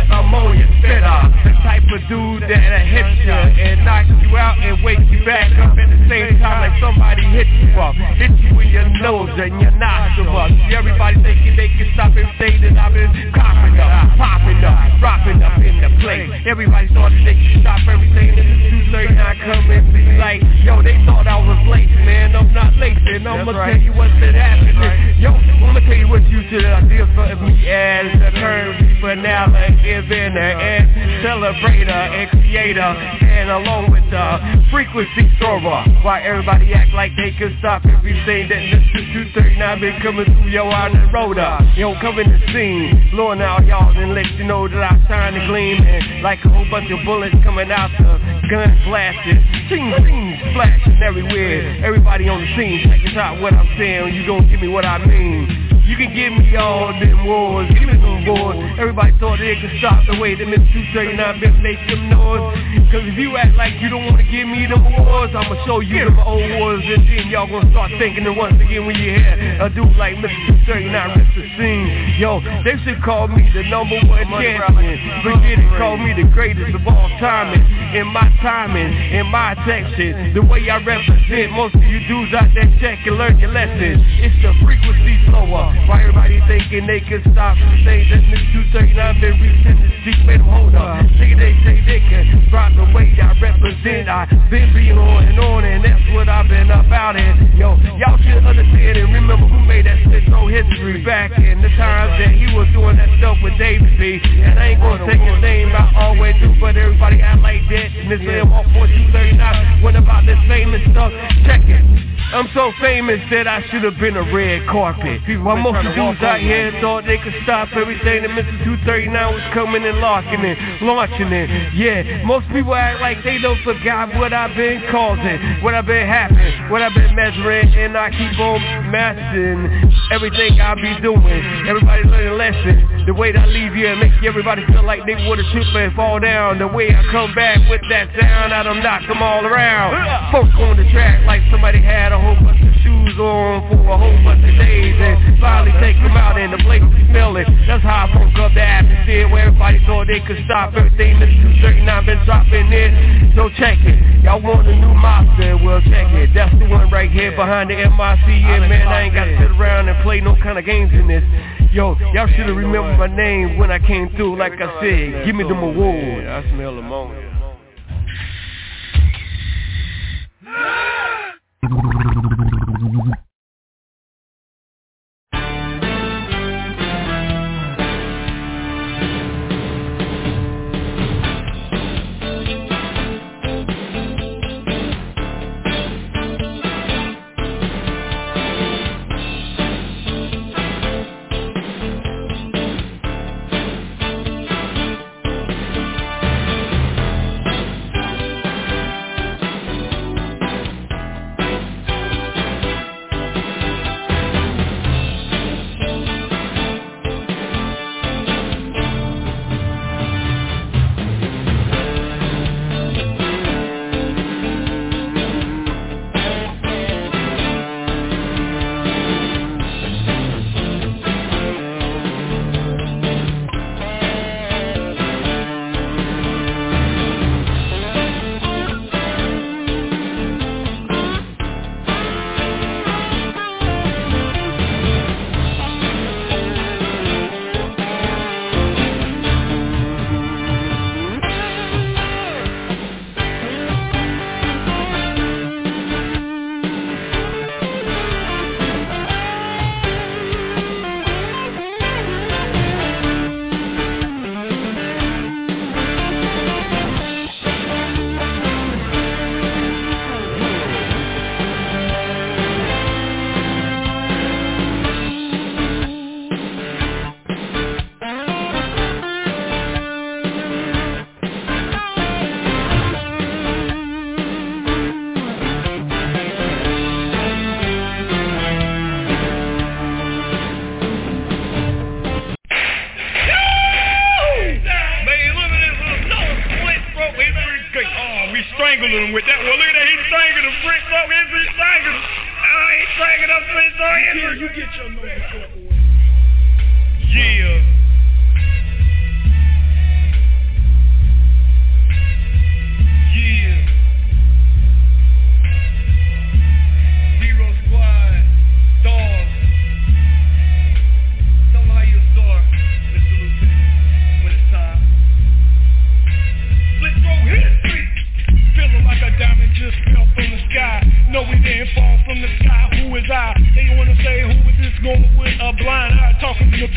I'm on your spitter. The type of dude that'll hit you and knock you out and wake you back up at the same time like somebody hit you up. Hit you in your nose and your nostrils. See, everybody thinking they can stop everything that I've been coughing up, popping up, dropping up in the place. Everybody thought that they could stop everything in the two thirty-nine coming be like, yo, they thought I was late, man. I'm not late, and I'm gonna tell you what's been happening. Yo, I'm gonna tell you what you should do for me as a term finale, inventor and celebrator and creator, and along with the frequency thrower. Why everybody act like they can stop everything that Mister two thirty-nine been coming through yo on the road up. Yo, come in the scene, blowing out y'all and let you know that I shine and gleam, and like a whole bunch of bullets coming out the guns blasting, sing, sing, splashing everywhere. Everybody on the scene, check this out what I'm saying, you gon' give me what I mean. You can give me all them wars, give me some wars. Everybody thought they could stop the way that Mister two thirty-nine been make them noise. Cause if you act like you don't wanna give me them wars, I'ma show you them old wars, and then y'all gonna start thinking that once again when you hear a dude like Mister two thirty-nine rip the scene. Yo, they should call me the number one champion. Forget it, call me the greatest of all time. In my timing, in my section, the way I represent, most of you dudes out there check and learn your lessons. It's the frequency slower. Why everybody thinking they can stop the thing that Mister two thirty-nine been reaching the seat, made them hold up. Nigga, they say they can rock the way I represent. I been being on and on, and that's what I've been about it. Yo, y'all should understand and remember who made that shit so history back in the times that he was doing that stuff with David B. And I ain't gonna take his name out all the way through, but everybody act like that. Mister M off four two thirty-nine, what about this famous stuff? Check it. I'm so famous that I should have been a red carpet. While most of dudes out here thought they could stop everything that Mister two thirty-nine was coming and locking it, launching it. Yeah, most people act like they don't forgot what I've been causing, what I've been happening, what I've been measuring, and I keep on mastering everything I be doing. Everybody learning lessons. The way that I leave here and make everybody feel like they would have tripped and fall down. The way I come back with that sound, I done knock them all around. Folk on the track like somebody had a whole bunch of shoes on for a whole bunch of days, and finally take them out and the place be feeling. That's how I broke up the atmosphere where everybody thought they could stop everything. Mister two thirty-nine been dropping it, so check it. Y'all want a new mobster? Well, check it. That's the one right here behind the M I C. Yeah, man, I ain't gotta sit around and play no kind of games in this. Yo, y'all should've remembered my name when I came through. Like I said, give me them awards. I smell ammonia.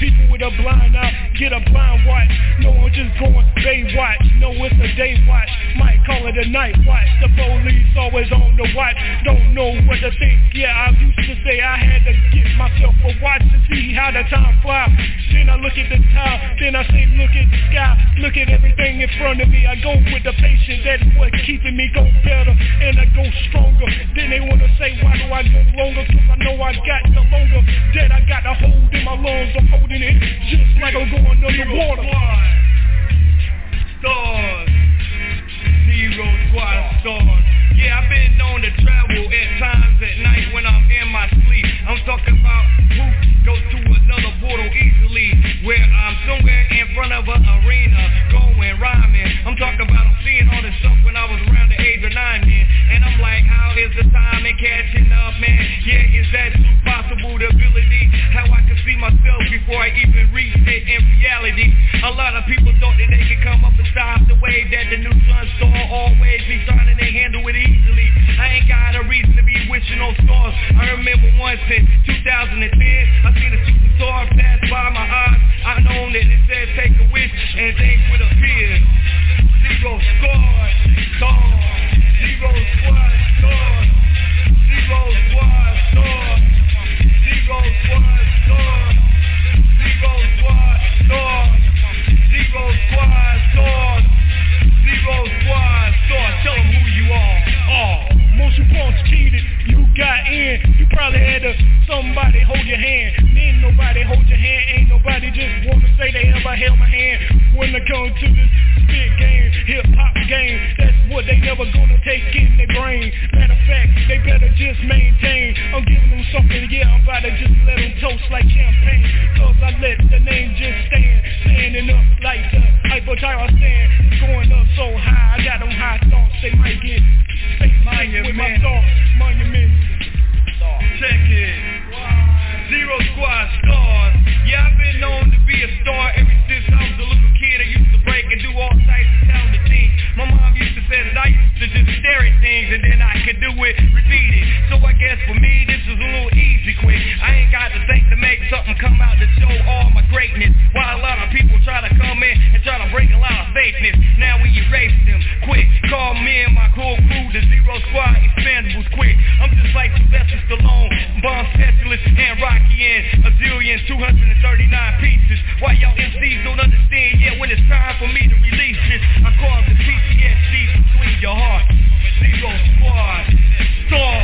People with a blind eye get a blind watch. No, I'm just going Baywatch. No, it's a day watch. Might call it a night watch. The police always on the watch. Don't know what to think. Yeah, I used to say I had to get myself a watch to see how the time fly. Then I look at the time. Then I say look at the sky. Look at everything in front of me. I go with the patient. That's what's keeping me go better. And I go stronger. Then they wanna say why do I go longer? Cause I know I got the longer that I got a hold in my lungs. I'm holding it just like I'm going underwater. Stars, Zero Squad stars. Yeah, I've been known to travel at times at night when I'm in my sleep. I'm talking about who goes to another portal easily, where I'm somewhere in front of an arena, going rhyming. I'm talking about I'm seeing all this stuff when I was around the age of nine, man. And I'm like, how is the time and catching up, man? Yeah, is that too possible? The ability, how I can see myself before I even reach it in reality. A lot of people thought that they could come up and stop the way that the new sun star always be shining. They handle it easily. I ain't got a reason to be wishing on stars. I remember once in two thousand ten, I seen a shooting star pass by my eyes. I know that it said take a wish and things would appear. Zero squad stars. Zero squad stars. Zero squad stars. Zero squad stars. Zero squad stars. Zero squad stars. Zero squad stars. Tell them who you are. Oh, motion punch cheated. You got in. You probably had to somebody hold your hand. Ain't nobody hold your hand. Ain't nobody just wanna say they ever held my hand. When they come to this spit game, hip hop game, that's what they never gonna take in their brain. Matter of fact, they better just maintain. I'm giving them something, yeah, I'm about to just let them toast like champagne. Cause I let the name just stand, standing up like the hypothyroid stand. It's going up so high, I got them high thoughts, they might get face with my thoughts. Monument. Check it. Zero Squad stars. Yeah, I've been known to be a star ever since I was a little kid. I used to break and do all types of talented things. My mom used to say that I used to just stare at things and then I could do it, repeat it. So I guess for me this is a little easy quick. I ain't got to think to make something come out to show all my greatness. While a lot of people try to come in and try to break a lot of fakeness, now we erase them quick. Call me and my whole crew the Zero Squad Expendables quick. I'm just like Sylvester Stallone, bomb specialist and Rocky in a zillion two hundred thirty-nine pieces. Why y'all M Cs don't understand yet when it's time for me to release this? I call it the P T S D between your heart. Zero Squad Star.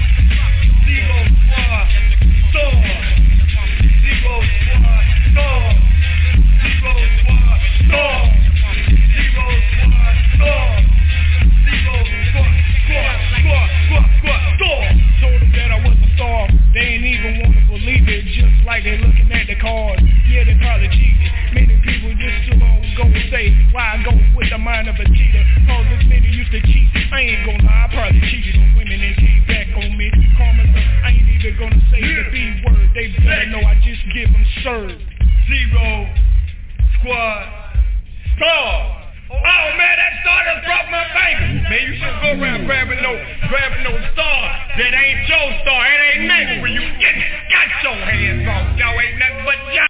Zero Squad Star. Zero Squad Star. Zero Squad Star. Zero Squad Star. Zero Squad Squad Squad Squad Squad Star. Told them that I was a star. They ain't even want to believe it, just like they looking at the cards. Yeah, they probably cheated. Many people just too long go and say, why I go with the mind of a cheater? Cause this many used to cheat. I ain't gonna lie, I probably cheated on women and came back on me. Karma's up, I ain't even gonna say the B word. They better know I just give them served. Zero Squad Star. Oh man, that star just dropped my finger. Man, you should go around grabbing no, grabbing no star that ain't your star. It ain't meant for you. Get, got your hands off. Y'all ain't nothing but y'all.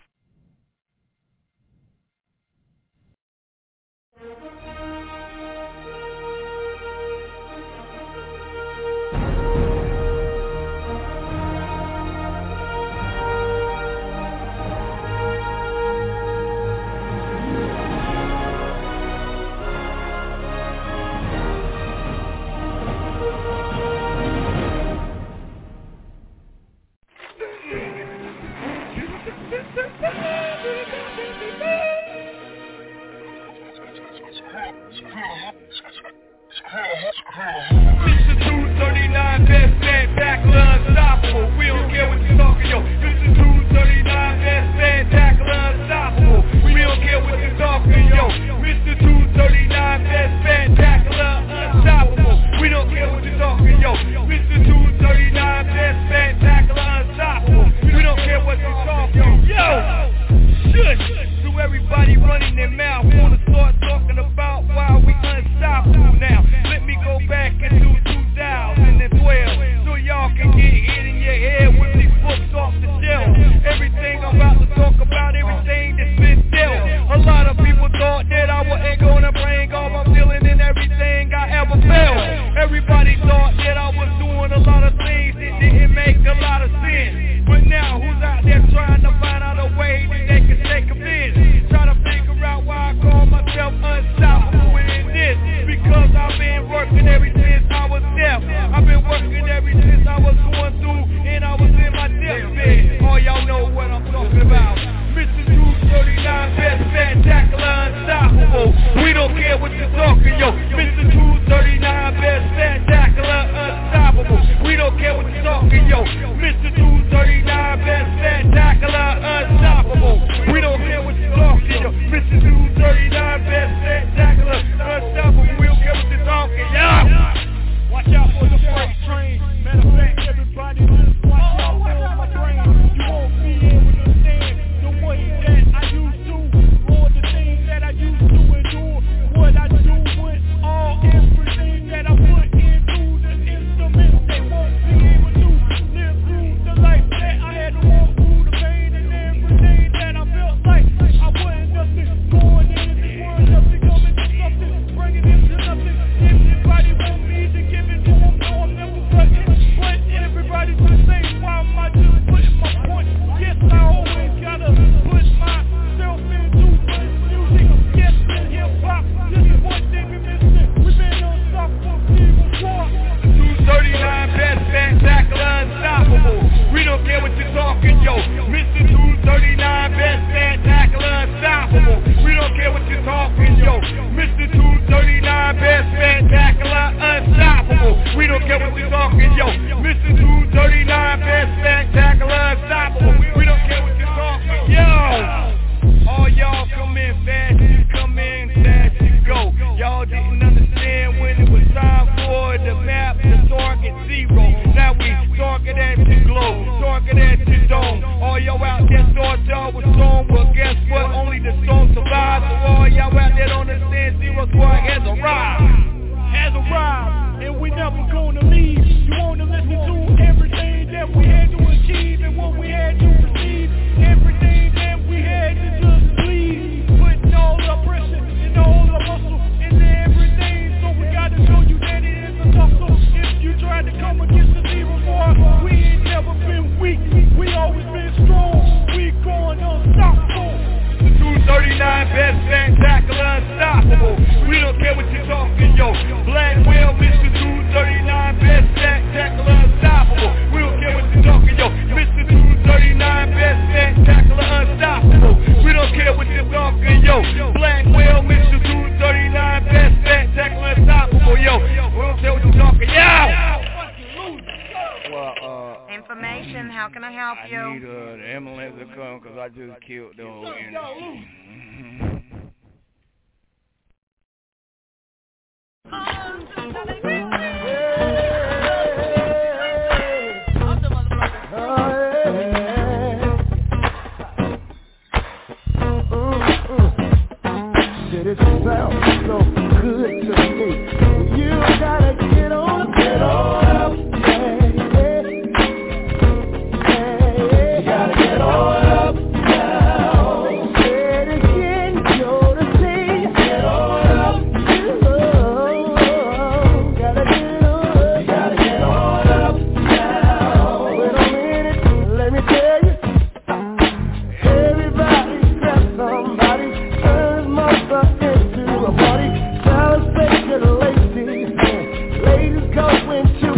Mister two thirty-nine, best spectacular, unstoppable. We don't care what you're talking, yo. Mister two thirty-nine, best spectacular, unstoppable. We don't care what you're talking, yo. Mister two thirty-nine, best spectacular, unstoppable. We don't care what you're talking, yo. Mister two thirty-nine, best spectacular, unstoppable. We don't care what you're talking, yo. Shush. So everybody running their mouth wanna start talking about why we unstoppable now. Let me go back into two thousand twelve. don't care what you're talking, yo. Mister two thirty-nine, best spectacular, unstoppable. We don't care what you're talking, yo. Mister two thirty-nine, best spectacular, unstoppable. We don't care what you're talking, yo. Mister two thirty-nine, best spectacular, unstoppable. We don't care what you're talking, yo. Watch out for the freight train. Matter of fact, everybody just watch out for my brain. You won't be able to stand the way that I used to, or the things that I used to endure. What I do with all everything that I put into the instruments, they won't be able to live through the life that I had to walk through, the pain and everything that I felt like I wasn't nothing. Going into this world, nothing coming to something, bringing it to nothing. Everybody want me to give it to them, no I'm never butting. But everybody's the same, why am I just putting my point? Yes, I always gotta put myself into this music. Yes, in hip-hop, this is one thing we missing. We've been unstoppable, people walk. two thirty-nine, best spectacular, unstoppable. We don't care what you're talking, yo. Mister two thirty-nine, best spectacular, unstoppable. We don't care what you're talking, yo. Mister two thirty-nine, best spectacular, unstoppable. We don't care what you're talking, yo. Mister two thirty-nine, best spectacular, unstoppable. We don't care what you're talking, yo. All y'all come in fast, you come in fast, you go. Y'all didn't understand when it was time for the map to target zero. Now we target at the globe, target at the dome. All y'all out there thought y'all was strong, well guess what? Only the strong survive. So all y'all out there don't understand, Zero Squad has arrived. Has arrived, and we never gonna leave. You wanna listen to everything that we had to achieve and what we had to receive. Everything that we had to just leave. Putting all the pressure and all the muscle into everything. So we gotta show you that it is a tussle. If you try to come against the Zero Squad, we ain't never been weak. We always been strong. We going unstoppable. two thirty-nine, best spectacular, unstoppable. We don't care what you're talking, yo. Black Whale, Mister two thirty-nine, best spectacular, unstoppable. We don't care what you're talking, yo. Mister two thirty-nine, best spectacular, unstoppable. We don't care what you're talking, yo. Black Whale, Mister two thirty-nine, best spectacular, unstoppable, yo. We don't care what you're talking, yo. Well, uh, information, how can I help I you? I need uh, the ambulance to come because I just killed the whole energy. It sounds so good to me. You gotta get on, get on up. Ladies go into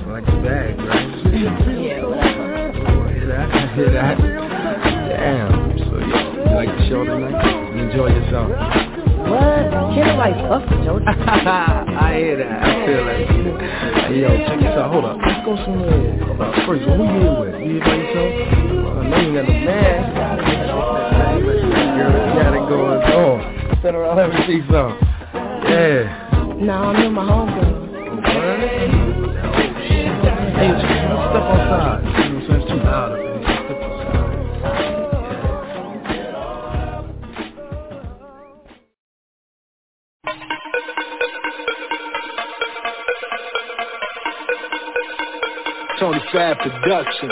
Like the bag, right? Yeah, whatever. Oh, hear that? I hear that. Damn. So you, you like the show tonight? You enjoy yourself? What? Can't nobody fuck with Jody. I hear that. I feel that shit. Hey, yo, check this out. Hold up. Let's go somewhere. Hold up. First of all, who you here with? You here by yourself? I know you got no man. Girl, you got it going on. Sit around, let me see something. Yeah. No, I'm with my homegirl. Hey, let's step outside. You know what I'm saying? It's too loud up here. Step outside. Tony Fab Production.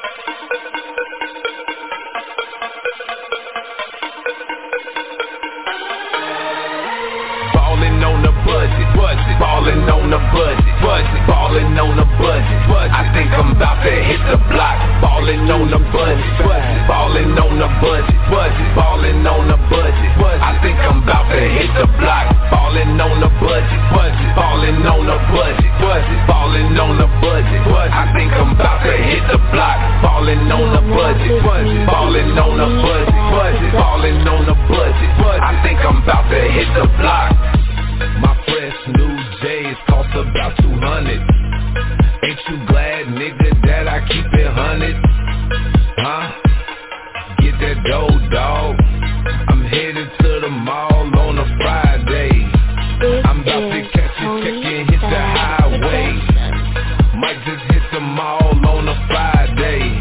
Ballin' on the budget, budget. Ballin' on the budget, budget. Ballin' on the budget, budget. I think I'm about to hit the block. Ballin' on the budget, budget. Ballin' on the budget, budget. Ballin' on the budget, budget. I think I'm about to hit the block. Ballin' on the budget, budget. Ballin' on the budget, budget. Ballin' on the budget, budget. I think I'm about to hit the block. Ballin' on the budget, budget. Ballin' on the budget, budget. Ballin' on the budget, budget. I think I'm about to hit the block. My fresh new J's cost about two hundred. Ain't you glad, nigga, that I keep it hundred? Huh? Get that dough, dog. I'm headed to the mall on a Friday. I'm about to catch a check and hit the highway. Might just hit the mall on a Friday.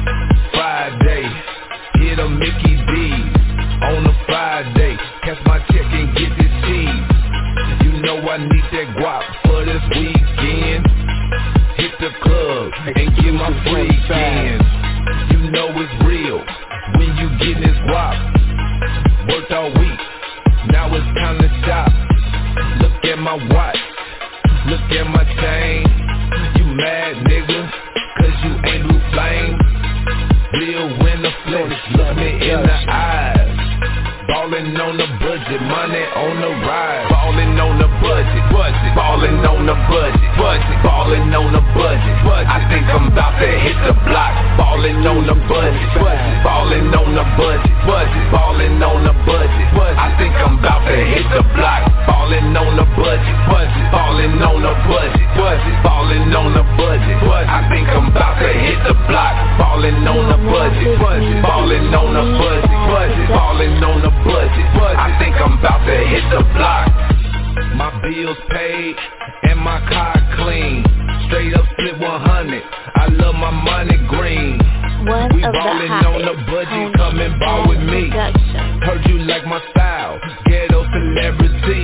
Friday. Hit a Mickey D's on a Friday. Catch my check and get this cheese. You know I need that guap for this weekend. Hit the club and get my freakin'. You know it's real when you get this guap. Worked all week, now it's time to shop. Look at my watch, look at my chain. You mad, nigga, cause you ain't blue flame. Real when the flesh, look me in the eyes. Ballin' on the budget, money on the rise. Ballin' on the budget, budget. Ballin' on the budget, budget. Ballin' on the budget, budget. I think I'm about to hit the block. Ballin' on the budget, budget. Ballin' on the budget, budget. Ballin' on the budget, budget. I think I'm about to hit the block. Ballin' on the budget, budget. Ballin' on the budget, budget. Ballin' on the budget, budget. I think I'm about to hit the block. Ballin' on the budget, budget. Ballin' on the budget, budget. Ballin' on the budget, budget. I think I'm about to hit the block. My bills paid and my car clean. Straight up split one hundred. I love my money green. One we of ballin' the on the budget, come and ball with me. Heard you like my style, ghetto celebrity.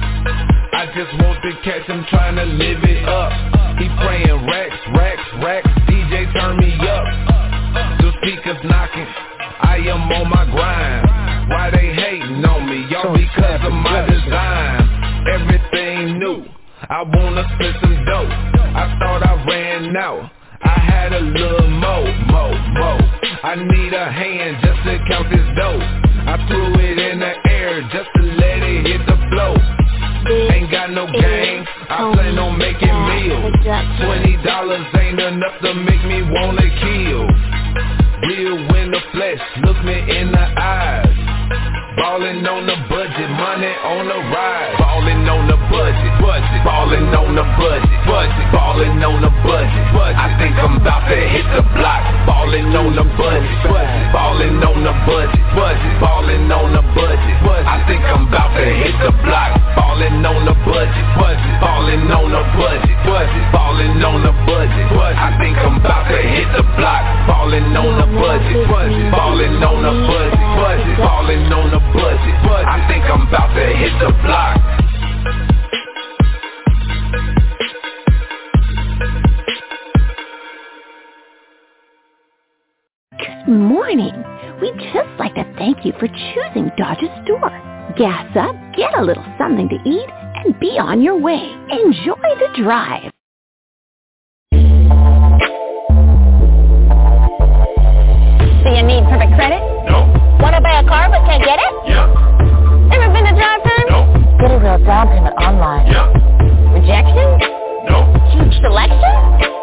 I just want to catch him trying to live it up. He prayin' racks, racks, racks. D J turn me up. The speakers knocking. I am on my grind. Why they hating on me? Y'all because of my design. Everything new. I wanna split some dough. I thought I ran out. I had a little mo, mo, mo. I need a hand just to count this dough. I threw it in the air just to let it hit the floor. Ain't got no game, I plan on making meals. Twenty dollars ain't enough to make me wanna kill. Real when the flesh, look me in the eyes. Ballin' on the budget, money on the rise. Ballin' on the budget, budget. Ballin' on the budget, budget. Ballin' on the budget, budget. I think I'm about to hit the block. Ballin' on the budget, budget. Ballin' on the budget, budget. Ballin' on the budget, budget. I think I'm about to hit the block. Ballin' on the budget, budget. Ballin' on the budget, budget. Ballin' on the budget, budget. I think I'm about to hit the block. Ballin' on the budget, budget. Ballin' on the budget, budget. Ballin' on the budget, budget. I think I'm about to hit the block. Good morning. We'd just like to thank you for choosing Dodge's store. Gas up, get a little something to eat, and be on your way. Enjoy the drive. Do you need perfect credit? No. Want to buy a car but can't get it? Yeah. Ever been to drive-thru? No. Get a real down payment online. Yeah. Rejection? No. Huge selection?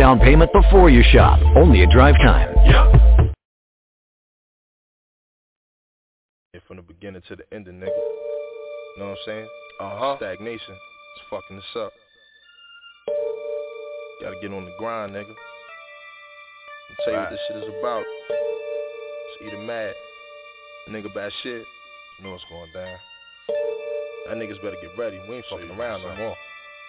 down payment before you shop. Only at Drive Time. Yep. From the beginning to the ending, nigga. You know what I'm saying? Uh-huh. Stagnation. It's fucking us up. Gotta get on the grind, nigga. I'll tell you right. What this shit is about. It's either mad, a nigga bad shit, you know what's going down. That niggas better get ready. We ain't fucking around no more.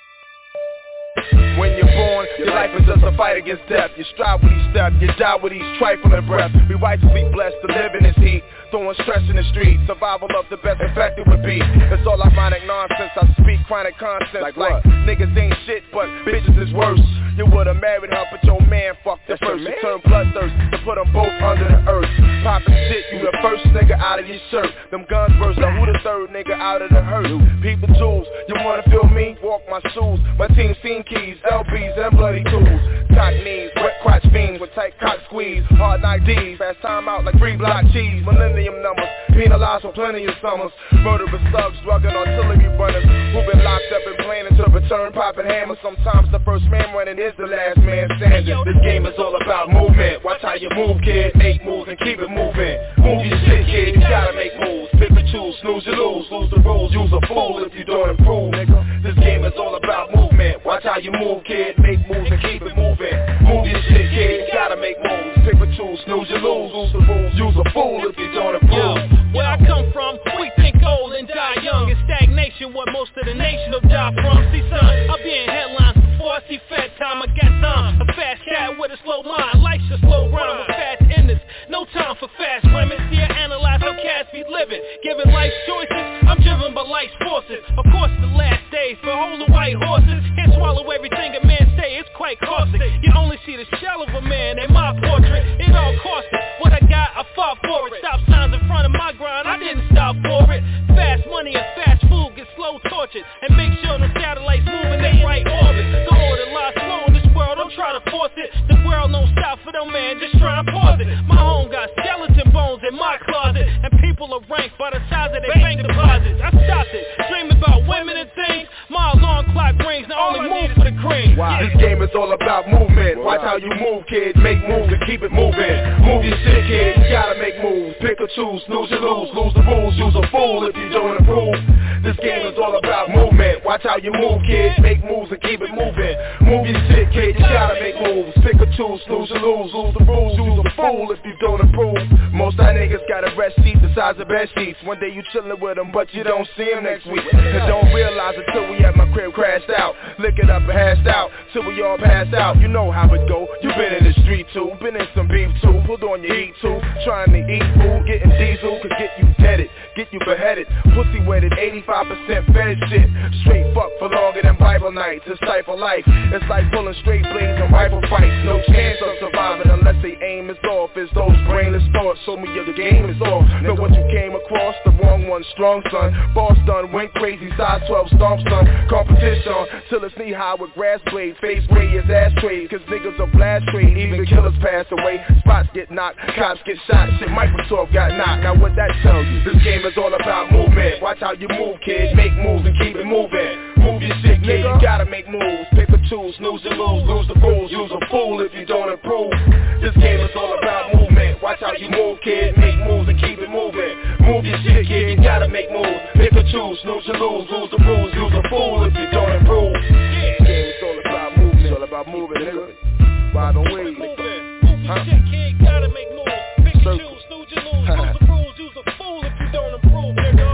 When you're born, your life is just a fight against death. You strive with each step, you die with each trifling breath. We righteously blessed to live in this heat, throwing stress in the streets. Survival of the best infected would be. It's all ironic nonsense, I speak chronic concepts. Like, like niggas ain't shit, but bitches is worse. You would've married her, but your man fucked her first. You turned bloodthirst to put them both under the earth. Poppin' shit, you the first nigga out of your shirt. Them guns burst, now who the third nigga out of the hearse? Peep the jewels, you wanna feel me? Walk my shoes, my team seen keys, L Bs and bloody tools. Cock knees, wet crotch fiends with tight cock squeeze. Hard night D's, fast time out like free block cheese. Millennium numbers, penalized for plenty of summers. Murderous thugs, drugging artillery runners who've been locked up and planning to return, popping hammers. Sometimes the first man running is the last man standing. This game is all about movement. Watch how you move, kid. Make moves and keep it moving. Move your shit, kid. You gotta make moves. Pick and choose, snooze you lose. Lose the rules, use a fool if you don't improve, nigga. This game is all about movement. Watch how you move, kid. Make moves and keep it moving. Move your shit, kid. You gotta make moves. Pick and choose, snooze you lose. Lose the rules, use a fool if you don't improve. Yo, where I come from, we think old and die young. It's stagnation, what most of the nation will die from. See, son, I'll be in headlines before I see fat time. I got time. A fast cat with a slow mind. Life should slow round with fast enders. No time for fast women. See, I analyze how cats be living. Given life choices, I'm driven by life's forces. Of course, the last days for older white horses. Can't swallow everything a man say. It's quite caustic. You only see the shell of a man in my portrait. It all cost it. What I got, I fought for it. Stop signs in front of my grind. I didn't stop for it. Fast money and fast food get slow tortured. And make sure the satellites move in their right orbit. The order lies slow in this world. Don't try to force it. The world don't stop for no man. Just try and pause it. My home got skeleton bones in my closet. And people are ranked by the size of their bank deposits. I stopped it. Dreaming about women and things. My alarm clock rings. Now only move for the cream. Wow. This game is all about movement. Watch how you move, kid. Make moves and keep it moving. Move your shit, kid. You gotta make moves. Pick or choose. Snooze you lose. Lose the rules. Use a fool if you don't improve. This game is all about movement. Watch how you move, kid. Make moves and keep it moving. Move your shit, kid. You gotta make moves. Pick or choose. Snooze you lose. Lose the rules. Use a fool if you don't improve. Most of niggas got a rest seat the size of bed sheets. One day you chillin' with them, but you don't see them next week. And don't realize until we at my crib crashed out. Lick it up and hashed out till we all passed out. You know how it go. You been in the street too. Been in some beef too. Pulled on your heat too. Trying to eat food. Getting diesel could get you deaded. Get you beheaded. Pussy wetted. eighty-five percent fed shit. Straight fuck for longer than Bible nights. It's type of life. It's like pulling straight blades and rifle fights. No chance of surviving unless they aim is off. It's those brainless thoughts. Show me your game is off. Know what you came across. The wrong one. Strong son. Boss done. Went crazy. Size twelve. Stomp some. Competition. Till it's knee high with grass blades. Face gray as ashtrays. Cause niggas are blast trade. Even killers pass away. Spots get knocked. Cops get shot. Shit, Microsoft got knocked. Now what that tell you? This game is all about movement. Watch how you move, kid. Make moves and keep it moving. Move your shit, kid. You gotta make moves. Pick or choose. Snooze and lose. Lose the rules. Use a fool if you don't improve. This game is all about movement. Watch how you move, kid. Make moves and keep it moving. Move your shit, kid. You gotta make moves. Pick or choose. Snooze and lose. Lose the rules. Use a fool if you don't improve. This game is all about movement. It's all about moving, nigga. By the way, move your shit, kid. Gotta make moves. Pick or choose. Snooze and lose. Lose the rules. Use a fool if you don't improve, nigga.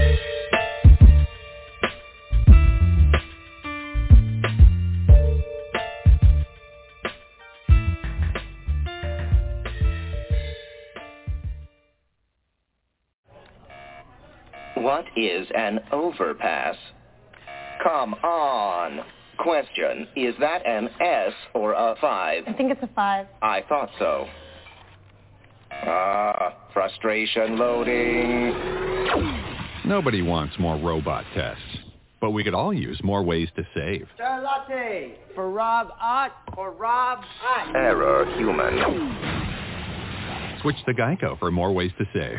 What is an overpass? Come on. Question, is that an S or a five? I think it's a five. I thought so. Ah, frustration loading. Nobody wants more robot tests, but we could all use more ways to save. Star latte for Rob Ott or Rob Ott. Error human. Switch to Geico for more ways to save.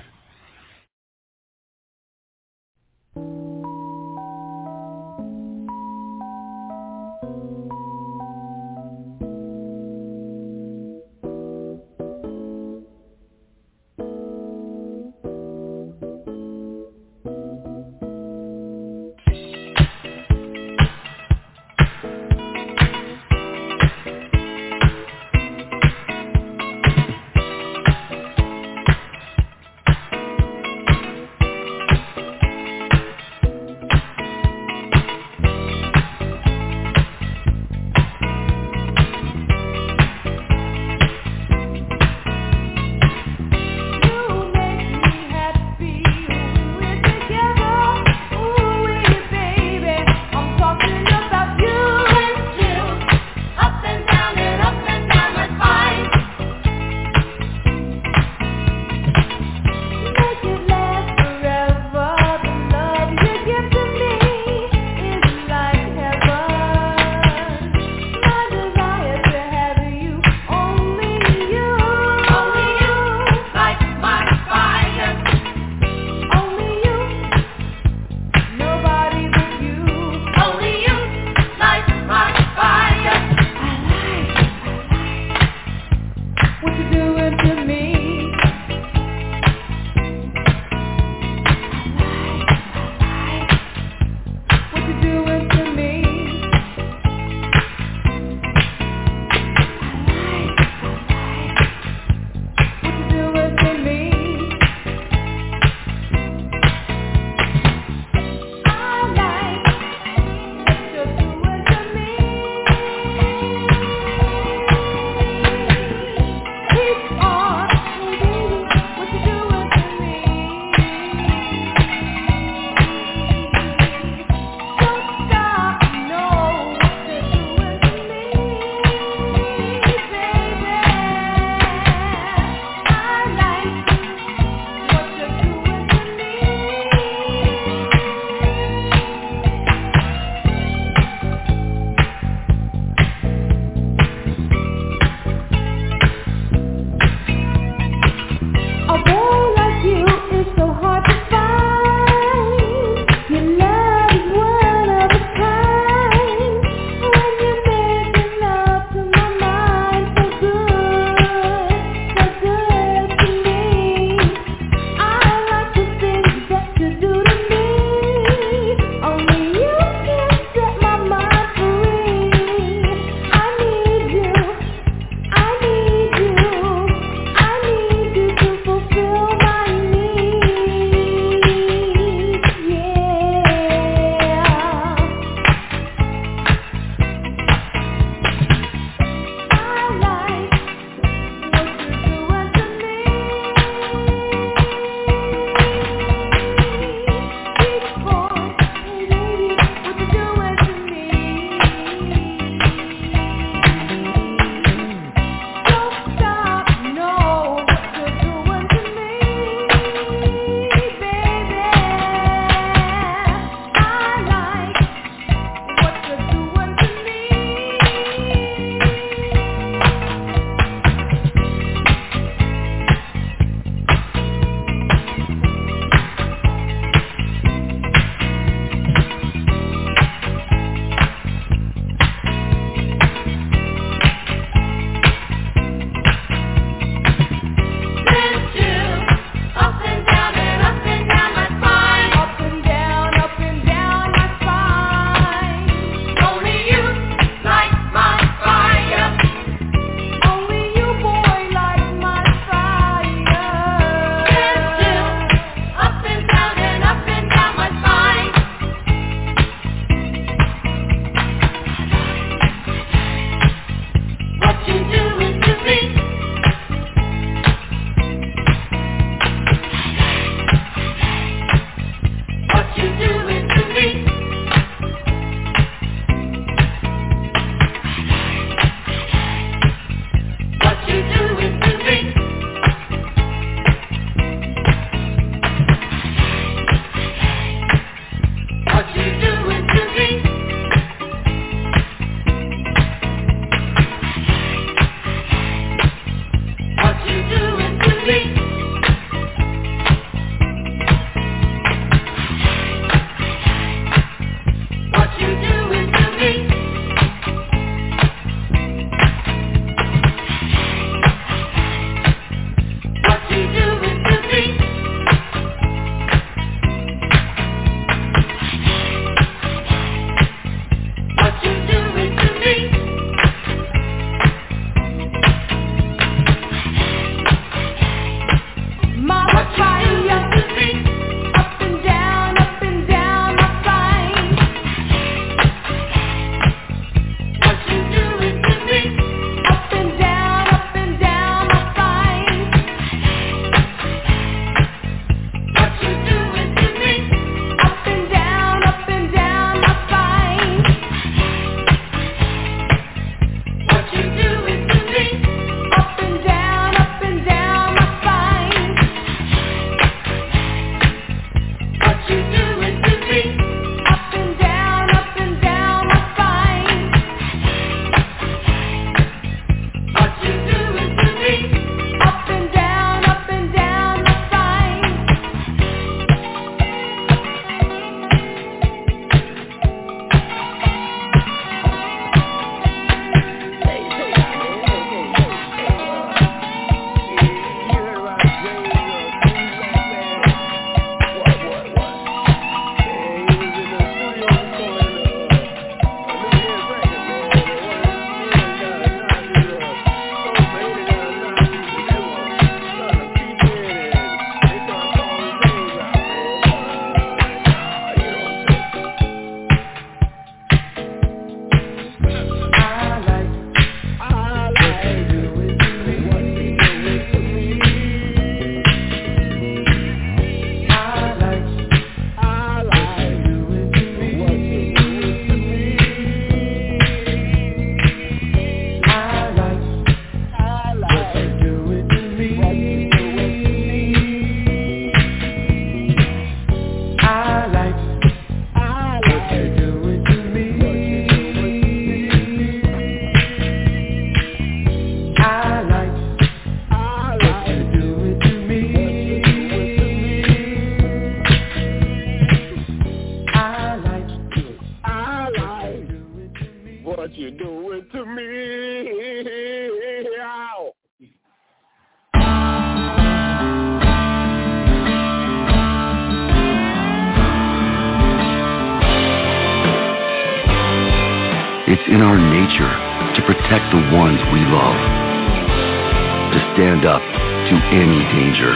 in our nature to protect the ones we love, to stand up to any danger,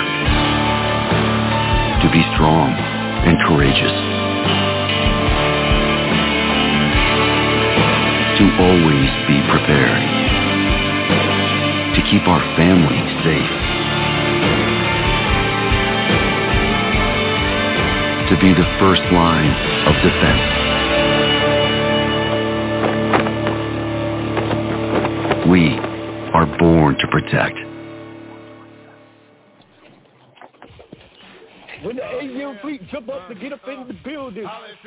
to be strong and courageous, to always be prepared, to keep our family safe, to be the first line of defense. We are born to protect. When the A M fleet jump up to get up in the building.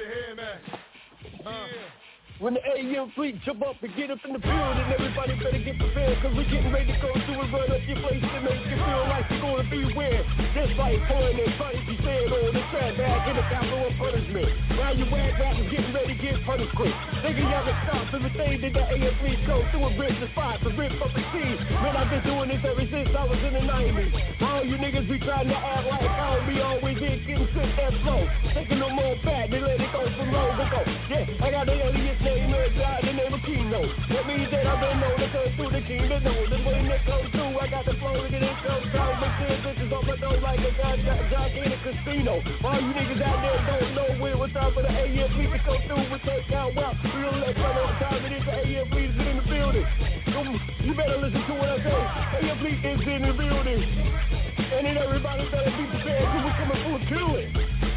When the A M fleet jump up and get up in the building, everybody better get prepared, cause we're getting ready to go through and run up your place to make you feel like you're gonna be where. Just like pulling and trying to said on the track back in the capital of punishment. Now you wag rappers getting ready to get punished quick. Nigga, y'all can stop everything that the A M fleet go through and rip the spot, to rip up the scene. Man, I've been doing this ever since I was in the nineties. All you niggas be trying to act like I don't be always in getting sick that flow. Taking no more back, they let it go from long ago. Yeah, I got the alias name. God, the name of Kino. That means that I've been known to come through the kingdom. No, the way that comes through, I got the flow to get it come down. But ten bitches on my nose like a jockey in a casino. All you niggas out there don't know when it's time for the A M fleet to come through with take out well. We don't let you know what time it is. The A M fleet is in the building. You better listen to what I say. A M fleet is in the building. And then everybody better be prepared because we're coming for a kill it.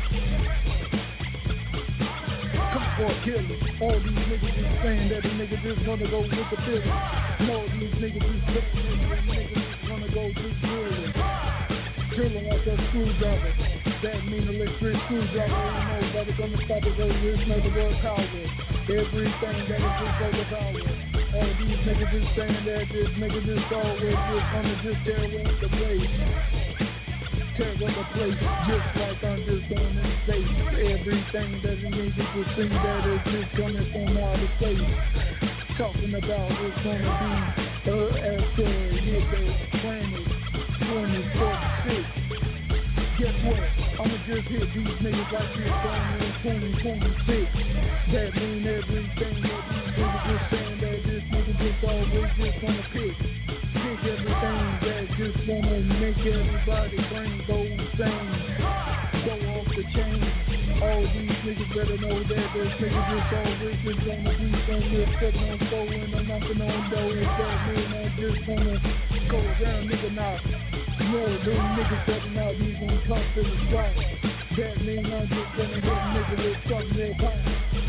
For killing. All these niggas is saying that the nigga just gonna go with the building. All these niggas is saying that the nigga just gonna go just drilling. Drilling like a screwdriver. That mean electric screwdriver. Ain't nobody gonna stop it, go this nigga work power. Everything that is just overpowered. All these niggas is saying that this nigga just always just gonna just tear up the place. Tear up the place just like I'm just on in space. Everything that the niggas will see that is just coming from outer space. Talking about what's gonna be uh, after hit the planet twenty forty-six. Guess what? I'ma just hit these niggas like this going in twenty twenty-six. That mean everything that these niggas just saying that this nigga just always just gonna pick. Pick everything that just wanna make everybody brain go insane. Go off the chain. All these niggas better know that this nigga just always just gonna be somewhere sitting on floor and I'm knocking on doors. That mean I just wanna go around nigga now. No, them niggas stepping out, these gonna come to the spot. That mean I'm just gonna hit nigga with something that pop.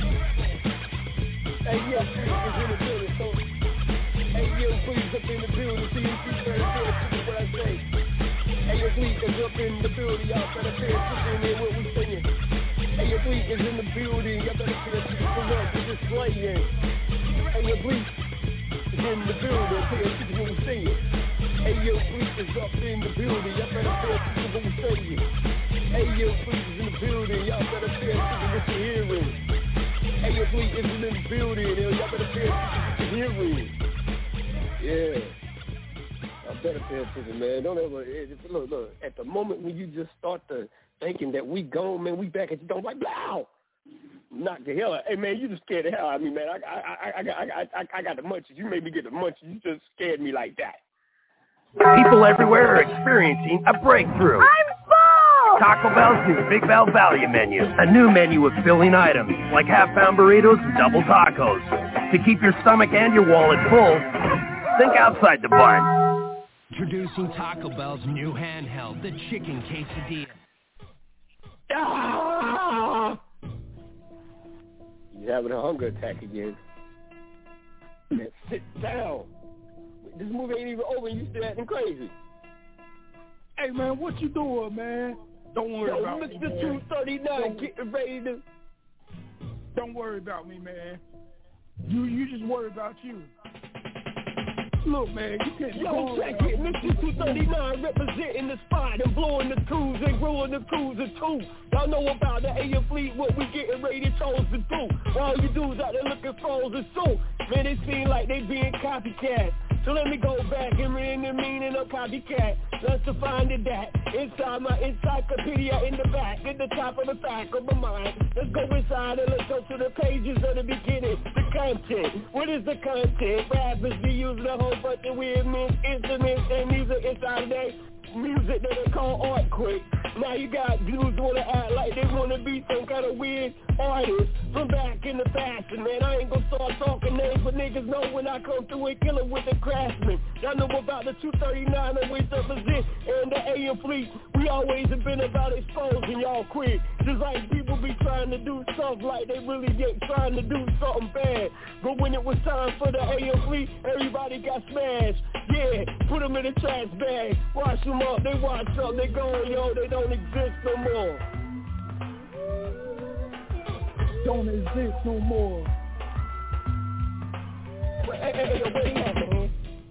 Hey, yo, freak is in the building, so hey, yo, freak up in the building, see if you better pay attention to what I say. Hey, yo, freak is up in the building, y'all better pay attention to what we saying. Hey, your bleak is in the building, y'all better pay attention to what we're just playing. Hey, your bleak is in the building, pay attention to what we're saying. Hey, your bleak is up in the building, y'all better pay attention to what we're saying. Hey, your bleak is in the building, y'all better pay attention to what you're hearing. Hey, your bleak is in the building, y'all better pay attention to what you're hearing. Yeah. I better pay attention, man. Don't ever, look, look, at the moment when you just start to thinking that we gone, man, we back at you, don't like, blow. Knock the hell out. Hey, man, you just scared the hell out of me, man. I, I, I, I, I, I, I got the munchies. You made me get the munchies. You just scared me like that. People everywhere are experiencing a breakthrough. I'm full! Taco Bell's new Big Bell Value Menu. A new menu of filling items like half-pound burritos and double tacos. To keep your stomach and your wallet full, think outside the bun. Introducing Taco Bell's new handheld, the Chicken Quesadilla. Ah! You having a hunger attack again. Man, sit down. This movie ain't even over and you still acting crazy. Hey, man, what you doing, man? Don't worry Yo, about Mister me, man. two thirty-nine getting ready to... Don't worry about me, man. You you just worry about you. Look, man, you can't... Yo, check it. Mister two thirty-nine representing the spot and blowing the cruise and growing the cruiser too. Y'all know about the A M fleet, what we getting ready to chose to do. While you dudes out there looking frozen soon. Man, it seem like they being copycat. So let me go back and read the meaning of copycat. Let's define it that inside my encyclopedia in the back, at the top of the back of my mind. Let's go inside and let's go to the pages of the beginning. The content. What is the content? Rappers be using a whole bunch of weird instruments and music inside of their music that they call art quick. Now you got dudes wanna act like they wanna be some kind of weird artist from back in the past. And man, I ain't gonna start talking names, but niggas know when I come through and kill it with the craftsmen. Y'all know about the two thirty-nine that we represent and the A M fleet. We always have been about exposing y'all quick. Just like people be trying to do stuff like they really get trying to do something bad. But when it was time for the A M fleet, everybody got smashed. Yeah, put them in the trash bag. Wash them up, they wash up, they gone, yo, they don't exist no more. Don't exist no more. Hey, hey, hey, wait a minute, man.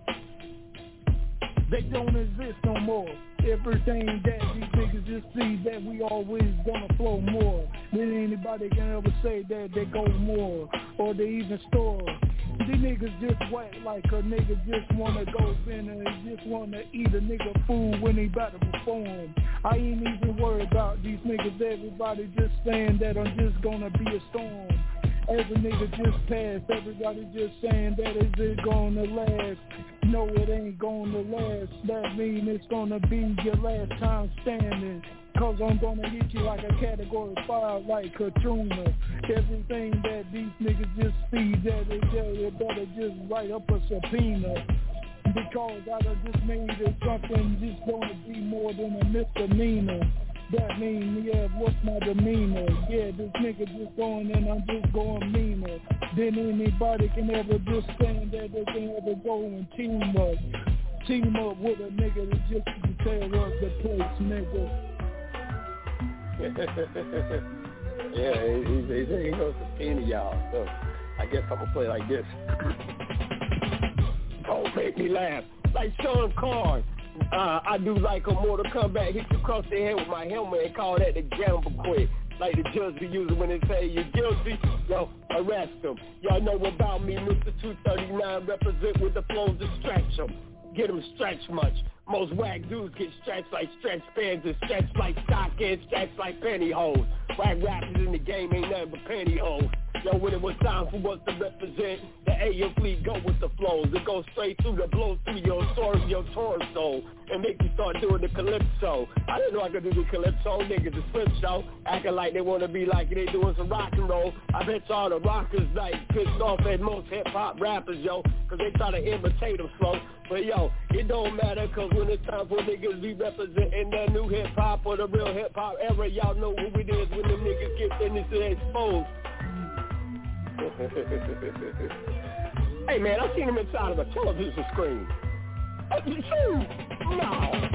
They don't exist no more. Everything that these niggas just see, that we always gonna flow more. Then anybody can ever say that they go more, or they even store. These niggas just whack like a nigga just wanna go in and just wanna eat a nigga food when he about to perform. I ain't even worried about these niggas, everybody just saying that I'm just gonna be a storm. Every nigga just passed, everybody just saying that is it gonna last. No, it ain't gonna last, that mean it's gonna be your last time standing. Cause I'm gonna hit you like a category five like Katrina. Everything that these niggas just see, that they, they better just write up a subpoena. Because I done just made it something just gonna be more than a misdemeanor. That mean, yeah, what's my demeanor? Yeah, this nigga just going and I'm just going meaner. Then anybody can ever just stand that they can ever go and team up. Team up with a nigga that just can tear up the place, nigga. Yeah, he, he, he, he goes to pin y'all, so I guess I'm gonna play like this. Don't make me laugh. Like Sean Carr. Uh, I do like a Mortal Kombat, hit you across the head with my helmet and call that the gamble quick. Like the judge be using when they say you're guilty, yo, arrest them. Y'all know about me, Mister two thirty-nine, represent with the flows to stretch them. Get them stretched much. Most whack dudes get stretched like stretch pants and stretched like stockings, stretched like pantyhose. Whack rappers in the game ain't nothing but pantyhose. Yo, when it was time for us to represent, the A M fleet go with the flows. It goes straight through the blow through your tor- your torso and make you start doing the calypso. I didn't know I could do the calypso. Niggas the flip show, acting like they want to be like they doing some rock and roll. I bet y'all the rockers like pissed off at most hip hop rappers, yo, cause they try to imitate them slow. But yo, it don't matter, cause when it's time for niggas be representing the new hip hop or the real hip hop era, y'all know who it is when the niggas get finished and exposed. Hey man, I seen him inside of a television screen. No.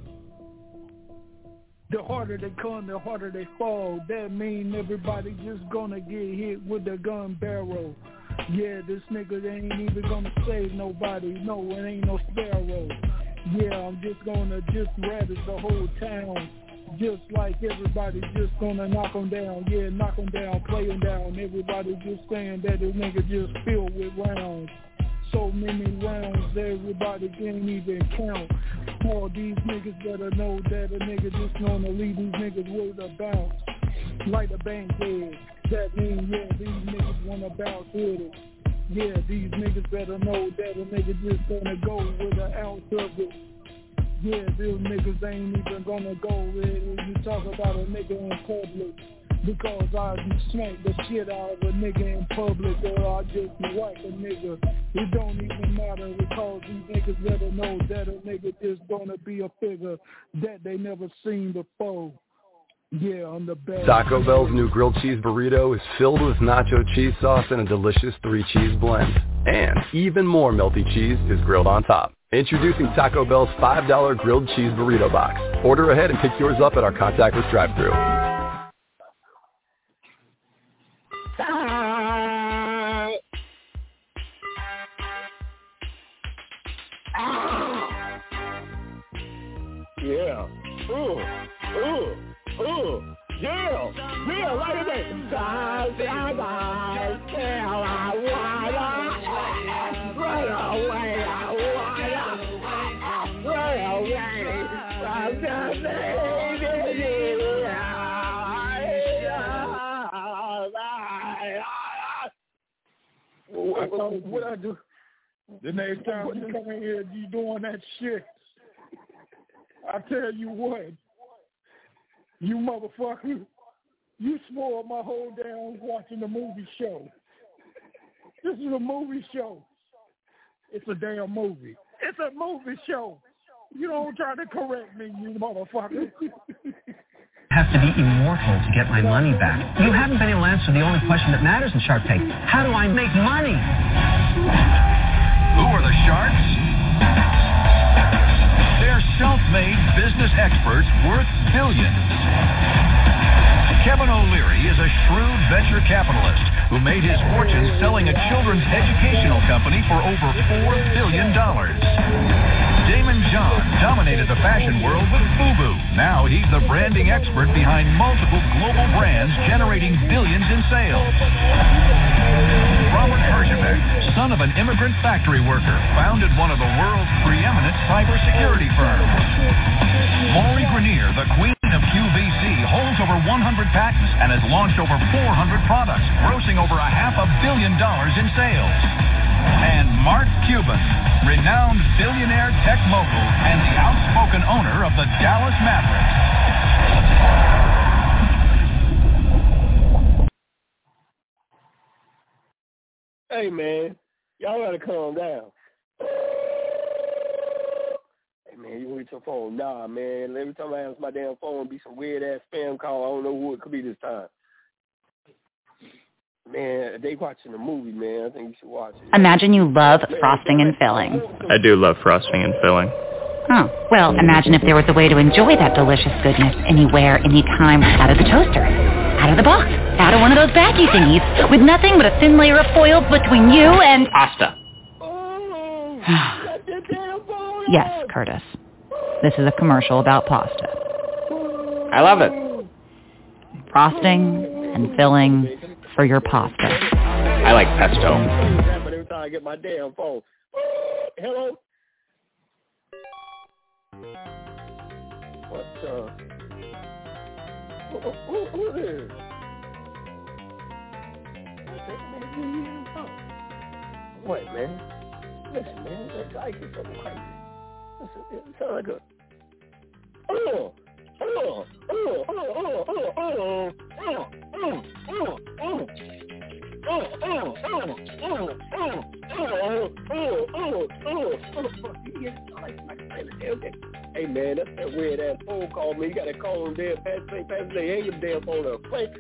The harder they come, the harder they fall. That mean everybody just gonna get hit with the gun barrel. Yeah, this nigga ain't even gonna save nobody. No, it ain't no sparrow. Yeah, I'm just gonna just ravage the whole town. Just like everybody just gonna knock them down. Yeah, knock them down, play them down. Everybody just saying that this nigga just filled with rounds. So many rounds, everybody can't even count. All these niggas better know that a nigga just gonna leave these niggas with a bounce. Like a band-aid. That means, yeah, these niggas wanna bounce with it. Yeah, these niggas better know that a nigga just gonna go with an ounce of it. Yeah, these niggas ain't even gonna go with it. You talk about a nigga in public. Because I smack the shit out of a nigga in public, or I just whack a nigga. It don't even matter, because these niggas better know that a nigga is gonna be a figure that they never seen before. Yeah, on the best. Taco Bell's new grilled cheese burrito is filled with nacho cheese sauce and a delicious three-cheese blend. And even more melty cheese is grilled on top. Introducing Taco Bell's five dollar grilled cheese burrito box. Order ahead and pick yours up at our contactless drive-thru. Ah. Ah. Yeah. Ooh. Ooh. Ooh. Yeah. Yeah. Right away. Right away. I What, what I do? The next time you come in here, you doing that shit. I tell you what, you motherfucker, you spoiled my whole damn watching the movie show. This is a movie show. It's a damn movie. It's a movie show. You don't try to correct me, you motherfucker. Have to be immortal to get my money back. You haven't been able to answer the only question that matters in Shark Tank. How do I make money? Who are the sharks? They're self-made business experts worth billions. Kevin O'Leary is a shrewd venture capitalist who made his fortune selling a children's educational company for over four billion dollars. Damon John dominated the fashion world with FUBU. Now he's the branding expert behind multiple global brands generating billions in sales. Robert Herjavec, son of an immigrant factory worker, founded one of the world's preeminent cybersecurity firms. Maury Grenier, the queen of Q V C, holds over one hundred patents and has launched over four hundred products, grossing over a half a billion dollars in sales. And Mark Cuban, renowned billionaire tech mogul and the outspoken owner of the Dallas Mavericks. Hey, man, y'all gotta calm down. Hey, man, you reach your phone. Nah, man, every time I answer my damn phone, be some weird-ass spam call. I don't know who it could be this time. Man, they watching the movie, man. I think you should watch it. Imagine you love frosting and filling. I do love frosting and filling. Oh, well, imagine if there was a way to enjoy that delicious goodness anywhere, anytime, out of the toaster, out of the box, out of one of those baggy thingies, with nothing but a thin layer of foil between you and... Pasta. Yes, Curtis. This is a commercial about pasta. I love it. Frosting and filling for your pasta. I like pesto. Every time I get my damn phone. Hello? What the? Who, who, who is this? What, man? Listen, man, that guy is so crazy. Listen, it sounds like a... Oh! Oh, oh, oh, oh, oh, oh, oh, oh, oh, oh, oh. Oh, oh, oh, oh, oh, oh, oh, oh, hey, man, that's that weird-ass phone call, man. You got to call them there, pass the pass the hang your damn phone up. Like,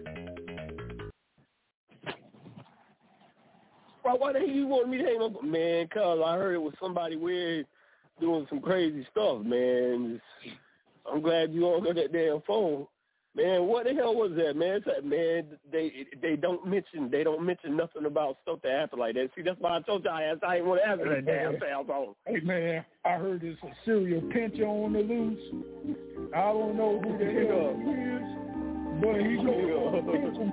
why, why the hell you want me to hang up? Man, cuz I heard it was somebody weird doing some crazy stuff, man. It's, I'm glad you all got that damn phone. Man, what the hell was that, man? It's like, man, they they don't mention they don't mention nothing about stuff that happened like that. See, that's why I told you I asked, I didn't want to answer that damn cell phone. Hey, man, I heard there's a serial pincher on the loose. I don't know who the hell he is, but he's going to pinch some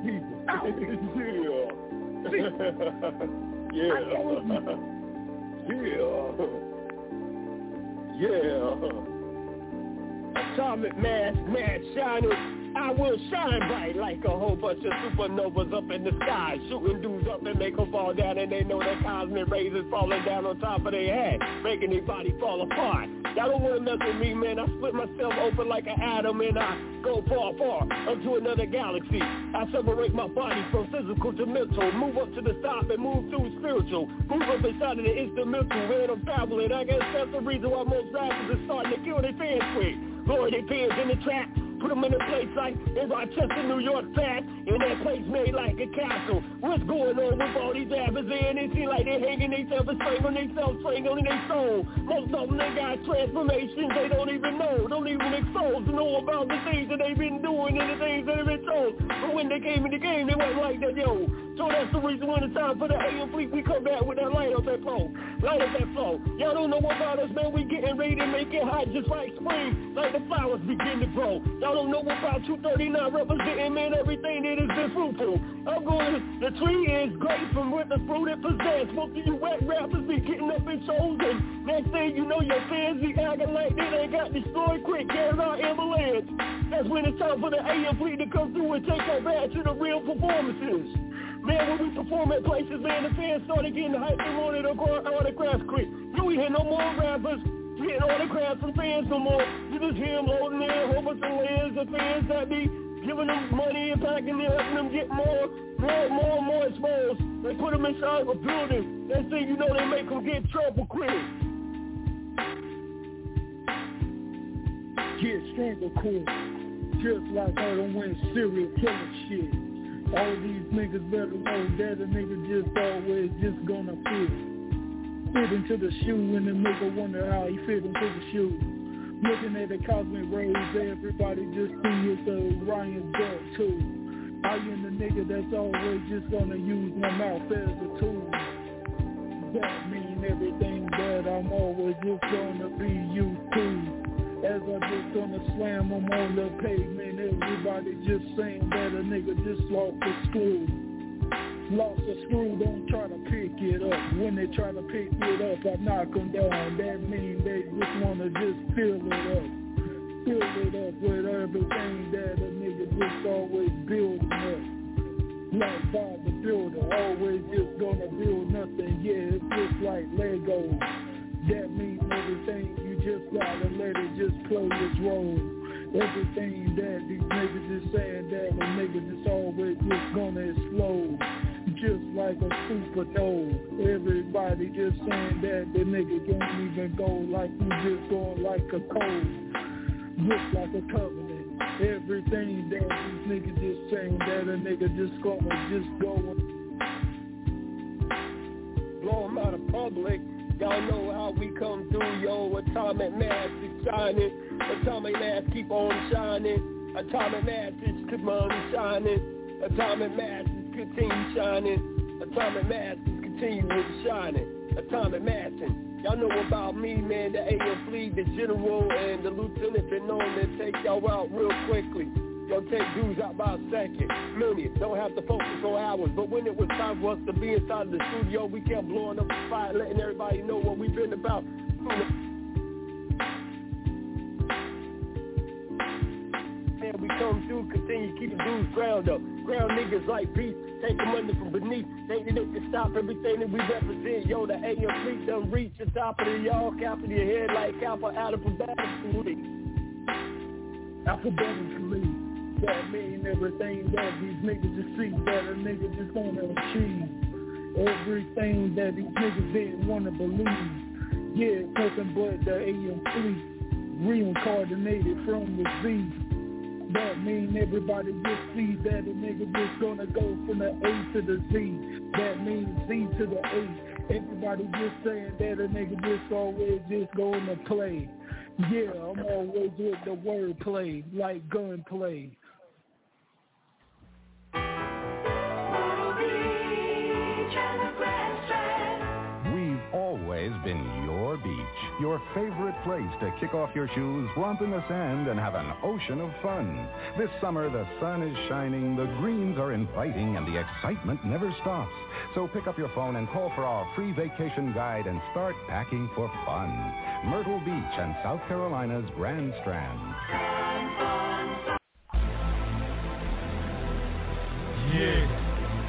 people. yeah. yeah. Yeah. Atomic mass, mad shining. I will shine bright like a whole bunch of supernovas up in the sky, shooting dudes up and make them fall down, and they know that cosmic rays is falling down on top of their head, making their body fall apart. Y'all don't want to mess with me, man. I split myself open like an atom, and I go far, far up to another galaxy. I separate my body from physical to mental, move up to the top and move through spiritual, move up inside of the instrumental, man, I'm traveling. I guess that's the reason why most rappers are starting to kill their fans quick. Lord, their fans in the trap. Put them in a place like in Rochester, New York, fast, and that place made like a castle. What's going on with all these rappers? And it seems like they're hanging themselves and strangling themselves, strangling their soul. Most of them, they got transformations they don't even know, don't even expose to know about the things that they've been doing and the things that they've been told. But when they came in the game, they wasn't like that, yo. So that's the reason when it's time for the A M Fleet, we come back with that light up that flow. Light up that flow. Y'all don't know about us, man. We getting ready to make it hot just like spring. Like the flowers begin to grow. Y'all don't know about two thirty-nine representing, man, everything that has been fruitful. I'm going, the tree is great from with the fruit it possess. Most of you wet rappers be getting up in shows, and next thing you know, your fans be acting like they done got destroyed quick. Carry our ambulance. That's when it's time for the A M Fleet to come through and take our back to the real performances. Man, when we perform at places, man, the fans started getting hyped. They wanted autographs quick. You we hear no more rappers getting autographs from fans no more. You just hear them loading in a whole bunch of layers of fans that be giving them money and packing them, helping them get more, more, more and more exposed. They put them inside a building. Next thing you know, they make them get trouble quick. Get stronger quick. Just like I don't win serial killer shit. All these niggas better know that a nigga just always just gonna fit. Fit into the shoe and the nigga wonder how he fit into the shoe. Looking at the cosmic rays, everybody just see it's a Ryan Duck too. I am the nigga that's always just gonna use my mouth as a tool. That mean everything that I'm always just gonna be used to. As I just gonna slam them on the pavement, everybody just saying that a nigga just lost a screw. Lost a screw, don't try to pick it up. When they try to pick it up, I knock them down. That means they just wanna just fill it up. Fill it up with everything that a nigga just always building up. Like Bob the Builder, always just gonna build nothing. Yeah, it's just like Legos. That means everything, you just gotta let it just play its role. Everything that these niggas is saying, that a nigga just always just gonna explode. Just like a supernova. Everybody just saying that the nigga can't even go like you just going like a cold. Just like a covenant. Everything that these niggas just saying, that a nigga just gonna just go and blow them out of public. Y'all know how we come through, yo. Atomic mass is shining. Atomic mass keep on shining. Atomic mass is keep on shining. Atomic mass is continue shining. Atomic mass is continue shining. Atomic massing. Y'all know about me, man. The A M Fleet, the general, and the lieutenant been known to take y'all out real quickly. Y'all take dudes out by a second, minute. Don't have to focus on hours. But when it was time for us to be inside the studio, we kept blowing up the spot, letting everybody know what we've been about. And we come through, continue keeping dudes ground up. Ground niggas like beef, take them under from beneath. Think that they can stop everything that we represent. Yo, the A M Fleet done reach the top of the y'all, cap of your head like alpha alphabetically. Alphabetically. That mean everything that these niggas just see, that a nigga just wanna achieve. Everything that these niggas didn't wanna believe. Yeah, nothing but the A M Fleet, reincarnated from the Z. That mean everybody just see that a nigga just gonna go from the A to the Z. That means Z to the A. Everybody just saying that a nigga just always just going to play. Yeah, I'm always with the wordplay, like gunplay. We've always been your beach, your favorite place to kick off your shoes, romp in the sand, and have an ocean of fun. This summer, the sun is shining, the greens are inviting, and the excitement never stops. So pick up your phone and call for our free vacation guide and start packing for fun. Myrtle Beach and South Carolina's Grand Strand. Yeah.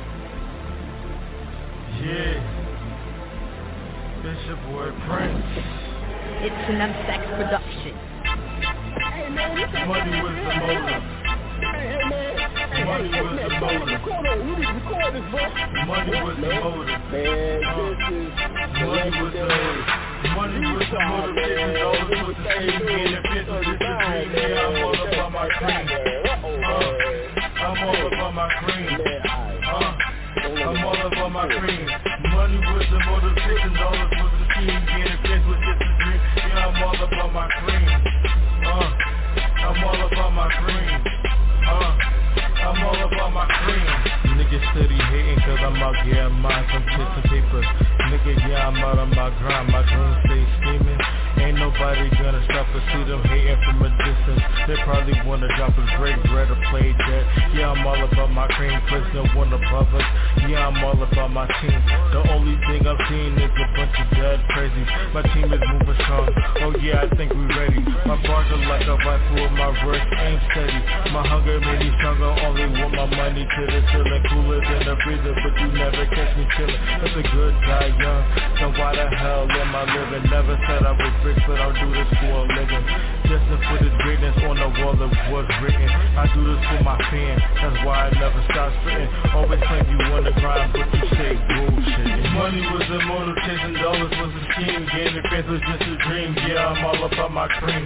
Yeah. It's your boy Prince. It's an M sex production. Hey man, this is Money was the motive. Hey, hey man. Hey, Money hey, was man, the man, motive. record on. We need to record this, bro. Money was the motive. Man, this is Money was the motive. Money was the motivation. Dollars was the same. Being a business is the dream. Yeah, I'm all about my cream. Uh, I'm all about my cream. Uh, I'm all about my cream. Money was the motivation. Dollars was the scheme. Being a business was just a dream. Yeah, I'm all about my cream. Uh, I'm all about my cream. Uh, I'm all about my cream. Niggas steady hating cause yeah, I'm on some shit, some paper. Nigga, yeah, I'm out on my grind, my dreams stay scheming. Ain't nobody gonna stop us, see them hating from a distance. They probably wanna drop us break bread or play dead. Yeah, I'm all about my cream, cause no one above us. Yeah, I'm all about my team. The only thing I'm seeing is a bunch of dead crazies. My team is moving strong, oh yeah, I think we ready. My bars are like a rifle, my words aim steady. My hunger made me stronger, only want my money to the ceiling. Cooler than a breather, but you never catch me chillin'. That's a good die young, so why the hell am I living? Never said I was rich, but I'll do this for a living. Just to put this greatness on the wall of what's written. I do this for my fans, that's why I never stop spitting. Always claim you on the grind, but you say bullshit. Money was a motive, chasing dollars was a scheme. Gaining fans was just a dream, yeah, I'm all about my cream.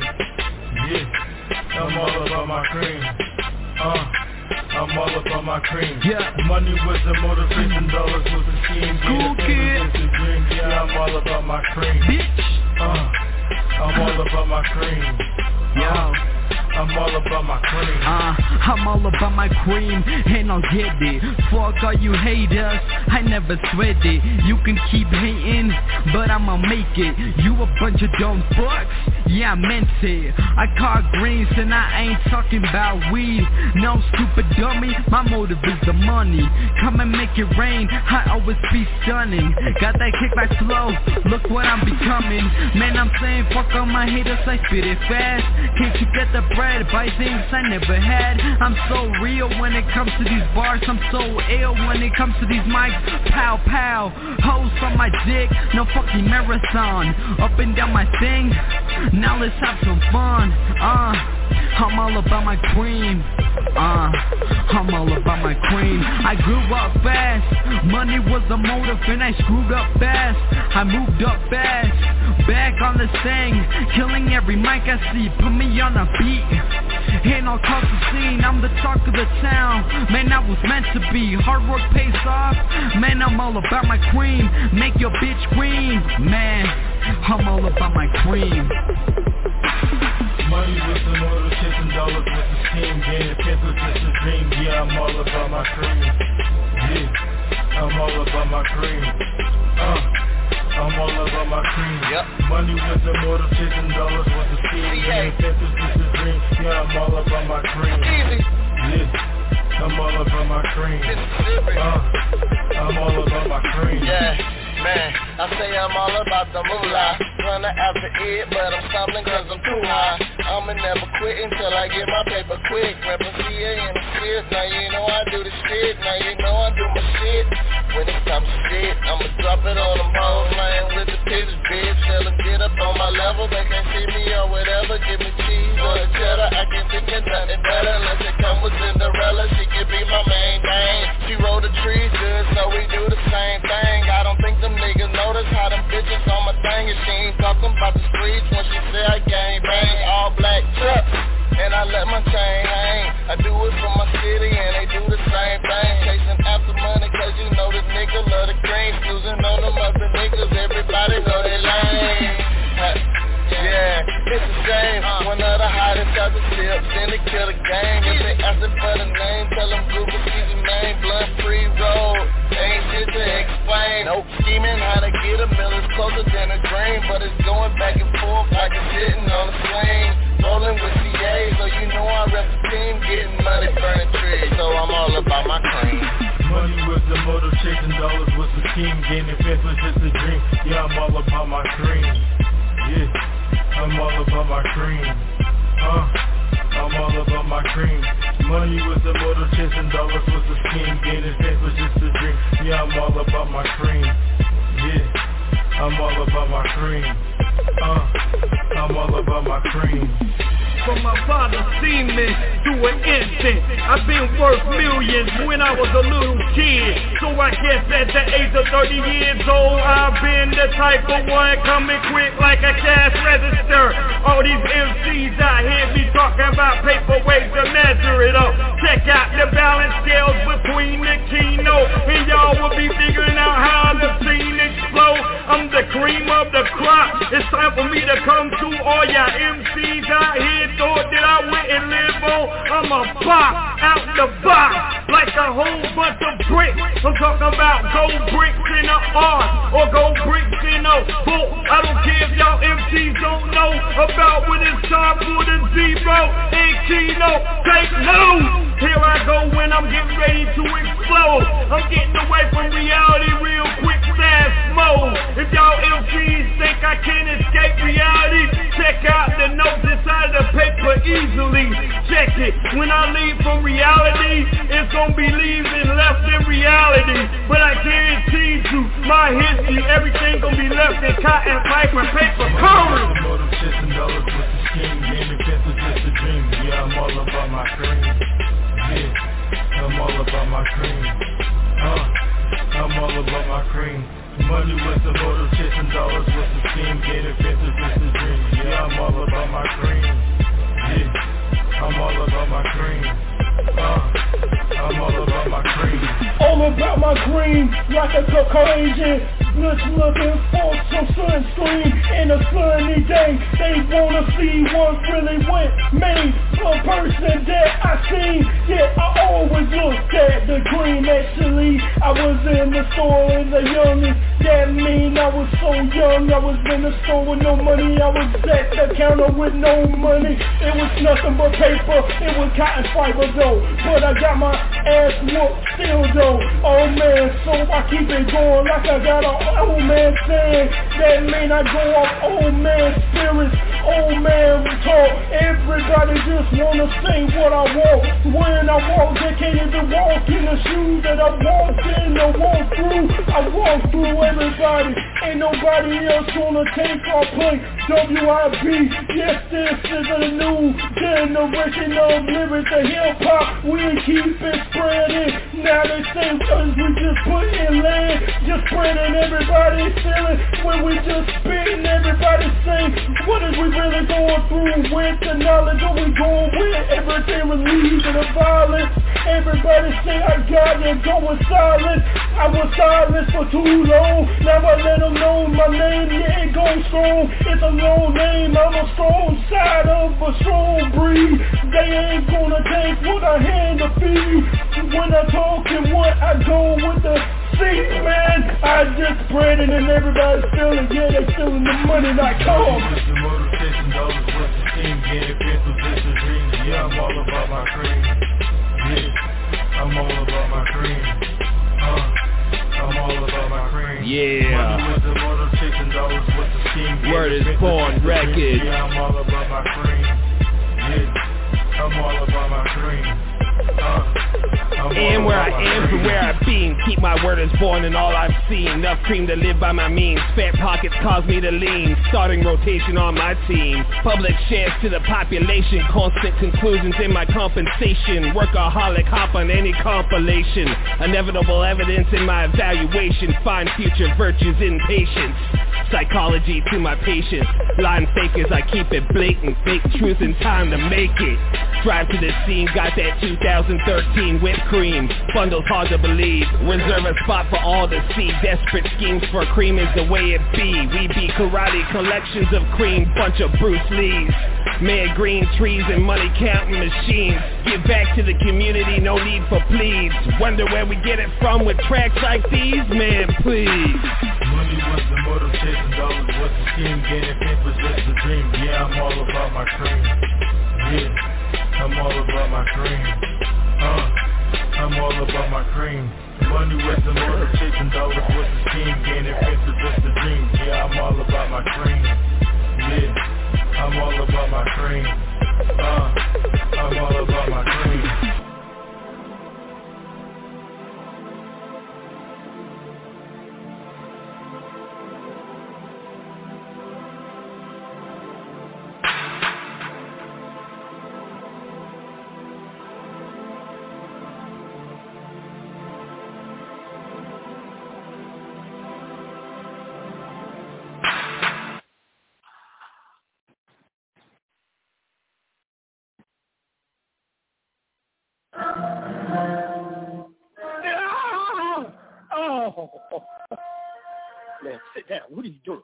Yeah, I'm all about my cream. Uh I'm all about my cream. Yeah, money was the motivation, dollars was a scheme. Cool kid. Was a dream. Yeah, I'm all about my cream. Bitch. Uh, I'm all about my cream. Yo. I'm all about my cream. Uh, I'm all about my cream, and I'll get it. Fuck all you haters, I never sweat it. You can keep hating, but I'ma make it. You a bunch of dumb fucks, yeah I meant it. I caught greens and I ain't talking about weed. No stupid dummy, my motive is the money. Come and make it rain, I always be stunning. Got that kickback flow, look what I'm becoming. Man, I'm saying fuck all my haters, I spit it fast. Can't you get the bread? Buy things I never had. I'm so real when it comes to these bars. I'm so ill when it comes to these mics. Pow pow, hoes on my dick. No fucking marathon. Up and down my thing. Now let's have some fun. Uh I'm all about my cream. Uh, I'm all about my cream. I grew up fast. Money was a motive and I screwed up fast. I moved up fast. Back on the thing. Killing every mic I see. Put me on a beat. Ain't no cause the scene. I'm the talk of the town. Man, I was meant to be. Hard work pays off. Man, I'm all about my cream. Make your bitch cream. Man, I'm all about my cream. Money was the motive, chasing dollars with the scheme. Gaining fans was just a dream. Yeah, I'm all about my cream. Yeah, I'm all about my cream. Uh, I'm all about my cream. Yep. Money was the motive, chasing dollars with the scheme. Gaining fans was just a dream. Yeah, I'm all about my cream. Yeah, I'm all about my cream. Uh, I'm all about my cream. Yeah. Man, I say I'm all about the moolah. Running after it, but I'm stumbling cause I'm too high. I'ma never quit until I get my paper quick. Reppin' C A in the fifth, now you know I do the shit. Now you know I do my shit. When it comes to shit, I'ma drop it on them hoes. Playing with the pitches, bitch. Tell them get up on my level. They can't see me or whatever. Give me cheese or a cheddar. I can't think of nothing better unless it come with Cinderella. She can be my main thing. She roll the trees good, so we do the same thing. I don't think them niggas notice how them bitches on my thing. And she ain't talking about the streets when she say I gang bang. All black trucks, and I let my chain hang. I do it for my city and they do the same thing. Chasing after money cause you know the nigga love the green. Snoozing on them other niggas, everybody know they lame. Yeah, it's a shame. One of the hottest of the tips, then they kill the game. If they asking for the name, tell them Google see the name. Blunt free road, ain't shit to explain. Nope, scheming how to get a mill is closer than a dream. But it's going back and forth like it's sitting on a swing. Rolling with C A, so you know I rep the team. Getting money, burning trees, so I'm all about my cream. Money was the motive, chasing dollars was the scheme. Gaining fans was just a dream. Yeah, I'm all about my cream. Yeah, I'm all about my cream. Uh, I'm all about my cream. Money was the motive, chasing dollars was the scheme. Gaining fans was just a dream. Yeah, I'm all about my cream. Yeah, I'm all about my cream. Uh, I'm all about my cream. From my father seen me through an instant. I've been worth millions when I was a little kid. So I guess at the age of thirty years old, I've been the type of one coming quick like a cash register. All these M Cs out here be talking about paper ways to measure it up. Check out the balance scales between the keynote, and y'all will be figuring out how the scene explodes. Debo. I'm the cream of the crop. It's time for me to come to all y'all M Cs out here. Thought that I wouldn't live on. I'm a pop out the box like a whole bunch of bricks. I'm talking about gold bricks in a R or gold bricks in a boat. I don't care if y'all M Cs don't know about when it's time for the zero and Kino. Take note. Here I go when I'm getting ready to explode. I'm getting away from reality real quick, fast mode. If y'all M Cs think I can't escape reality, check out the notes inside the paper easily. Check it. When I leave from reality, it's gonna be leaving left in reality. But I guarantee you, my history, everything gonna be left in cotton, pipe, and paper. Curry. Yeah, I'm all about my cream. Yeah, I'm all about my cream. Uh, I'm all about my cream. Money with the motive, chasing dollars with the scheme. Getting fences with the dream. Yeah, I'm all about my cream. Yeah, I'm all about my cream. Uh, I'm all about my cream. All about my cream, like a Caucasian. Just looking for some sunscreen in a sunny day. They wanna see what really went me. A person that I seen, yeah, I always looked at the green. Actually, I was in the store as a youngin'. That mean I was so young. I was in the store with no money. I was at the counter with no money. It was nothing but paper. It was cotton fiber though. But I got my ass whooped still though. Oh man, so I keep it going like I got a old man saying. That mean I go off old man spirits, old man talk. Everybody just wanna say what I want. When I walk, they can't even walk in the shoes that I walked in. I walk through, I walk through everybody. Ain't nobody else gonna take our place. W I B, yes, this is a new generation of lyrics and hip hop. We keep it spreading. Now they say cause we just put in land, just spreading everybody feeling. When we just spitting, everybody saying, what is we really going through with the knowledge? Are we going with everything relieving the violence? Everybody say I got it, going silent. I was silent for too long. Now I let them know my name, yeah, it goes strong. It's a long name, I'm a strong side of a strong breed. They ain't gonna take what I hand to feed. When I talk and what I go with the seat, man, I just spread it and everybody's feeling, yeah, they feeling the money not come. Just the motivation, dollars with the scheme, getting pencils, it's a dream. Yeah, I'm all about my cream. Yeah, I'm all about my cream. Uh, I'm all about my cream. Yeah. Money with the motive, chasing dollars with the scheme. Word is born record. Yeah, I'm all about my cream. Yeah, I'm all about my cream. And where I am from where I've been, keep my word as born and all I've seen. Enough cream to live by my means. Fat pockets cause me to lean. Starting rotation on my team. Public shares to the population. Constant conclusions in my compensation. Workaholic hop on any compilation. Inevitable evidence in my evaluation. Find future virtues in patience. Psychology to my patience. Lying fakers, I keep it blatant. Fake truth in time to make it. Drive to the scene, got that two thousand thirteen whipped cream. Bundles hard to believe. Reserve a spot for all to see. Desperate schemes for cream is the way it be. We be karate collections of cream. Bunch of Bruce Lees. Mad green trees and money counting machines. Give back to the community, no need for pleas. Wonder where we get it from with tracks like these? Man, please. Money was the motive, chasing dollars was the scheme. Getting papers was the dream. Yeah, I'm all about my cream. Yeah, I'm all about my cream. Uh, I'm all about my cream. Money was the motive, chasing dollars was the scheme. Getting papers was the dream. Yeah, I'm all about my cream. Yeah. I'm all about my cream. Uh, I'm all about my cream. Man, sit down. What are you doing?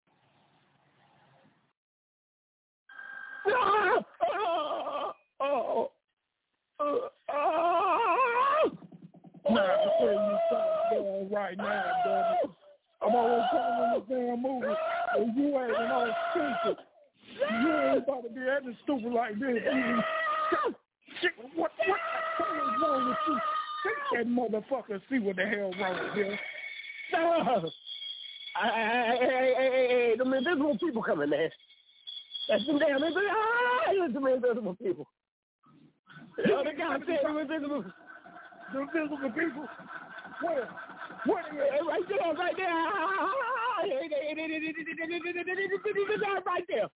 Ah! Oh! Oh! Oh! Oh! Nah, I tell you something right now, baby. I'm always telling you this damn movie, and you ain't all stupid. You ain't about to be acting stupid like this. Shit, what, what the hell is wrong with you? Take that motherfucker see what the hell wrong with him. No. Hey, hey, hey, hey, hey, them invisible people coming, man. That's some damn invisible, ah, it's some invisible people. Oh, the guy said them invisible. The invisible people? Where? Where? Right there, right there. Right there.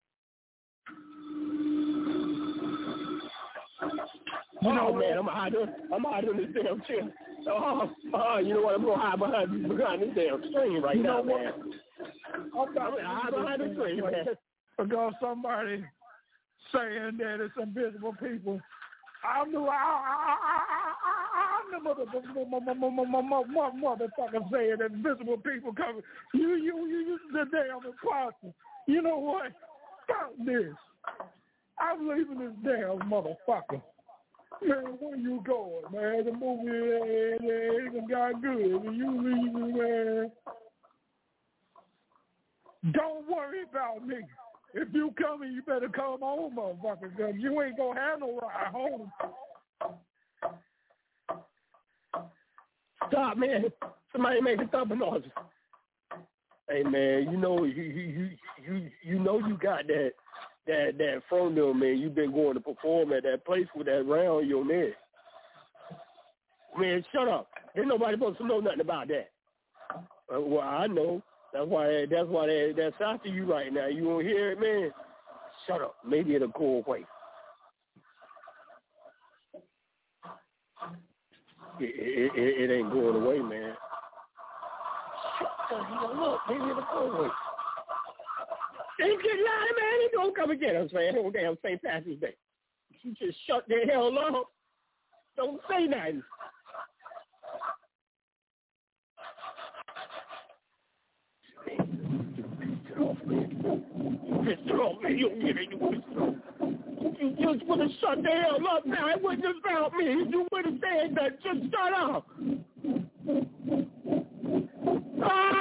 You know, oh, man, I'm hiding. I'm hiding in this damn chair. Oh, oh, you know what? I'm gonna hide behind, behind this damn screen right you now, man. I'm hiding behind the screen, man. Because somebody saying that it's invisible people. I'm the I'm the motherfucker saying that invisible people coming. You, you, you, you, the damn imposter. You know what? Stop this. I'm leaving this damn motherfucker. Man, where you going, man? The movie ain't even got good. And you leaving, man. Don't worry about me. If you coming, you better come home, motherfucker, because you ain't going to have no ride home. Stop, man. Somebody make a thumping noise. Hey, man, you know, you you you you know you got that that that frontal, man. You've been going to perform at that place with that round on your neck. Man, shut up. Ain't nobody supposed to know nothing about that. Uh, well, I know. That's why that's why that, that's after you right now. You won't hear it, man. Shut up. Maybe it'll go away. It, it, it, it ain't going away, man. Shut up. Look, maybe it'll go away. Ain't getting louder, man. He don't come again. I'm saying, oh damn, Saint Patrick's Day. You just shut the hell up. Don't say nothing. Pissed off, man. You don't get it. You pissed off. You just would have shut the hell up now. It wouldn't have found me. You would have said that. Just shut up. Ah!